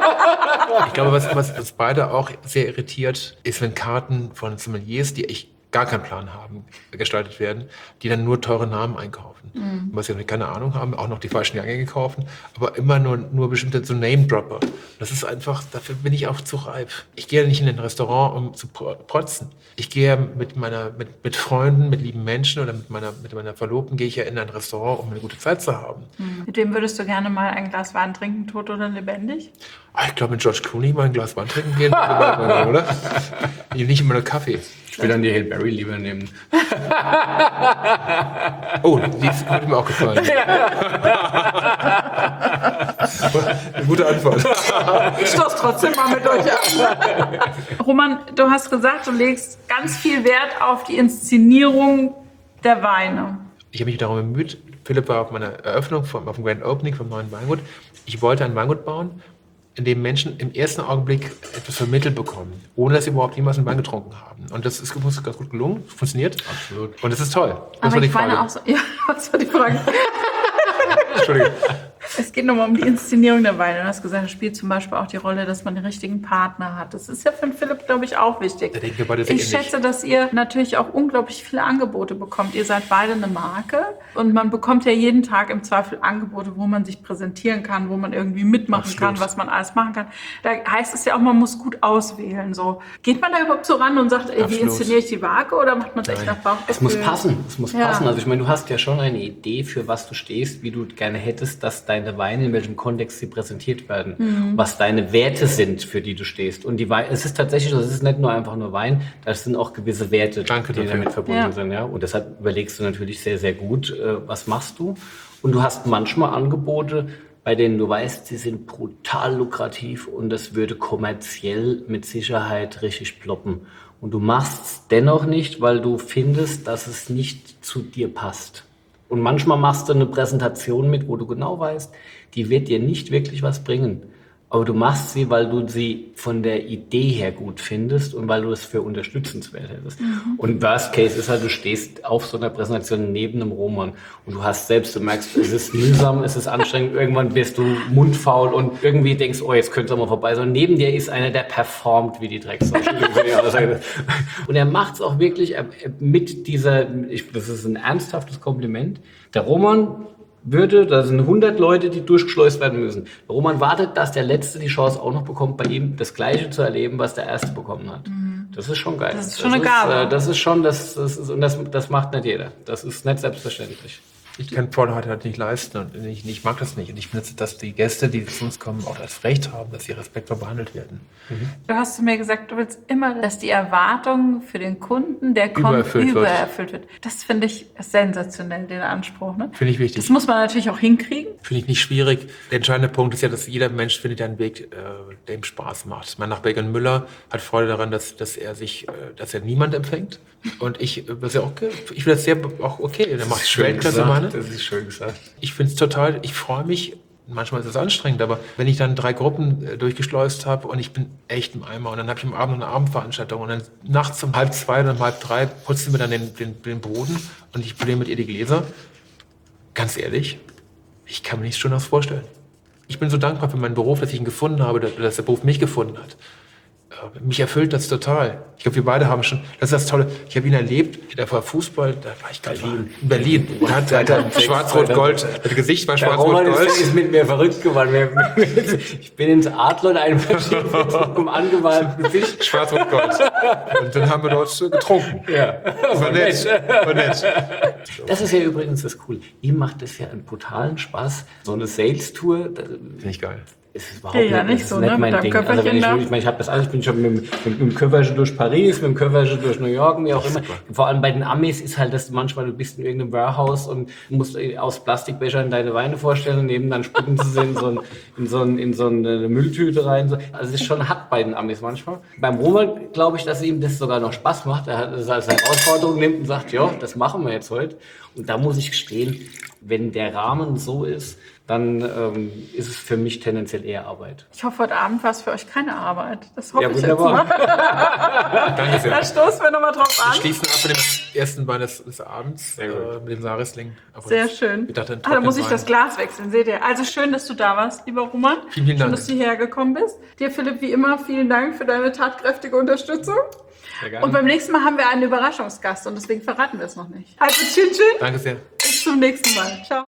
Ich glaube, was beide auch sehr irritiert, ist, wenn Karten von Sommeliers, die ich gar keinen Plan haben, gestaltet werden, die dann nur teure Namen einkaufen. Was sie keine Ahnung haben, auch noch die falschen Jahrgänge kaufen, aber immer nur bestimmte so Name-Dropper. Das ist einfach, dafür bin ich auch zu reif. Ich gehe nicht in ein Restaurant, um zu protzen. Ich gehe mit Freunden, mit lieben Menschen oder mit meiner Verlobten gehe ich ja in ein Restaurant, um eine gute Zeit zu haben. Mit wem würdest du gerne mal ein Glas Wein trinken, tot oder lebendig? Ich glaube, mit George Clooney mal ein Glas Wein trinken gehen, oder? Nicht immer nur Kaffee. Ich will dann die Hail Berry lieber nehmen. Oh, die hat mir auch gefallen. Eine gute Antwort. Ich stoß trotzdem mal mit euch an. Roman, du hast gesagt, du legst ganz viel Wert auf die Inszenierung der Weine. Ich habe mich darum bemüht. Philipp war auf meiner Eröffnung, auf dem Grand Opening vom neuen Weingut. Ich wollte ein Weingut bauen, in dem Menschen im ersten Augenblick etwas vermittelt bekommen, ohne dass sie überhaupt jemals einen Wein getrunken haben. Und das ist uns ganz gut gelungen, funktioniert. Absolut. Und das ist toll. Das Aber war die ich meine Frage. auch so, ja, was war die Frage? Entschuldigung. Es geht nochmal um die Inszenierung der Weine. Du hast gesagt, es spielt zum Beispiel auch die Rolle, dass man den richtigen Partner hat. Das ist ja für den Philipp, glaube ich, auch wichtig. Da denken wir beide sehr Ich ähnlich. schätze, dass ihr natürlich auch unglaublich viele Angebote bekommt. Ihr seid beide eine Marke und man bekommt ja jeden Tag im Zweifel Angebote, wo man sich präsentieren kann, wo man irgendwie mitmachen Absolut. kann, was man alles machen kann. Da heißt es ja auch, man muss gut auswählen. So. Geht man da überhaupt so ran und sagt, wie Absolut. inszeniere ich die Marke oder macht man es echt Nein. nach Bauchgefühl? Es muss passen, es muss Ja. passen. Also ich meine, du hast ja schon eine Idee, für was du stehst, wie du gerne hättest, dass deine Weine, in welchem Kontext sie präsentiert werden, was deine Werte sind, für die du stehst. Und die Weine, es ist tatsächlich, es ist nicht nur einfach nur Wein, das sind auch gewisse Werte, Danke die dafür. damit verbunden sind. Ja? Und deshalb überlegst du natürlich sehr, sehr gut, was machst du. Und du hast manchmal Angebote, bei denen du weißt, sie sind brutal lukrativ und das würde kommerziell mit Sicherheit richtig ploppen. Und du machst es dennoch nicht, weil du findest, dass es nicht zu dir passt. Und manchmal machst du eine Präsentation mit, wo du genau weißt, die wird dir nicht wirklich was bringen. Aber du machst sie, weil du sie von der Idee her gut findest und weil du es für unterstützenswert hättest. Und Worst Case ist halt, du stehst auf so einer Präsentation neben einem Roman und du hast selbst, du merkst, es ist mühsam, es ist anstrengend, irgendwann wirst du mundfaul und irgendwie denkst, oh, jetzt könnte es auch mal vorbei sein. Und neben dir ist einer, der performt wie die Drecksau. Und er macht es auch wirklich mit dieser, das ist ein ernsthaftes Kompliment. Der Roman da sind 100 Leute, die durchgeschleust werden müssen. Der Roman wartet, dass der Letzte die Chance auch noch bekommt, bei ihm das Gleiche zu erleben, was der Erste bekommen hat. Das ist schon geil. Das ist schon eine Gabe. Das macht nicht jeder. Das ist nicht selbstverständlich. Ich kann Vorderheit halt nicht leisten und ich mag das nicht. Und ich finde, dass die Gäste, die zu uns kommen, auch das Recht haben, dass sie respektvoll behandelt werden. Du hast zu mir gesagt, du willst immer, dass die Erwartung für den Kunden, der kommt, Übererfüllt wird. übererfüllt wird. Das finde ich sensationell, den Anspruch. Ne? Finde ich wichtig. Das muss man natürlich auch hinkriegen. Finde ich nicht schwierig. Der entscheidende Punkt ist ja, dass jeder Mensch findet einen Weg, der ihm Spaß macht. Mein Nachbar Egon Müller hat Freude daran, dass er niemand empfängt. Und ich finde das sehr auch okay. Der macht Weltklasse Weine. Das ist schön gesagt. Ich finde es total, ich freue mich. Manchmal ist es anstrengend, aber wenn ich dann 3 Gruppen durchgeschleust habe und ich bin echt im Eimer und dann habe ich am Abend noch eine Abendveranstaltung und dann nachts um 1:30 oder um 2:30 putzen wir dann den Boden und ich poliere mit ihr die Gläser. Ganz ehrlich, ich kann mir nichts Schöneres vorstellen. Ich bin so dankbar für meinen Beruf, dass ich ihn gefunden habe, dass der Beruf mich gefunden hat. Mich erfüllt das total. Ich glaube, wir beide haben schon, das ist das Tolle, ich habe ihn erlebt, der war Fußball, da war ich in Berlin. Und hat Schwarz-Rot-Gold, das Gesicht war Der Roman Schwarz-Rot-Gold. ist mit mir verrückt geworden. Ich bin ins Adlon einmarschiert mit so einem angemalten Gesicht. Schwarz-Rot-Gold. Und dann haben wir dort getrunken. Ja. War nett. War nett. Das ist ja übrigens das Coole. Ihm macht es ja einen brutalen Spaß. So eine Sales-Tour, Finde ich geil. es ist überhaupt Ja, nicht das so, ist nicht ne? mein Mit deinem Ding. Also wenn Köfferchen da. ich habe das alles, ich bin schon mit dem Köfferchen durch Paris, mit dem Köfferchen durch New York, wie auch immer. Vor allem bei den Amis ist halt das manchmal, du bist in irgendeinem Warehouse und musst aus Plastikbechern deine Weine vorstellen und neben dann spucken sie in so eine Mülltüte rein. So. Also es ist schon hart bei den Amis manchmal. Beim Roman glaube ich, dass ihm das sogar noch Spaß macht. Er hat es als Herausforderung nimmt und sagt, ja, das machen wir jetzt heute. Und da muss ich gestehen, wenn der Rahmen so ist, dann ist es für mich tendenziell eher Arbeit. Ich hoffe, heute Abend war es für euch keine Arbeit. Das hoffe Ja, ich jetzt wunderbar. mal. Danke sehr. Da stoßen wir nochmal drauf Wir an. schließen ab mit dem ersten Wein des Abends, Sehr gut. mit dem Sarisling. Aber Sehr das- schön. Ich dachte, einen Da muss ich trockenen das Wein. Glas wechseln, seht ihr. Also schön, dass du da warst, lieber Roman. Vielen, vielen Dank. Schön, dass du hierher gekommen bist. Dir, Philipp, wie immer, vielen Dank für deine tatkräftige Unterstützung. Sehr gerne. Und beim nächsten Mal haben wir einen Überraschungsgast und deswegen verraten wir es noch nicht. Also, tschüss, Danke sehr. bis zum nächsten Mal. Ciao.